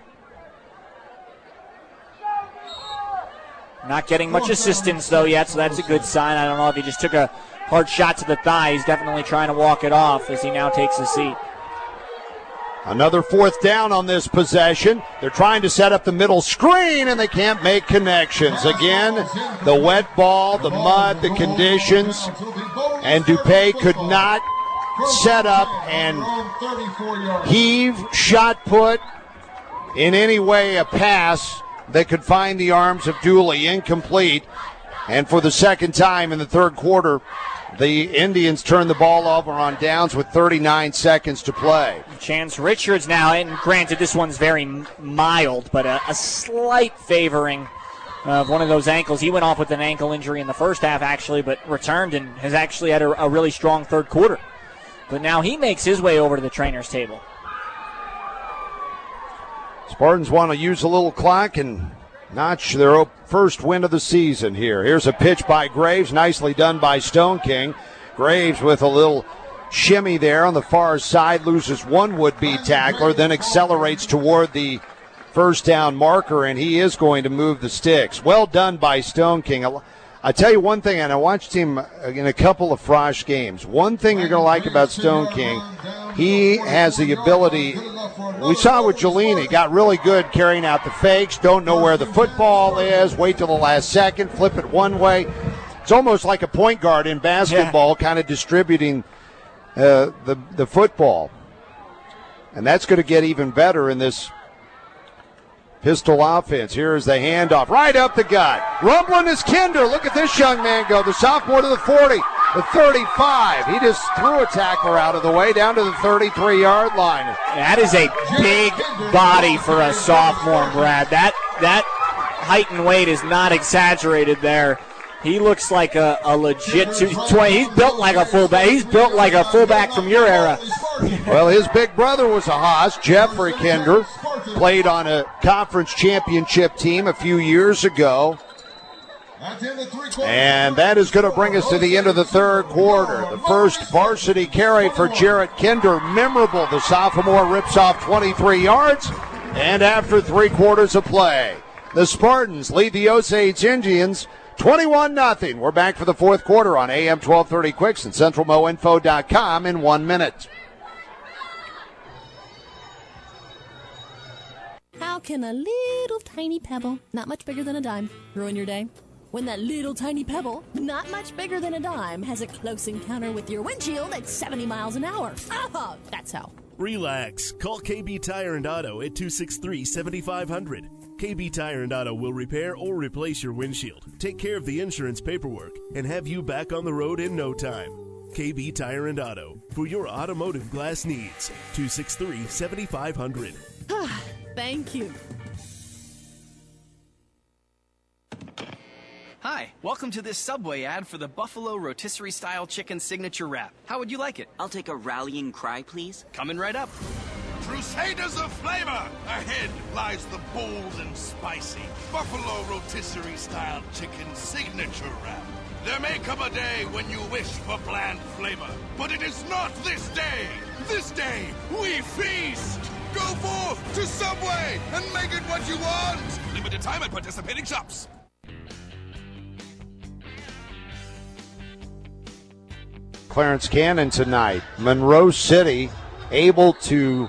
Not getting much assistance, though, yet, so that's a good sign. I don't know if he just took a hard shot to the thigh. He's definitely trying to walk it off as he now takes a seat. Another fourth down on this possession. They're trying to set up the middle screen, and they can't make connections. Again, the wet ball, the mud, the conditions, and Dupay could not set up and heave, shot put, in any way a pass that could find the arms of Dooley. Incomplete. And for the second time in the third quarter, the Indians turn the ball over on downs with thirty-nine seconds to play. Chance Richards now, and granted this one's very mild, but a, a slight favoring of one of those ankles. He went off with an ankle injury in the first half, actually, but returned and has actually had a, a really strong third quarter. But now he makes his way over to the trainer's table. Spartans want to use a little clock and notch their first win of the season here. Here's a pitch by Graves, nicely done by Stone King. Graves with a little shimmy there on the far side, loses one would-be tackler, then accelerates toward the first down marker, and he is going to move the sticks. Well done by Stone King. I tell you one thing, and I watched him in a couple of Frosh games. One thing you're going to like about Stone King, he has the ability. We saw with Jelena, he got really good carrying out the fakes, don't know where the football is, wait till the last second, flip it one way. It's almost like a point guard in basketball, yeah. kind of distributing uh, the, the football. And that's going to get even better in this pistol offense. Here is the handoff, right up the gut. Rumbling is Kinder. Look at this young man go. The sophomore to the forty, the thirty-five. He just threw a tackler out of the way down to the thirty-three-yard line. That is a big body for a sophomore, Brad. That that height and weight is not exaggerated there. He looks like a, a legit two twenty. He's built like a fullback. He's built like a fullback from your era. Well, his big brother was a Haas, Jeffrey Kinder. Played on a conference championship team a few years ago. And that is going to bring us to the end of the third quarter. The first varsity carry for Jarrett Kinder. Memorable. The sophomore rips off twenty-three yards. And after three quarters of play, the Spartans lead the Osage Indians twenty-one nothing. We're back for the fourth quarter on A M twelve thirty Quicks and Central Mo Info dot com in one minute. How can a little tiny pebble, not much bigger than a dime, ruin your day? When that little tiny pebble, not much bigger than a dime, has a close encounter with your windshield at seventy miles an hour. Oh, that's how. Relax. Call K B Tire and Auto at two six three, seven five zero zero. K B Tire and Auto will repair or replace your windshield, take care of the insurance paperwork, and have you back on the road in no time. K B Tire and Auto, for your automotive glass needs. two six three, seven five zero zero. Thank you. Hi, welcome to this Subway ad for the Buffalo Rotisserie Style Chicken Signature Wrap. How would you like it? I'll take a rallying cry, please. Coming right up. Crusaders of flavor! Ahead lies the bold and spicy Buffalo Rotisserie Style Chicken Signature Wrap. There may come a day when you wish for bland flavor, but it is not this day. This day, we feast! Go forth to Subway and make it what you want! Limited time at participating shops. Clarence Cannon tonight. Monroe City able to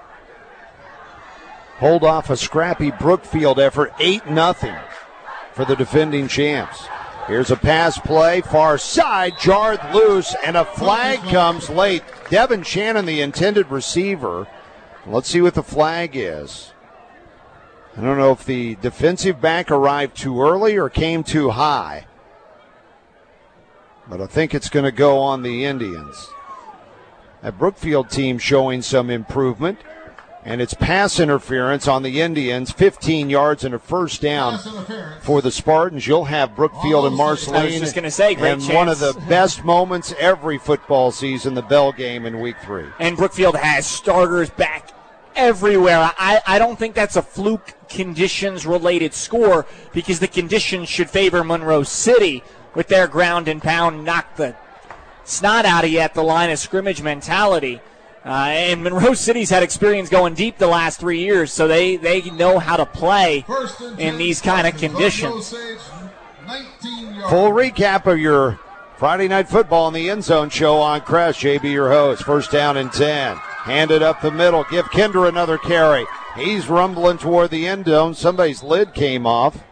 hold off a scrappy Brookfield effort, eight nothing for the defending champs. Here's a pass play, far side, jarred loose, and a flag comes late. Devin Shannon, the intended receiver. Let's see what the flag is. I don't know if the defensive back arrived too early or came too high, but I think it's going to go on the Indians. That Brookfield team showing some improvement, and it's pass interference on the Indians, fifteen yards and a first down for the Spartans. You'll have Brookfield and Marceline. I was just going to say, great and chance. One of the best moments every football season, the Bell game in week three. And Brookfield has starters back everywhere. I, I don't think that's a fluke conditions-related score because the conditions should favor Monroe City with their ground and pound, knock the snot out of you at the line of scrimmage mentality. Uh, and Monroe City's had experience going deep the last three years, so they, they know how to play in these kind of conditions. Full recap of your Friday Night Football in the End Zone show on Crest. J B, your host. First down and ten. Handed up the middle. Give Kinder another carry. He's rumbling toward the end zone. Somebody's lid came off.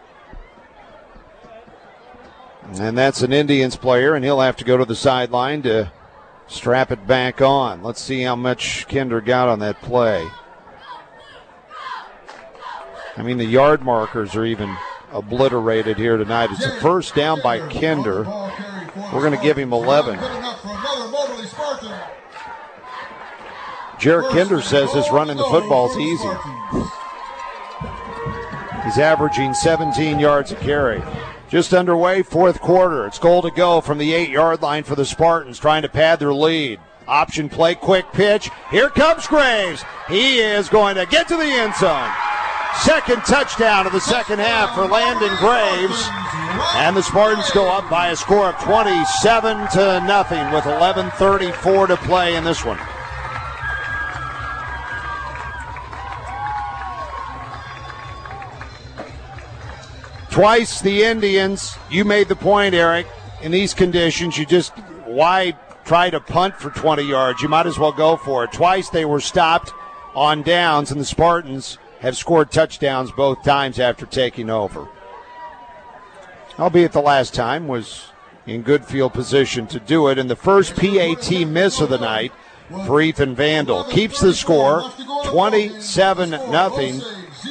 And that's an Indians player, and he'll have to go to the sideline to strap it back on. Let's see how much Kinder got on that play. I mean, the yard markers are even obliterated here tonight. It's a first down by Kinder. We're going to give him eleven. Jarrett Kinder says this running the football is easy. He's averaging seventeen yards a carry. Just underway, fourth quarter. It's goal to go from the eight-yard line for the Spartans, trying to pad their lead. Option play, quick pitch. Here comes Graves. He is going to get to the end zone. Second touchdown of the second half for Landon Graves. And the Spartans go up by a score of twenty-seven to nothing with eleven thirty-four to play in this one. Twice the Indians, you made the point, Eric, in these conditions, you just, why try to punt for twenty yards? You might as well go for it. Twice they were stopped on downs, and the Spartans have scored touchdowns both times after taking over. Albeit the last time was in good field position to do it. And the first P A T miss of the night for Ethan Vandal. Keeps the score twenty-seven nothing.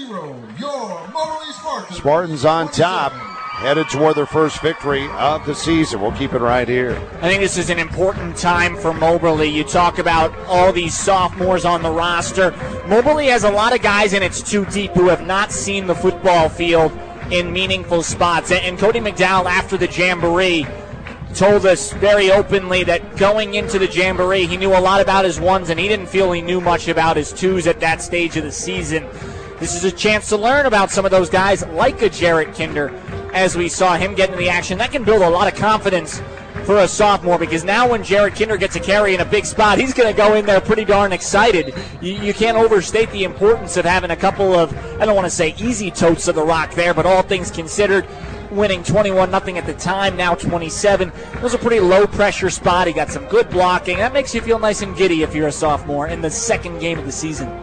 Spartans on top, headed toward their first victory of the season. We'll keep it right here. I think this is an important time for Moberly. You talk about all these sophomores on the roster. Moberly has a lot of guys in its two deep who have not seen the football field in meaningful spots. And Cody McDowell, after the Jamboree, told us very openly that going into the Jamboree, he knew a lot about his ones, and he didn't feel he knew much about his twos at that stage of the season. This is a chance to learn about some of those guys like a Jarrett Kinder, as we saw him get into the action. That can build a lot of confidence for a sophomore, because now when Jarrett Kinder gets a carry in a big spot, he's going to go in there pretty darn excited. You, you can't overstate the importance of having a couple of, I don't want to say easy totes of the rock there, but all things considered, winning twenty-one nothing at the time, now twenty-seven. It was a pretty low-pressure spot. He got some good blocking. That makes you feel nice and giddy if you're a sophomore in the second game of the season.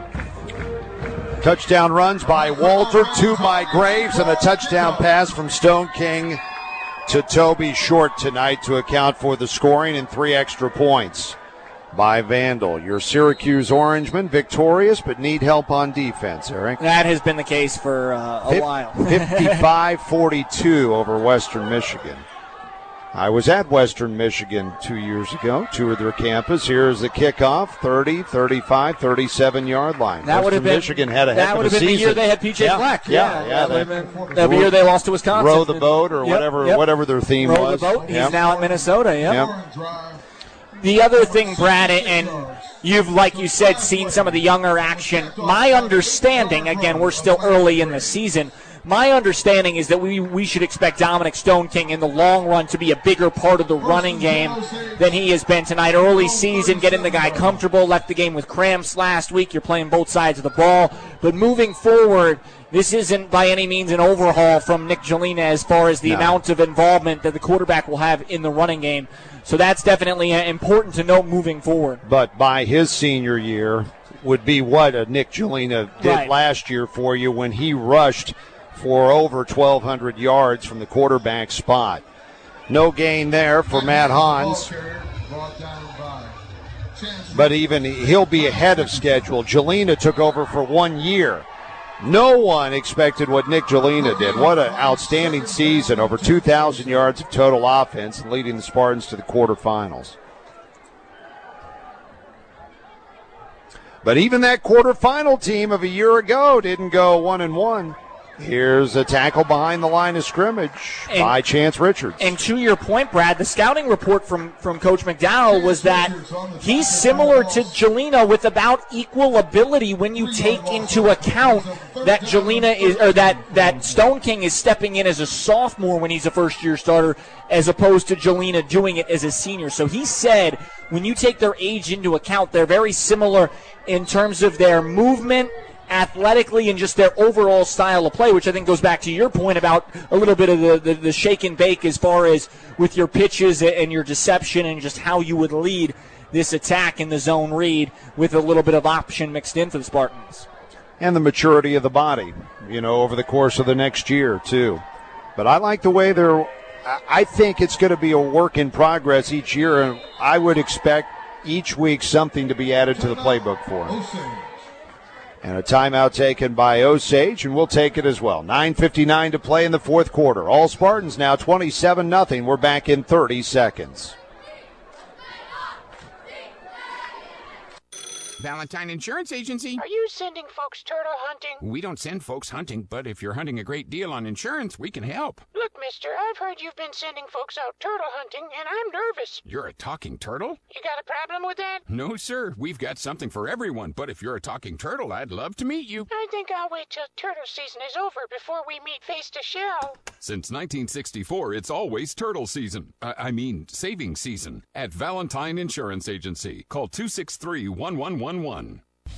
Touchdown runs by Walter, two by Graves, and a touchdown pass from Stone King to Toby Short tonight to account for the scoring, and three extra points by Vandal. Your Syracuse Orangemen victorious but need help on defense, Eric. That has been the case for uh, a Fif- while. fifty-five forty-two over Western Michigan. I was at Western Michigan two years ago, toured their campus. Here's the kickoff, thirty, thirty-five, thirty-seven-yard line. That would have been, Michigan had a heck that of would a have been season. the year they had P J yeah, Fleck. Yeah, yeah. yeah that would have been the year they lost to Wisconsin. Row the boat or yep, whatever yep. whatever their theme Row was. the boat. He's yep. now at Minnesota, yep. yep. The other thing, Brad, and you've, like you said, seen some of the younger action. My understanding, again, we're still early in the season, my understanding is that we, we should expect Dominic Stone King in the long run to be a bigger part of the running game than he has been tonight. Early season, getting the guy comfortable, left the game with cramps last week. You're playing both sides of the ball. But moving forward, this isn't by any means an overhaul from Nick Jelena as far as the no. amount of involvement that the quarterback will have in the running game. So that's definitely important to note moving forward. But by his senior year would be what a Nick Jelena did right. last year for you when he rushed for over twelve hundred yards from the quarterback spot. No gain there for Matt Hans. But even he'll be ahead of schedule. Jelena took over for one year. No one expected what Nick Jelena did. What an outstanding season. Over two thousand yards of total offense and leading the Spartans to the quarterfinals. But even that quarterfinal team of a year ago didn't go one and one. Here's a tackle behind the line of scrimmage and, by Chance Richards. And to your point, Brad, the scouting report from, from Coach McDowell was that he's similar to Jelena with about equal ability when you take into account that Jelena is, or that, that Stone King is stepping in as a sophomore when he's a first-year starter, as opposed to Jelena doing it as a senior. So he said when you take their age into account, they're very similar in terms of their movement, athletically, and just their overall style of play, which I think goes back to your point about a little bit of the, the, the shake and bake as far as with your pitches and your deception and just how you would lead this attack in the zone read with a little bit of option mixed in for the Spartans. And the maturity of the body, you know, over the course of the next year, too. But I like the way they're – I think it's going to be a work in progress each year, and I would expect each week something to be added to the playbook for them. And a timeout taken by Osage, and we'll take it as well. nine fifty-nine to play in the fourth quarter. All Spartans now twenty-seven nothing. We're back in thirty seconds. Valentine Insurance Agency. Are you sending folks turtle hunting? We don't send folks hunting, but if you're hunting a great deal on insurance, we can help. Look, mister, I've heard you've been sending folks out turtle hunting, and I'm nervous. You're a talking turtle? You got a problem with that? No, sir. We've got something for everyone, but if you're a talking turtle, I'd love to meet you. I think I'll wait till turtle season is over before we meet face to shell. Since nineteen sixty-four, it's always turtle season. I, I mean, saving season. At Valentine Insurance Agency. Call two six three, one one one one.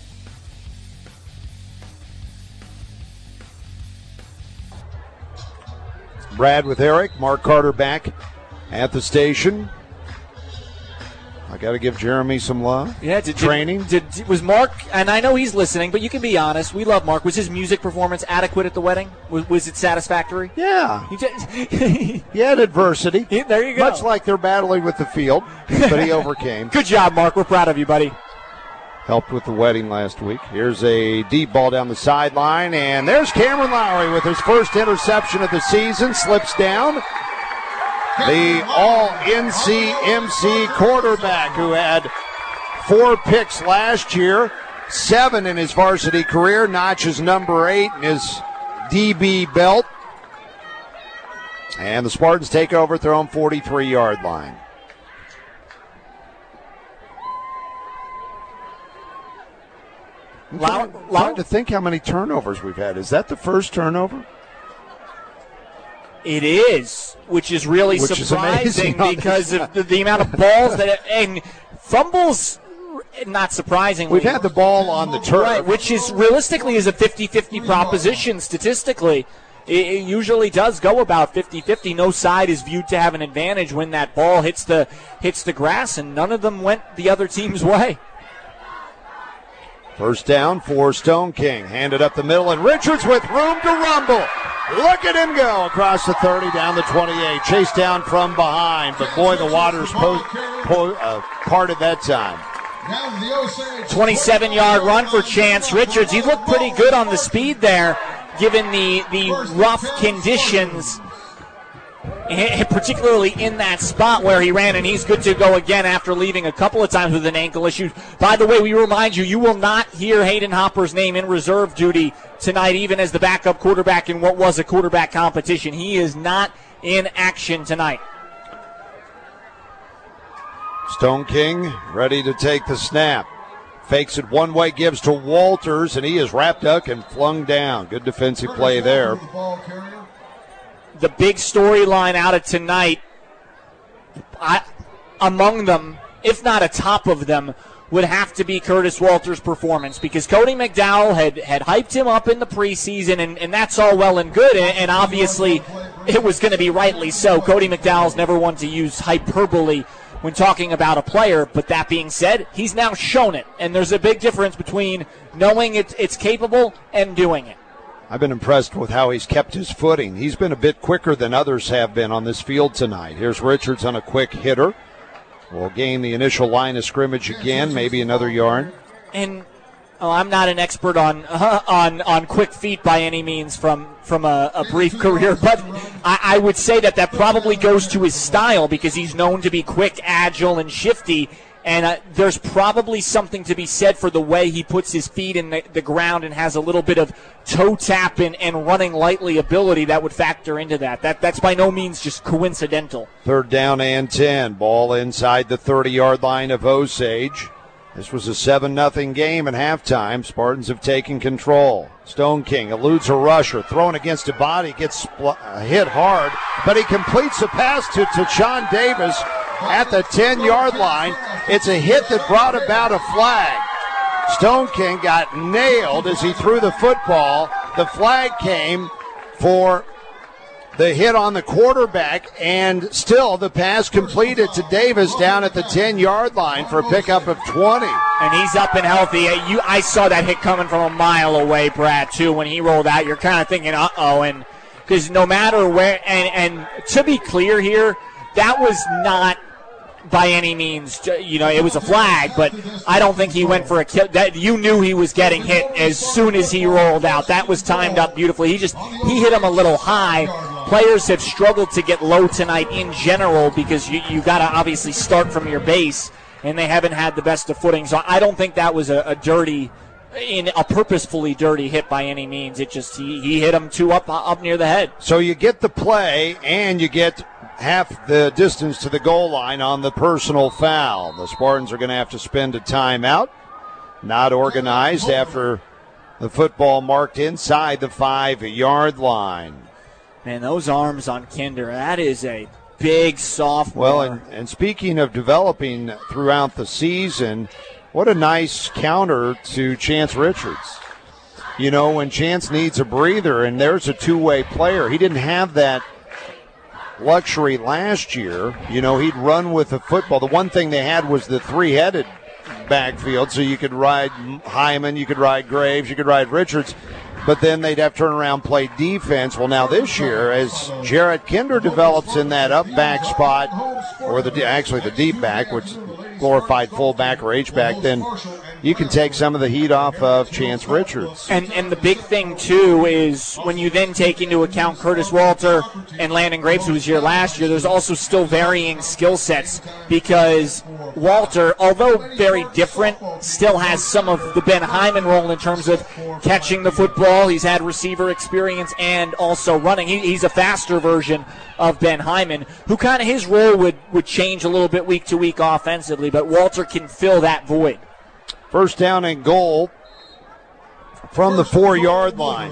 Brad with Eric, Mark Carter back at the station. I got to give Jeremy some love. Yeah, did, training. Did, did was Mark? And I know he's listening, but you can be honest. We love Mark. Was his music performance adequate at the wedding? Was, was it satisfactory? Yeah. He, just, he had adversity. He, there you go. Much like they're battling with the field, but he overcame. Good job, Mark. We're proud of you, buddy. Helped with the wedding last week. Here's a deep ball down the sideline, and there's Cameron Lowry with his first interception of the season. Slips down. The all-N C M C quarterback who had four picks last year, seven in his varsity career, notches number eight in his D B belt. And the Spartans take over at their own forty-three-yard line. I'm trying, trying to think how many turnovers we've had. Is that the first turnover? It is, which is really which surprising is because of the, the amount of balls that and fumbles. Not surprisingly, we've had the ball on the turf, right, which is realistically is a fifty-fifty proposition statistically. It, it usually does go about fifty-fifty. No side is viewed to have an advantage when that ball hits the hits the grass, and none of them went the other team's way. First down for Stone King. Handed up the middle, and Richards with room to rumble. Look at him go across the thirty, down the twenty-eight. Chased down from behind, but boy, the waters po- po- uh, parted that time. twenty-seven-yard run for Chance Richards. He looked pretty good on the speed there, given the, the rough conditions, particularly in that spot where he ran, and he's good to go again after leaving a couple of times with an ankle issue. By the way, we remind you, you will not hear Hayden Hopper's name in reserve duty tonight, even as the backup quarterback in what was a quarterback competition. He is not in action tonight. Stone King ready to take the snap. Fakes it one way, gives to Walters, and he is wrapped up and flung down. Good defensive play there. The big storyline out of tonight, I, among them, if not atop of them, would have to be Curtis Walters' performance, because Cody McDowell had, had hyped him up in the preseason, and, and that's all well and good, and, and obviously it was going to be rightly so. Cody McDowell's never one to use hyperbole when talking about a player, but that being said, he's now shown it, and there's a big difference between knowing it, it's capable and doing it. I've been impressed with how he's kept his footing. He's been a bit quicker than others have been on this field tonight. Here's Richards on a quick hitter. We'll gain the initial line of scrimmage again, maybe another yard. And oh, I'm not an expert on uh, on on quick feet by any means from from a, a brief career, but I, I would say that that probably goes to his style, because he's known to be quick, agile, and shifty. And uh, there's probably something to be said for the way he puts his feet in the, the ground and has a little bit of toe tap and, and running lightly ability that would factor into that. That That's by no means just coincidental. Third down and ten. Ball inside the thirty-yard line of Osage. This was a seven nothing game at halftime. Spartans have taken control. Stone King eludes a rusher, thrown against a body, gets spl- uh, hit hard, but he completes a pass to, to Sean Davis at the ten-yard line. It's a hit that brought about a flag. Stone King got nailed as he threw the football. The flag came for the hit on the quarterback, and still the pass completed to Davis down at the ten-yard line for a pickup of twenty. And he's up and healthy. You, I saw that hit coming from a mile away, Brad, too. When he rolled out, you're kind of thinking, uh-oh. And because no matter where, and, and to be clear here, that was not by any means, you know, it was a flag, but I don't think he went for a kill. That you knew he was getting hit as soon as he rolled out. That was timed up beautifully. He just he hit him a little high. Players have struggled to get low tonight in general because you you got to obviously start from your base, and they haven't had the best of footing. So I don't think that was a, a dirty, in a purposefully dirty hit by any means. It just he, he hit him two up up near the head. So you get the play and you get half the distance to the goal line on the personal foul. The Spartans are going to have to spend a timeout. Not organized after the football marked inside the five-yard line. Man, those arms on Kinder, that is a big sophomore. Well, and, and speaking of developing throughout the season, what a nice counter to Chance Richards. You know, when Chance needs a breather, and there's a two-way player, he didn't have that luxury last year. You know, he'd run with the football. The one thing they had was the three-headed backfield, so you could ride Hyman, you could ride Graves, you could ride Richards, but then they'd have to turn around and play defense. Well, now this year, as Jarrett Kinder develops in that up back spot, or the actually the deep back, which glorified fullback or H-back, then you can take some of the heat off of Chance Richards. And and the big thing, too, is when you then take into account Curtis Walter and Landon Graves, who was here last year, there's also still varying skill sets because Walter, although very different, still has some of the Ben Hyman role in terms of catching the football. He's had receiver experience and also running. He, he's a faster version of Ben Hyman, who kind of his role would, would change a little bit week to week offensively, but Walter can fill that void. First down and goal from the four-yard line.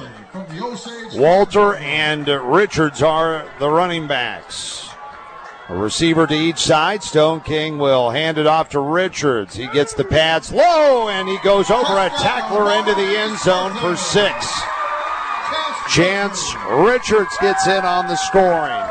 Walter and Richards are the running backs. A receiver to each side. Stone King will hand it off to Richards. He gets the pads low, and he goes over a tackler into the end zone for six. Chance Richards gets in on the scoring.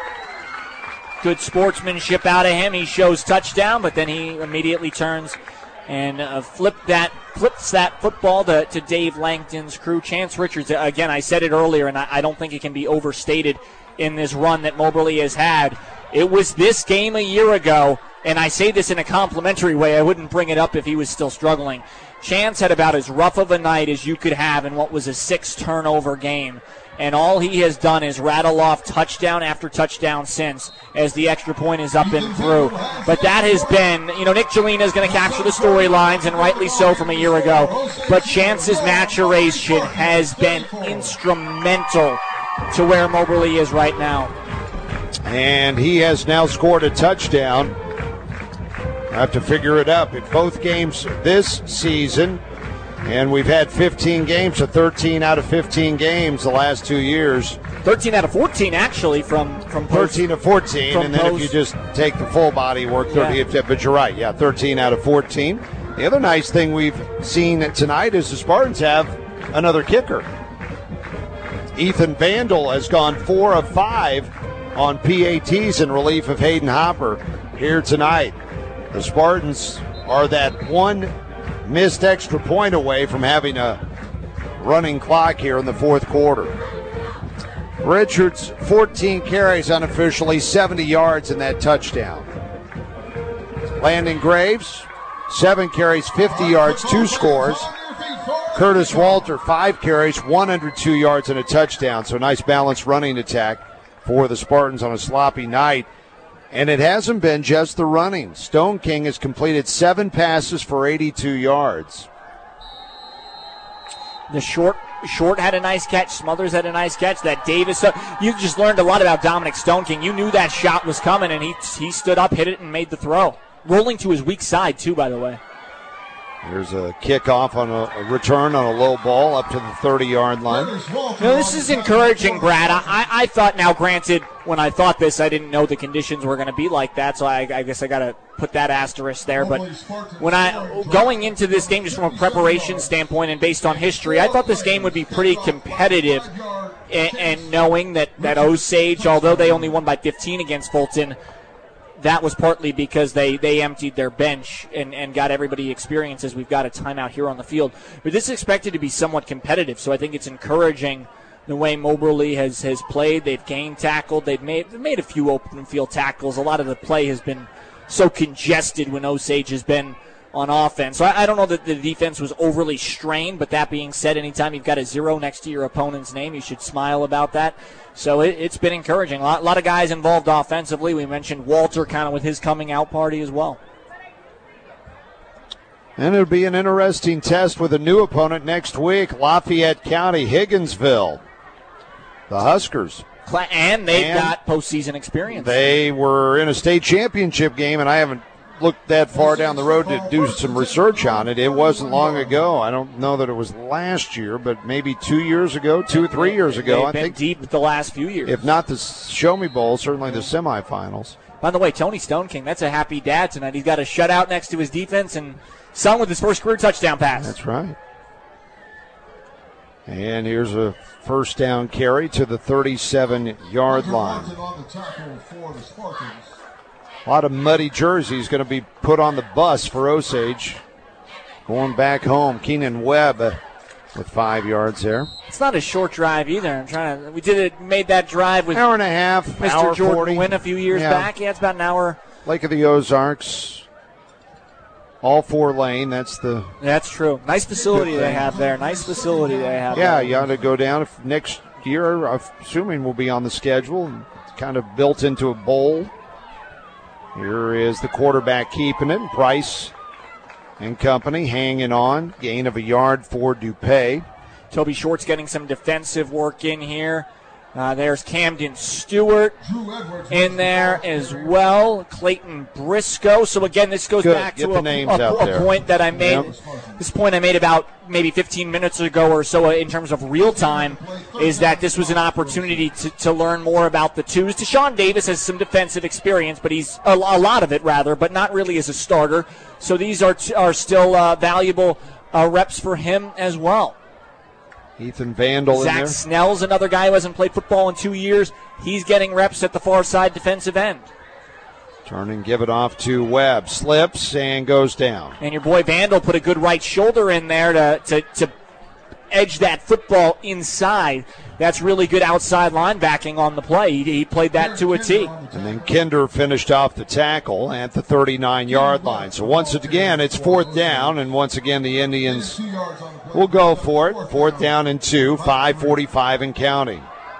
Good sportsmanship out of him. He shows touchdown, but then he immediately turns and uh, flip that, flips that football to, to Dave Langton's crew. Chance Richards, again, I said it earlier, and I, I don't think it can be overstated in this run that Moberly has had. It was this game a year ago, and I say this in a complimentary way. I wouldn't bring it up if he was still struggling. Chance had about as rough of a night as you could have in what was a six-turnover game. And all he has done is rattle off touchdown after touchdown since, as the extra point is up and through. But that has been, you know, Nick Gelina is going to capture the storylines, and rightly so, from a year ago. But Chance's maturation has been instrumental to where Moberly is right now. And he has now scored a touchdown. I have to figure it up. In both games this season, and we've had fifteen games, so thirteen out of fifteen games the last two years. thirteen out of fourteen, actually, from, from post, thirteen to fourteen, and then post. If you just take the full body work, thirty, yeah. But you're right, yeah, thirteen out of fourteen. The other nice thing we've seen tonight is the Spartans have another kicker. Ethan Vandal has gone four of five on P A Ts in relief of Hayden Hopper here tonight. The Spartans are that one missed extra point away from having a running clock here in the fourth quarter. Richards, fourteen carries unofficially, seventy yards in that touchdown. Landon Graves, seven carries, fifty yards, two scores. Curtis Walter, five carries, one hundred two yards and a touchdown. So nice balanced running attack for the Spartans on a sloppy night. And it hasn't been just the running. Stone King has completed seven passes for eighty-two yards. The short short had a nice catch. Smothers had a nice catch. That Davis, uh, you just learned a lot about Dominic Stone King. You knew that shot was coming, and he he stood up, hit it, and made the throw. Rolling to his weak side, too, by the way. There's a kickoff on a, a return on a low ball up to the thirty-yard line. No, this is encouraging, Brad. I, I thought, now granted, when I thought this, I didn't know the conditions were going to be like that, so I, I guess I got to put that asterisk there. But when I going into this game, just from a preparation standpoint and based on history, I thought this game would be pretty competitive. and, and knowing that, that Osage, although they only won by fifteen against Fulton, that was partly because they, they emptied their bench and, and got everybody experience as we've got a timeout here on the field. But this is expected to be somewhat competitive, so I think it's encouraging the way Moberly has, has played. They've gained tackled. They've made, they've made a few open field tackles. A lot of the play has been so congested when Osage has been on offense. So I, I don't know that the defense was overly strained, but that being said, anytime you've got a zero next to your opponent's name, you should smile about that. So it, it's been encouraging. A lot, a lot of guys involved offensively. We mentioned Walter kind of with his coming out party as well. And it'll be an interesting test with a new opponent next week, Lafayette County, Higginsville. The Huskers. And they've and got postseason experience. They were in a state championship game, and I haven't looked that far down the road to do some research on it. It wasn't long ago. I don't know that it was last year, but maybe two years ago, two or three years ago. They've I been think deep the last few years. If not the Show Me Bowl, certainly the semifinals. By the way, Tony Stone King, that's a happy dad tonight. He's got a shutout next to his defense and son with his first career touchdown pass. That's right. And here's a first down carry to the thirty-seven-yard line. A lot of muddy jerseys going to be put on the bus for Osage. Going back home, Keenan Webb uh, with five yards there. It's not a short drive either. I'm trying to. We did it. Made that drive with hour and a half. Mister Hour Jordan forty. Wynn a few years yeah. back. Yeah, it's about an hour. Lake of the Ozarks. All four lane. That's the. That's true. Nice facility they have there. Nice facility they have. Yeah, there. you ought to go down if next year. I'm assuming we'll be on the schedule. It's kind of built into a bowl. Here is the quarterback keeping it. Price and company hanging on. Gain of a yard for DuPay. Toby Short's getting some defensive work in here. Uh, there's Camden Stewart in there as well. Clayton Briscoe. So again, this goes Good. back Get to the a, names a, out a there. point that I made. Yep. This point I made about maybe fifteen minutes ago or so in terms of real time is that this was an opportunity to, to learn more about the twos. Deshaun Davis has some defensive experience, but he's a, a lot of it rather, but not really as a starter. So these are t- are still uh, valuable uh, reps for him as well. Ethan Vandal Zach in there. Snell's another guy who hasn't played football in two years. He's getting reps at the far side defensive end. Turn and give it off to Webb. Slips and goes down. And your boy Vandal put a good right shoulder in there to, to, to edge that football inside. That's really good outside linebacking on the play. He, he played that to a T. And then Kinder finished off the tackle at the thirty-nine-yard line. So once again, it's fourth down, and once again the Indians will go for it. Fourth down and two, five forty-five and counting.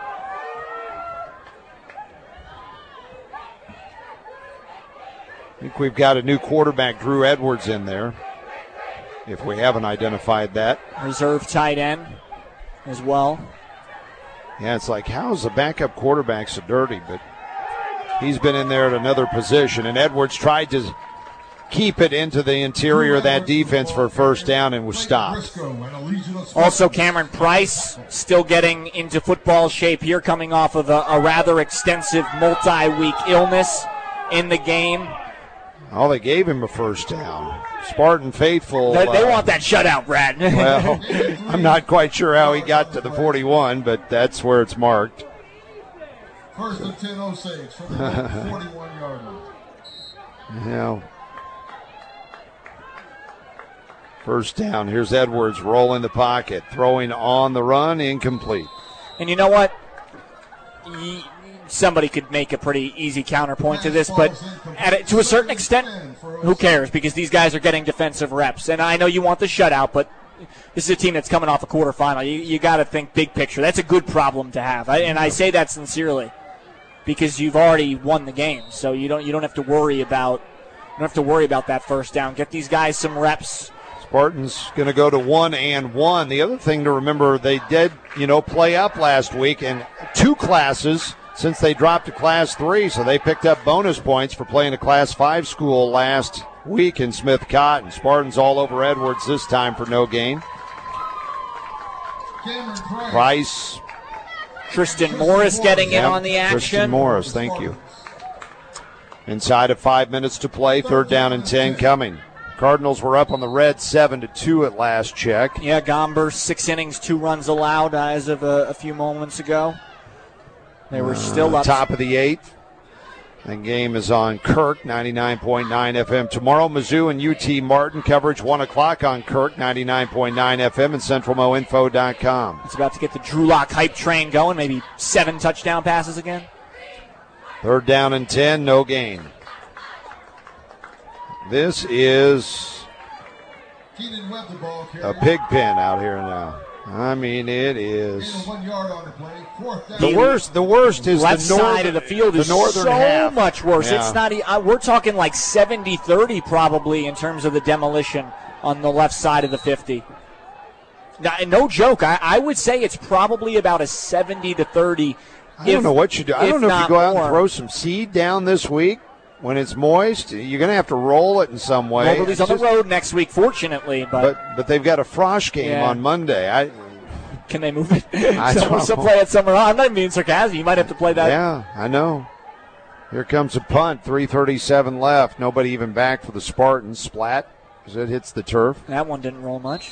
I think we've got a new quarterback, Drew Edwards, in there, if we haven't identified that. Reserve tight end as well. Yeah, it's like, how is the backup quarterback so dirty? But he's been in there at another position, and Edwards tried to keep it into the interior of that defense for a first down and was stopped. Also, Cameron Price still getting into football shape here, coming off of a, a rather extensive multi-week illness in the game. Oh, they gave him a first down. Spartan faithful. They, they uh, want that shutout, Brad. Well, I'm not quite sure how he got to the forty-one, but that's where it's marked. First and ten Osage from the forty-one-yard line. Yeah. First down. Here's Edwards rolling the pocket, throwing on the run, incomplete. And you know what? Ye- Somebody could make a pretty easy counterpoint to this, but at a, to a certain extent, who cares? Because these guys are getting defensive reps. And I know you want the shutout, but this is a team that's coming off a quarterfinal. You, you got to think big picture. That's a good problem to have, I, and I say that sincerely because you've already won the game, so you don't you don't have to worry about you don't have to worry about that first down. Get these guys some reps. Spartans going to go to one and one. The other thing to remember, they did you know play up last week, and two classes. Since they dropped to Class three, so they picked up bonus points for playing a Class five school last week in Smith Cotton. Spartans all over Edwards this time for no gain. Price. Tristan Morris getting Yep, in on the action. Tristan Morris, thank you. Inside of five minutes to play, third down and ten coming. Cardinals were up on the Reds seven to two at last check. Yeah, Gomber, six innings, two runs allowed uh, as of a, a few moments ago. They were still Uh, up. Top of the eighth. That game is on Kirk, ninety-nine point nine F M. Tomorrow, Mizzou and U T Martin coverage, one o'clock on Kirk, ninety-nine point nine F M and Central Mo Info dot com. It's about to get the Drew Lock hype train going. Maybe seven touchdown passes again. Third down and ten, no gain. This is Keenan Webb the ball a carrier. pig pen out here now. I mean, it is. One yard on the play. Fourth down. The worst, the worst is left the northern, side of the field is the northern so half. much worse. Yeah. It's not. e- uh, We're talking like seventy thirty probably in terms of the demolition on the left side of the fifty. Now, no joke. I, I would say it's probably about a seventy to thirty. I don't know what you do. I if don't know if you not go out more. and throw some seed down this week when it's moist. You're going to have to roll it in some way. Moberly's on It's the just- road next week, fortunately, but, but but they've got a Frosh game Yeah. on Monday. I can they move it? I so, don't so know. play it somewhere else. I'm not being sarcastic. You might have to play that. Yeah, I know. Here comes a punt. three thirty-seven left. Nobody even back for the Spartans. Splat as it hits the turf. That one didn't roll much.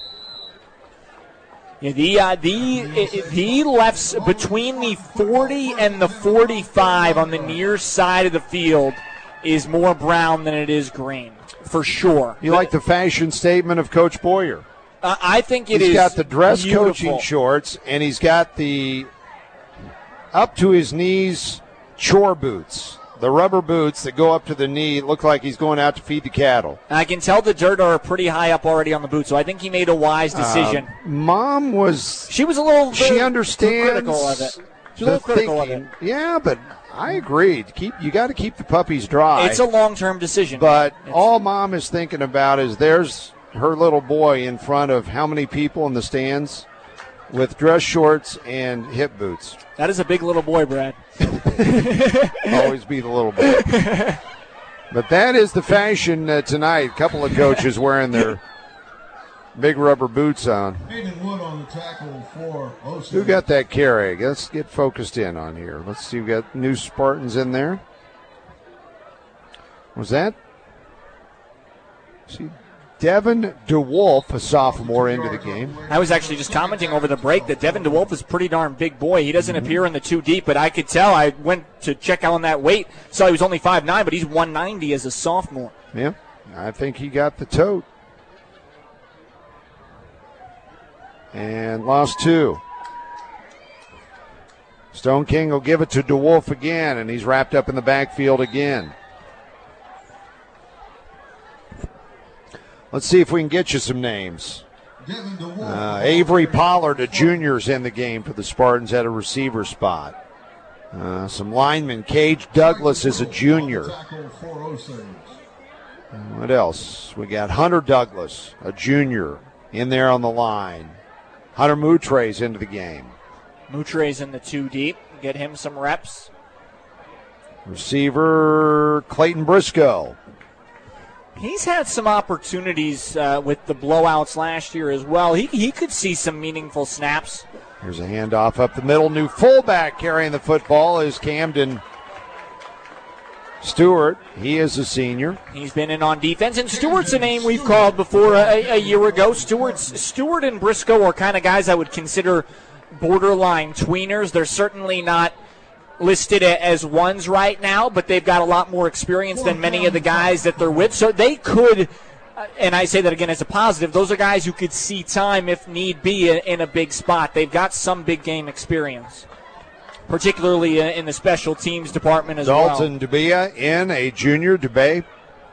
Yeah, the uh, the it, the lefts between the forty and the forty-five on the near side of the field is more brown than it is green, for sure. You like the fashion statement of Coach Boyer? Uh, I think it He's is got the dress beautiful. coaching shorts, and he's got the up to his knees chore boots, the rubber boots that go up to the knee. Look like he's going out to feed the cattle. I can tell the dirt are pretty high up already on the boot, so I think he made a wise decision. Uh, Mom was. She was a little. She little understands critical of it. She's a the little critical thinking. of it. Yeah, but I agree. Keep you got to keep the puppies dry. It's a long-term decision. But It's- all Mom is thinking about is there's her little boy in front of how many people in the stands with dress shorts and hip boots. that is a big little boy, Brad. Always be the little boy. But that is the fashion uh, tonight. A couple of coaches wearing their big rubber boots on. Hayden Wood on the tackle for Osage. Who got that carry? Let's get focused in on here. Let's see. We got new Spartans in there. Was that? See, Devin DeWolf, a sophomore, into the game. I was actually just commenting over the break that Devin DeWolf is a pretty darn big boy. He doesn't appear in the two deep, but I could tell. I went to check out on that weight, saw he was only five nine, but he's one ninety as a sophomore. Yeah, I think he got the tote. And lost two. Stone King will give it to DeWolf again, and he's wrapped up in the backfield again. Let's see if we can get you some names. Uh, Avery Pollard, a junior's in the game for the Spartans at a receiver spot. Uh, some linemen. Cage Douglas is a junior. Tackle for Osage. What else? We got Hunter Douglas, a junior, in there on the line. Hunter Moutre's into the game. Moutre's in the two deep. Get him some reps. Receiver Clayton Briscoe. He's had some opportunities uh, with the blowouts last year as well. He he could see some meaningful snaps. Here's a handoff up the middle. New fullback carrying the football is Camden Stewart. He is a senior. He's been in on defense, and Stewart's a name we've called before a, a year ago. Stewart's, Stewart and Briscoe are kind of guys I would consider borderline tweeners. They're certainly not listed as ones right now, but they've got a lot more experience than many of the guys that they're with. So they could, and I say that again as a positive, those are guys who could see time if need be in a big spot. They've got some big game experience, particularly in the special teams department as well. Dalton Dubia in, a junior. Dubé.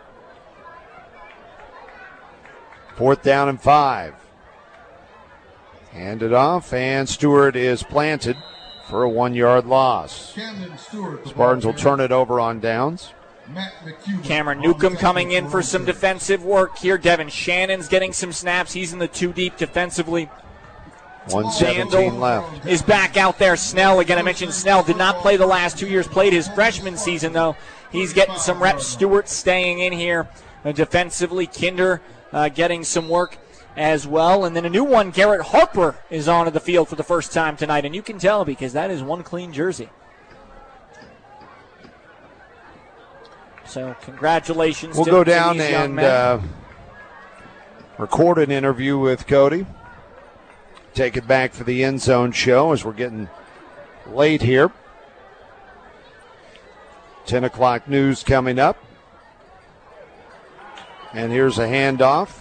Fourth down and five. Hand it off, and Stewart is planted for a one-yard loss. Camden Stewart. the Spartans ball will turn it over on downs. Matt McCune. Cameron on the Newcomb tackle coming in for Osage. some defensive work here. Devin Shannon's getting some snaps. He's in the two deep defensively. one seventeen Sandel left. is back out there. Snell, again, I mentioned Snell did not play the last two years, played his freshman season, though. He's getting some reps. Stewart staying in here uh, defensively. Kinder uh, getting some work as well. And then a new one, Garrett Harper, is onto the field for the first time tonight. And you can tell because that is one clean jersey. So congratulations we'll to, go to down these young and men. uh, record an interview with Cody. Take it back for the End Zone show as we're getting late here. ten o'clock news coming up. And here's a handoff.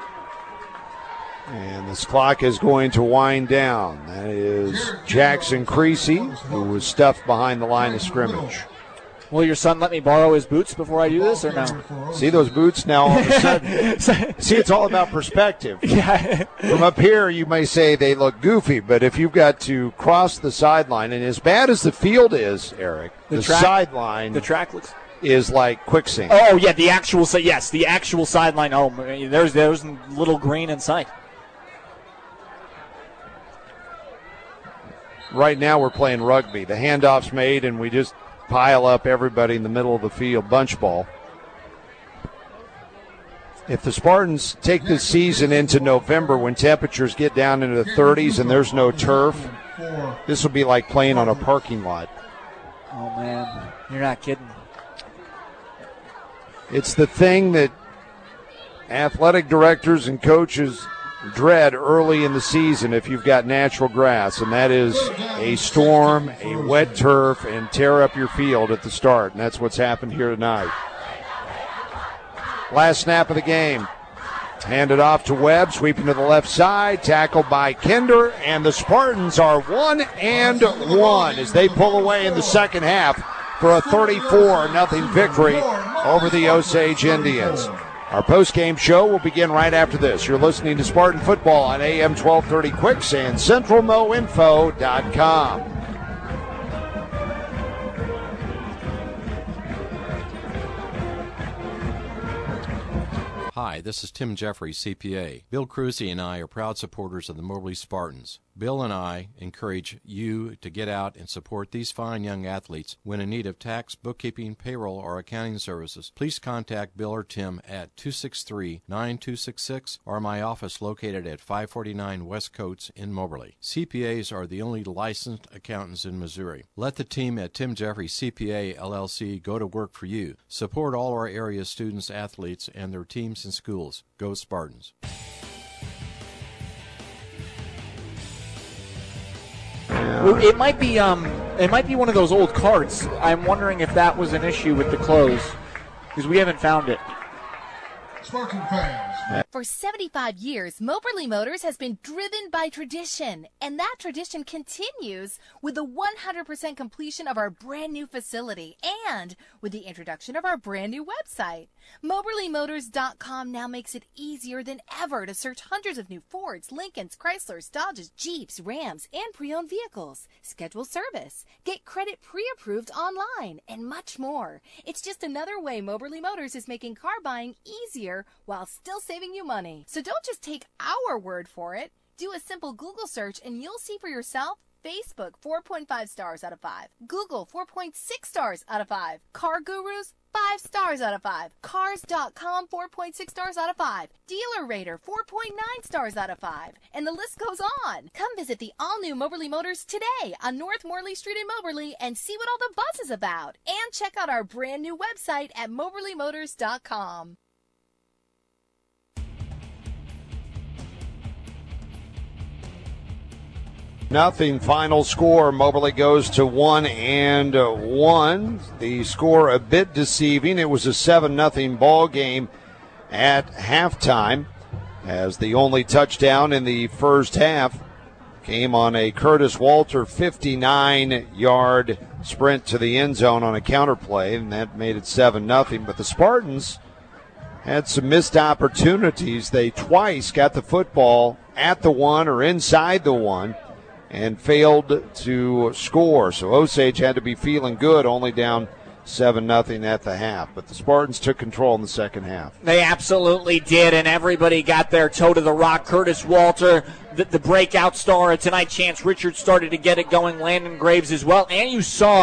And this clock is going to wind down. That is Jackson Creasy, who was stuffed behind the line of scrimmage. Will your son let me borrow his boots before I do this, or no? See those boots now all of a sudden? See, it's all about perspective. Yeah. From up here, you may say they look goofy, but if you've got to cross the sideline, and as bad as the field is, Eric, the, the track, sideline the track looks is like quicksand. Oh, yeah, the actual, yes, the actual sideline. Oh, there's, there's little green in sight. Right now we're playing rugby. The handoff's made, and we just pile up everybody in the middle of the field, bunch ball. If the Spartans take this season into November when temperatures get down into the thirties and there's no turf, this will be like playing on a parking lot. Oh, man, you're not kidding. It's the thing that athletic directors and coaches dread early in the season if you've got natural grass, and that is a storm, a wet turf, and tear up your field at the start, and that's what's happened here tonight. Last snap of the game. Handed off to Webb, sweeping to the left side, tackled by Kinder, and the Spartans are one and one as they pull away in the second half for a thirty-four nothing victory over the Osage Indians. Our post-game show will begin right after this. You're listening to Spartan Football on A M twelve thirty Quicks and Central Mo Info dot com. Hi, this is Tim Jeffrey, C P A. Bill Cruzy and I are proud supporters of the Moberly Spartans. Bill and I encourage you to get out and support these fine young athletes when in need of tax, bookkeeping, payroll, or accounting services. Please contact Bill or Tim at two six three, nine two six six or my office located at five forty-nine West Coates in Moberly. C P As are the only licensed accountants in Missouri. Let the team at Tim Jeffrey C P A L L C go to work for you. Support all our area students, athletes, and their teams and schools. Go Spartans. It might be um, it might be one of those old carts. I'm wondering if that was an issue with the close, because we haven't found it. Spartan fans. For seventy-five years, Moberly Motors has been driven by tradition, and that tradition continues with the one hundred percent completion of our brand new facility and with the introduction of our brand new website. Moberly Motors dot com now makes it easier than ever to search hundreds of new Fords, Lincolns, Chryslers, Dodges, Jeeps, Rams, and pre-owned vehicles, schedule service, get credit pre-approved online, and much more. It's just another way Moberly Motors is making car buying easier while still saving you money. So don't just take our word for it. Do a simple Google search and you'll see for yourself. Facebook, four point five stars out of five. Google, four point six stars out of five. Car Gurus, five stars out of five. Cars dot com, four point six stars out of five. Dealer Rater, four point nine stars out of five. And the list goes on. Come visit the all-new Moberly Motors today on North Morley Street in Moberly and see what all the buzz is about. And check out our brand new website at Moberly Motors dot com. Nothing final score. Moberly goes to one and one. The score a bit deceiving. It was a seven nothing ball game at halftime, as the only touchdown in the first half came on a Curtis Walter fifty-nine yard sprint to the end zone on a counter play, and that made it seven nothing. But the Spartans had some missed opportunities. They twice got the football at the one or inside the one and failed to score. So Osage had to be feeling good, only down seven nothing at the half. But the Spartans took control in the second half. They absolutely did, and everybody got their toe to the rock. Curtis Walter, the, the breakout star of tonight. Chance Richards started to get it going. Landon Graves as well. And you saw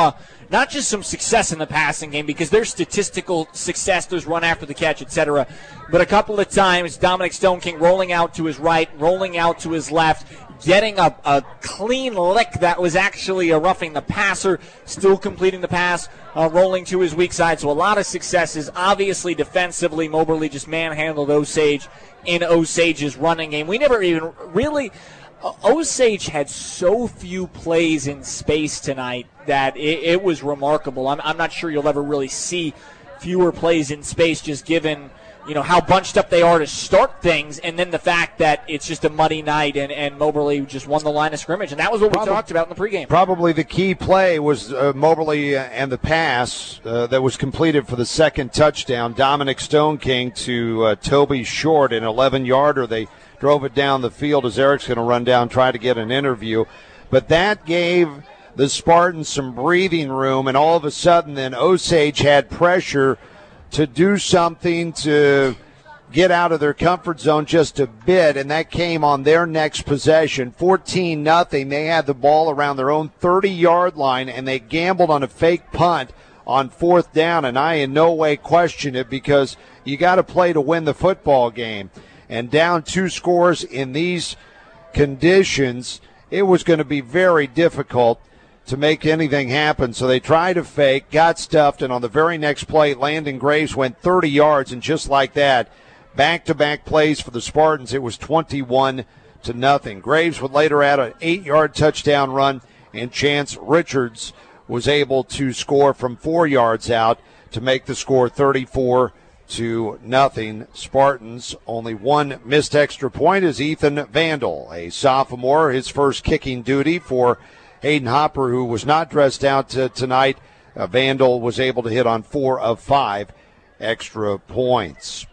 not just some success in the passing game, because there's statistical success, there's run after the catch, et cetera, but a couple of times Dominic Stoneking rolling out to his right, rolling out to his left, getting a, a clean lick that was actually a roughing the passer, still completing the pass, uh, rolling to his weak side. So a lot of successes. Obviously, defensively, Moberly just manhandled Osage in Osage's running game. We never even really uh, – Osage had so few plays in space tonight that it, it was remarkable. I'm, I'm not sure you'll ever really see fewer plays in space, just given – you know, how bunched up they are to start things, and then the fact that it's just a muddy night and, and Moberly just won the line of scrimmage. And that was what Probably, we talked about in the pregame. Probably the key play was uh, Moberly and the pass uh, that was completed for the second touchdown. Dominic Stoneking to uh, Toby Short, an eleven-yarder. They drove it down the field as Eric's going to run down, try to get an interview. But that gave the Spartans some breathing room, and all of a sudden then Osage had pressure to do something to get out of their comfort zone just a bit, and that came on their next possession. fourteen nothing. They had the ball around their own thirty-yard line, and they gambled on a fake punt on fourth down, and I in no way question it because you got to play to win the football game. And down two scores in these conditions, it was going to be very difficult to make anything happen. So they tried to fake, got stuffed, and on the very next play, Landon Graves went thirty yards, and just like that, back-to-back plays for the Spartans, it was twenty-one to nothing. Graves would later add an eight-yard touchdown run, and Chance Richards was able to score from four yards out to make the score thirty-four to nothing. Spartans, only one missed extra point is Ethan Vandal, a sophomore, his first kicking duty for Hayden Hopper, who was not dressed out to tonight. Uh, Vandal was able to hit on four of five extra points.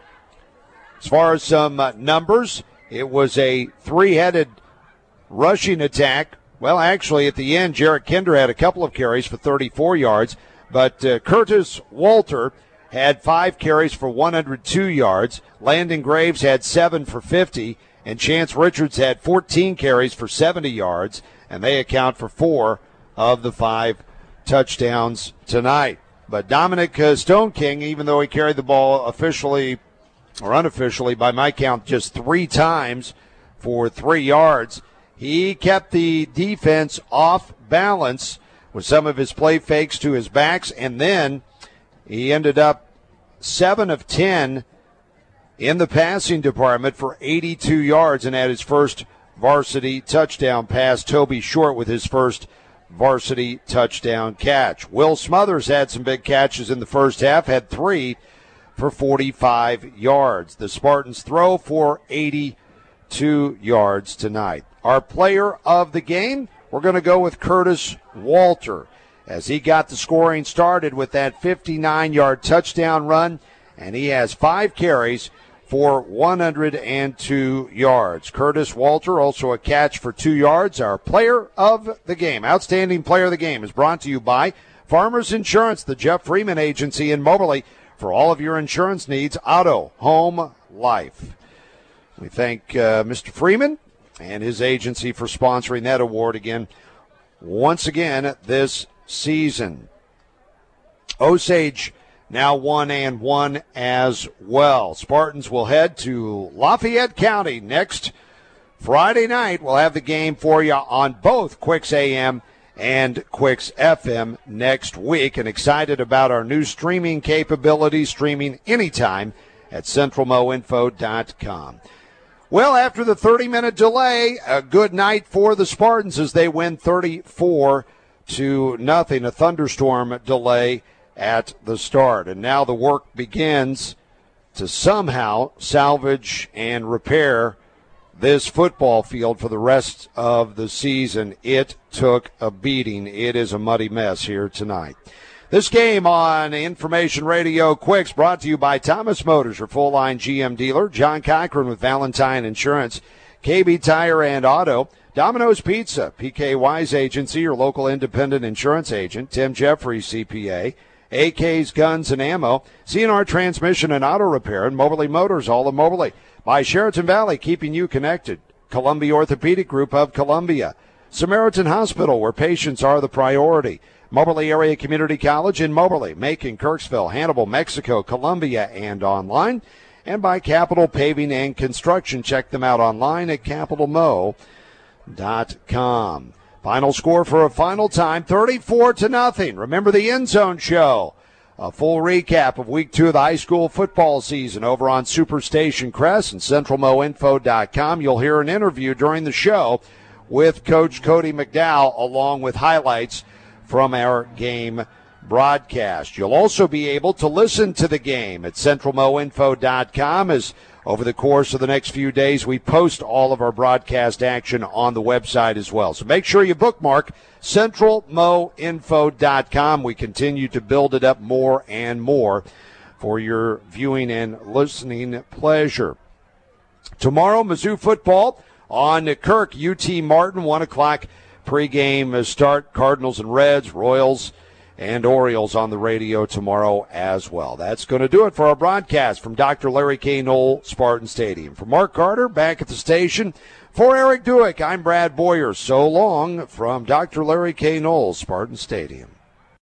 As far as some uh, numbers, it was a three-headed rushing attack. Well, actually, at the end, Jarrett Kinder had a couple of carries for thirty-four yards, but uh, Curtis Walter had five carries for one hundred two yards. Landon Graves had seven for fifty, and Chance Richards had fourteen carries for seventy yards. And they account for four of the five touchdowns tonight. But Dominic uh, Stoneking, even though he carried the ball officially or unofficially, by my count, just three times for three yards, he kept the defense off balance with some of his play fakes to his backs, and then he ended up seven of ten in the passing department for eighty-two yards and had his first varsity touchdown pass. Toby Short with his first varsity touchdown catch. Will Smothers had some big catches in the first half, had three for forty-five yards. The Spartans throw for eighty-two yards tonight. Our player of the game, we're going to go with Curtis Walter, as he got the scoring started with that fifty-nine-yard touchdown run, and he has five carries for one hundred two yards. Curtis Walter, also a catch for two yards. Our player of the game, outstanding player of the game, is brought to you by Farmers Insurance, the Jeff Freeman Agency in Moberly, for all of your insurance needs, auto, home, life. We thank uh, Mister Freeman and his agency for sponsoring that award again, once again this season. Osage now one and one as well. Spartans will head to Lafayette County next Friday night. We'll have the game for you on both Quicks A M and Quicks F M next week. And excited about our new streaming capabilities, streaming anytime at central mo info dot com. Well, after the thirty-minute delay, a good night for the Spartans as they win thirty-four to nothing. A thunderstorm delay at the start. And now the work begins to somehow salvage and repair this football field for the rest of the season. It took a beating. It is a muddy mess here tonight. This game on Information Radio Quicks brought to you by Thomas Motors, your full-line G M dealer, John Cochran with Valentine Insurance, K B Tire and Auto, Domino's Pizza, P K Wise Agency, your local independent insurance agent, Tim Jeffries, C P A, A K's Guns and Ammo, C N R Transmission and Auto Repair, and Moberly Motors, all of Moberly. By Sheraton Valley, keeping you connected. Columbia Orthopedic Group of Columbia. Samaritan Hospital, where patients are the priority. Moberly Area Community College in Moberly, Macon, Kirksville, Hannibal, Mexico, Columbia, and online. And by Capital Paving and Construction. Check them out online at capital mo dot com. Final score for a final time, thirty-four to nothing. Remember the End Zone Show. A full recap of week two of the high school football season over on Superstation Crest and central mo info dot com. You'll hear an interview during the show with Coach Cody McDowell along with highlights from our game broadcast. You'll also be able to listen to the game at central mo info dot com as over the course of the next few days we post all of our broadcast action on the website as well. So make sure you bookmark central mo info dot com. We continue to build it up more and more for your viewing and listening pleasure. Tomorrow, Mizzou football on Kirk, U T Martin, one o'clock pregame start. Cardinals and Reds, Royals, and Orioles on the radio tomorrow as well. That's going to do it for our broadcast from Doctor Larry K. Knoll Spartan Stadium. For Mark Carter, back at the station, for Eric Duick, I'm Brad Boyer. So long from Doctor Larry K. Knoll Spartan Stadium.